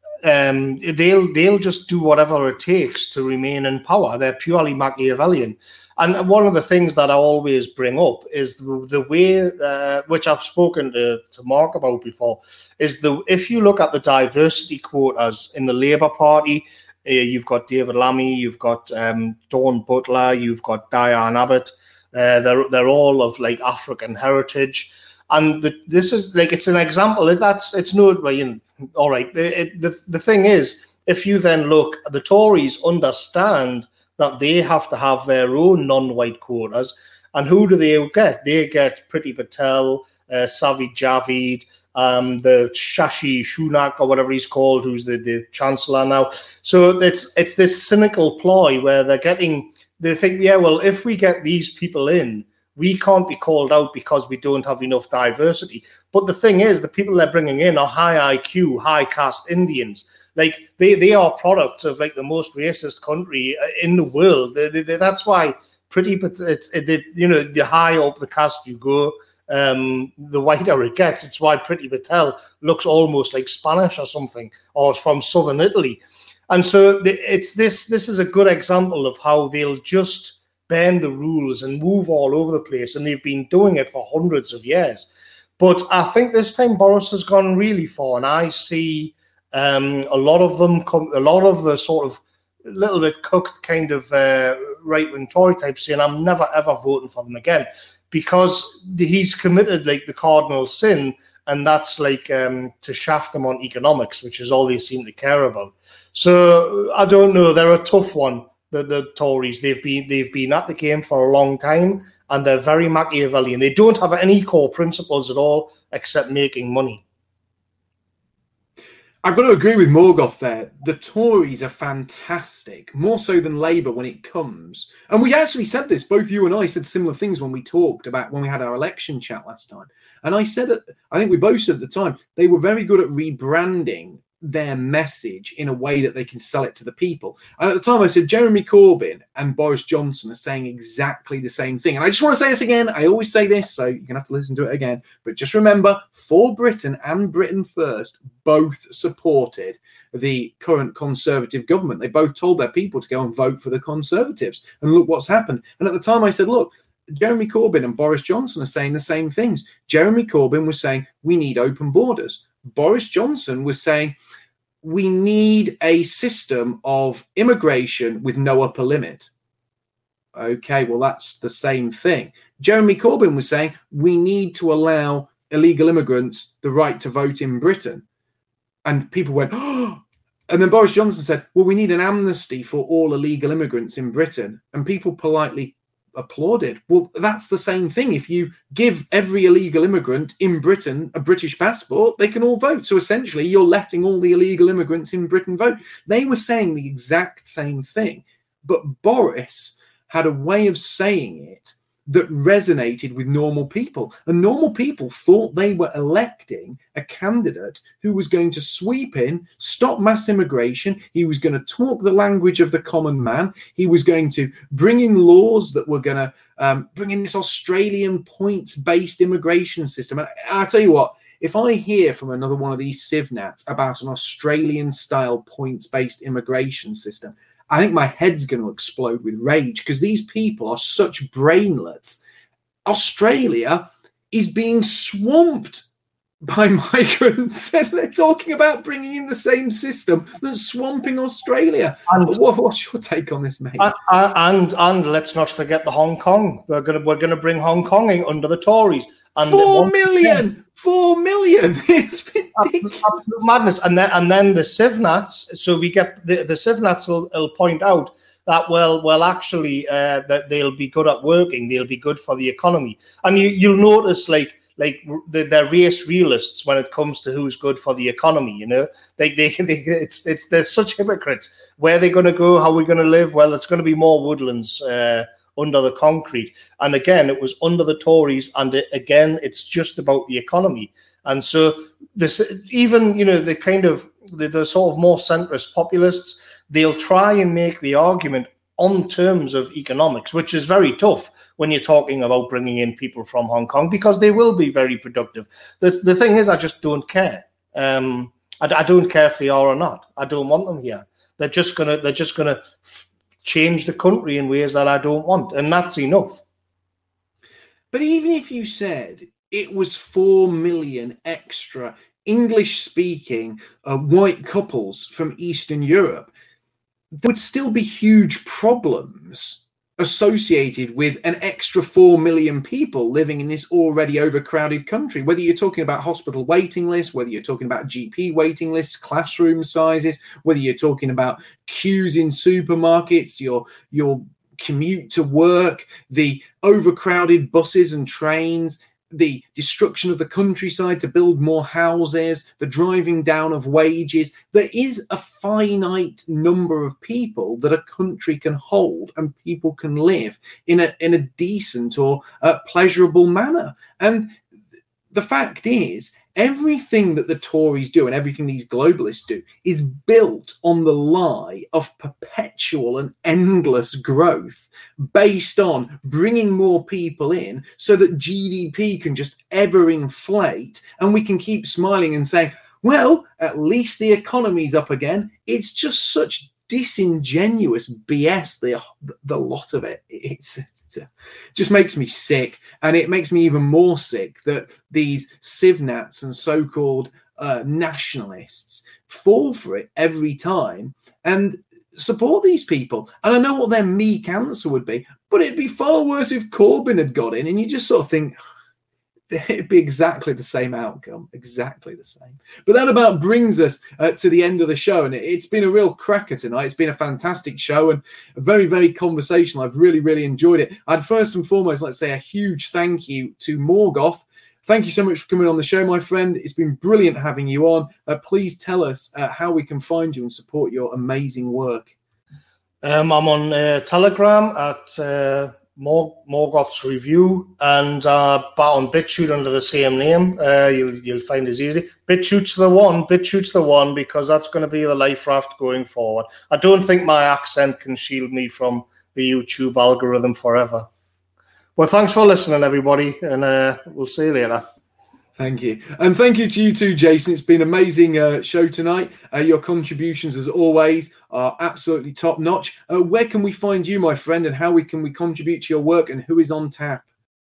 [SPEAKER 3] um, they'll they'll just do whatever it takes to remain in power. They're purely Machiavellian. And one of the things that I always bring up is the, the way, uh, which I've spoken to, to Mark about before, is the if you look at the diversity quotas in the Labour Party, uh, you've got David Lammy, you've got um, Dawn Butler, you've got Diane Abbott. Uh, they're they're all of like African heritage, and the, this is like it's an example. That's it's no, well, you know, all right. It, the the thing is, if you then look, the Tories understand that they have to have their own non-white quotas. And who do they get? They get Priti Patel, uh, Sajid Javid, um, the Shashi Shunak, or whatever he's called, who's the, the chancellor now. So it's it's this cynical ploy where they're getting, they think, yeah, well, if we get these people in, we can't be called out because we don't have enough diversity. But the thing is, the people they're bringing in are high I Q, high caste Indians. Like they, they are products of like the most racist country in the world. They, they, they, that's why pretty, it's it, you know, the higher up the caste you go, um, the whiter it gets. It's why Priti Patel looks almost like Spanish or something, or from southern Italy. And so the, it's this. This is a good example of how they'll just bend the rules and move all over the place, and they've been doing it for hundreds of years. But I think this time Boris has gone really far, and I see. Um, a lot of them come, a lot of the sort of little bit cooked kind of uh, right-wing Tory types saying, I'm never ever voting for them again, because he's committed like the cardinal sin, and that's like um, to shaft them on economics, which is all they seem to care about. So I don't know. They're a tough one. The, the Tories, they've been they've been at the game for a long time, and they're very Machiavellian. They don't have any core principles at all except making money.
[SPEAKER 1] I've got to agree with Morgoth there. The Tories are fantastic, more so than Labour when it comes. And we actually said this, both you and I said similar things when we talked about when we had our election chat last time. And I said, that, I think we both said at the time, they were very good at rebranding their message in a way that they can sell it to the people. And at the time I said Jeremy Corbyn and Boris Johnson are saying exactly the same thing. And I just want to say this again. I always say this, so you're going to have to listen to it again. But just remember, For Britain and Britain First both supported the current Conservative government. They both told their people to go and vote for the Conservatives. And look what's happened. And at the time I said, look, Jeremy Corbyn and Boris Johnson are saying the same things. Jeremy Corbyn was saying, we need open borders. Boris Johnson was saying, we need a system of immigration with no upper limit. Okay, well, that's the same thing. Jeremy Corbyn was saying, we need to allow illegal immigrants the right to vote in Britain. And people went, oh. And then Boris Johnson said, well, we need an amnesty for all illegal immigrants in Britain. And people politely applauded. Well, that's the same thing. If you give every illegal immigrant in Britain a British passport, they can all vote. So essentially, you're letting all the illegal immigrants in Britain vote. They were saying the exact same thing. But Boris had a way of saying it that resonated with normal people. And normal people thought they were electing a candidate who was going to sweep in, stop mass immigration. He was going to talk the language of the common man. He was going to bring in laws that were going to um, bring in this Australian points-based immigration system. And I'll tell you what, if I hear from another one of these civnats about an Australian-style points-based immigration system, I think my head's going to explode with rage because these people are such brainlets. Australia is being swamped by migrants, and they're talking about bringing in the same system that's swamping Australia. And what, what's your take on this, mate?
[SPEAKER 3] And, and and let's not forget the Hong Kong. We're gonna we're gonna bring Hong Kong in under the Tories. And
[SPEAKER 1] Four million. Again, Four million. It's ridiculous.
[SPEAKER 3] Absolute madness. And then and then the civnats. So we get the the civnats will, will point out that well, well, actually, uh, that they'll be good at working. They'll be good for the economy. And you you'll notice like like they're race realists when it comes to who's good for the economy. You know, they they, they it's it's they're such hypocrites. Where are they going to go? How are we going to live? Well, it's going to be more woodlands. Uh, under the concrete. And again, it was under the Tories. And it, again, it's just about the economy. And so this, even, you know, the kind of, the, the sort of more centrist populists, they'll try and make the argument on terms of economics, which is very tough when you're talking about bringing in people from Hong Kong, because they will be very productive. The, the thing is, I just don't care. Um, I, I don't care if they are or not. I don't want them here. They're just going to, they're just going to, change the country in ways that I don't want, and that's enough.
[SPEAKER 1] But even if you said it was four million extra English-speaking uh, white couples from Eastern Europe, there would still be huge problems associated with an extra four million people living in this already overcrowded country. Whether you're talking about hospital waiting lists, whether you're talking about G P waiting lists, classroom sizes, whether you're talking about queues in supermarkets, your your commute to work, the overcrowded buses and trains, the destruction of the countryside to build more houses, the driving down of wages. There is a finite number of people that a country can hold and people can live in a in a decent or uh, pleasurable manner. And the fact is, everything that the Tories do and everything these globalists do is built on the lie of perpetual and endless growth based on bringing more people in so that G D P can just ever inflate and we can keep smiling and saying, well, at least the economy's up again. It's just such disingenuous B S, the, the lot of it. It's It just makes me sick, and it makes me even more sick that these civnats and so-called uh, nationalists fall for it every time and support these people. And I know what their meek answer would be, but it'd be far worse if Corbyn had got in, and you just sort of think it'd be exactly the same outcome, exactly the same. But that about brings us uh, to the end of the show, and it, it's been a real cracker tonight. It's been a fantastic show and a very, very conversational. I've really, really enjoyed it. I'd first and foremost like to say a huge thank you to Morgoth. Thank you so much for coming on the show, my friend. It's been brilliant having you on. Uh, please tell us uh, how we can find you and support your amazing work.
[SPEAKER 3] Um, I'm on uh, Telegram at... Uh... Mor- Morgoth's Review, and uh, back on BitChute under the same name. Uh, you'll you'll find it easy. BitChute's the one. BitChute's the one because that's going to be the life raft going forward. I don't think my accent can shield me from the YouTube algorithm forever. Well, thanks for listening, everybody, and uh, we'll see you later.
[SPEAKER 1] Thank you. And thank you to you too, Jason. It's been an amazing uh, show tonight. Uh, your contributions, as always, are absolutely top notch. Uh, where can we find you, my friend, and how we can we contribute to your work, and who is on tap?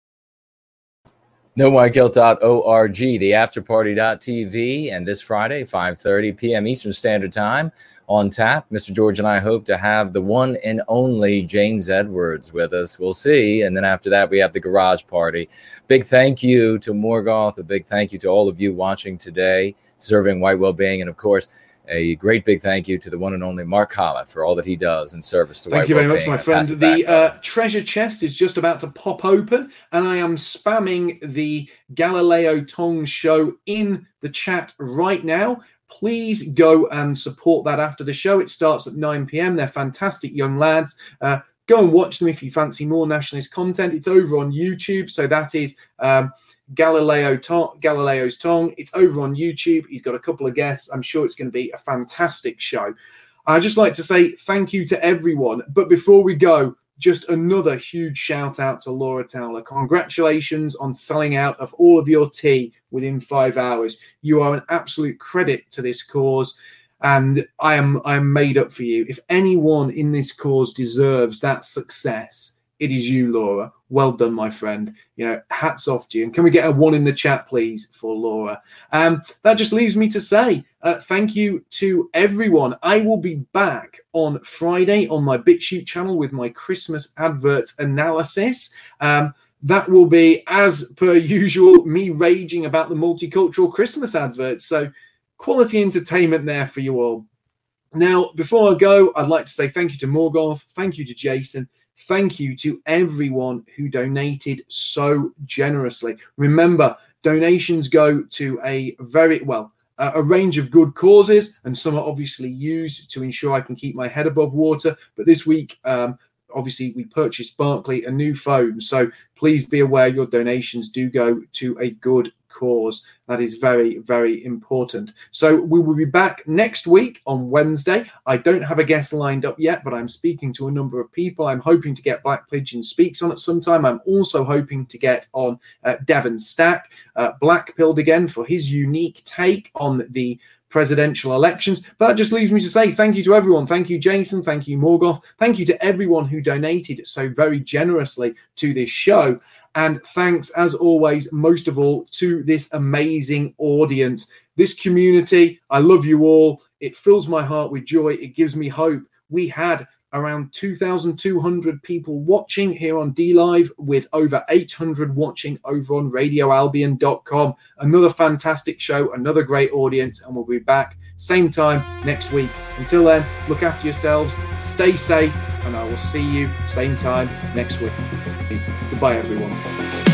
[SPEAKER 2] no white guilt dot org, the afterparty dot t v, and this Friday, five thirty p.m. Eastern Standard Time, on tap. Mister George and I hope to have the one and only James Edwards with us. We'll see. And then after that, we have the garage party. Big thank you to Morgoth. A big thank you to all of you watching today, serving white well-being. And of course, a great big thank you to the one and only Mark Collett for all that he does in service to
[SPEAKER 1] Thank
[SPEAKER 2] white
[SPEAKER 1] you very
[SPEAKER 2] well-being.
[SPEAKER 1] much, my friend. The uh, treasure chest is just about to pop open, and I am spamming the Galileo Tong show in the chat right now. Please go and support that after the show. It starts at nine p.m. They're fantastic young lads. Uh, go and watch them if you fancy more nationalist content. It's over on YouTube. So that is um, Galileo Tong, Galileo's Tong. It's over on YouTube. He's got a couple of guests. I'm sure it's going to be a fantastic show. I'd just like to say thank you to everyone. But before we go, just another huge shout out to Laura Towler. Congratulations on selling out of all of your tea within five hours. You are an absolute credit to this cause, and I am I am made up for you. If anyone in this cause deserves that success, it is you, Laura. Well done, my friend. You know, hats off to you. And can we get a one in the chat, please, for Laura? Um, that just leaves me to say uh, thank you to everyone. I will be back on Friday on my BitChute channel with my Christmas adverts analysis. Um, that will be, as per usual, me raging about the multicultural Christmas adverts. So quality entertainment there for you all. Now, before I go, I'd like to say thank you to Morgoth. Thank you to Jason. Thank you to everyone who donated so generously. Remember, donations go to a very, well, uh, a range of good causes, and some are obviously used to ensure I can keep my head above water. But this week, um, obviously, we purchased Barclay a new phone. So please be aware your donations do go to a good cause. That is very, very important. So we will be back next week on Wednesday. I don't have a guest lined up yet, but I'm speaking to a number of people. I'm hoping to get Black Pigeon Speaks on at some time. I'm also hoping to get on uh, Devon Stack, uh, Black Pilled again, for his unique take on the presidential elections. But that just leaves me to say thank you to everyone. Thank you, Jason. Thank you, Morgoth. Thank you to everyone who donated so very generously to this show. And thanks, as always, most of all, to this amazing audience, this community. I love you all. It fills my heart with joy. It gives me hope. We had around two thousand two hundred people watching here on D Live, with over eight hundred watching over on radio albion dot com. Another fantastic show, another great audience, and we'll be back same time next week. Until then, look after yourselves, stay safe, and I will see you same time next week. Goodbye, everyone.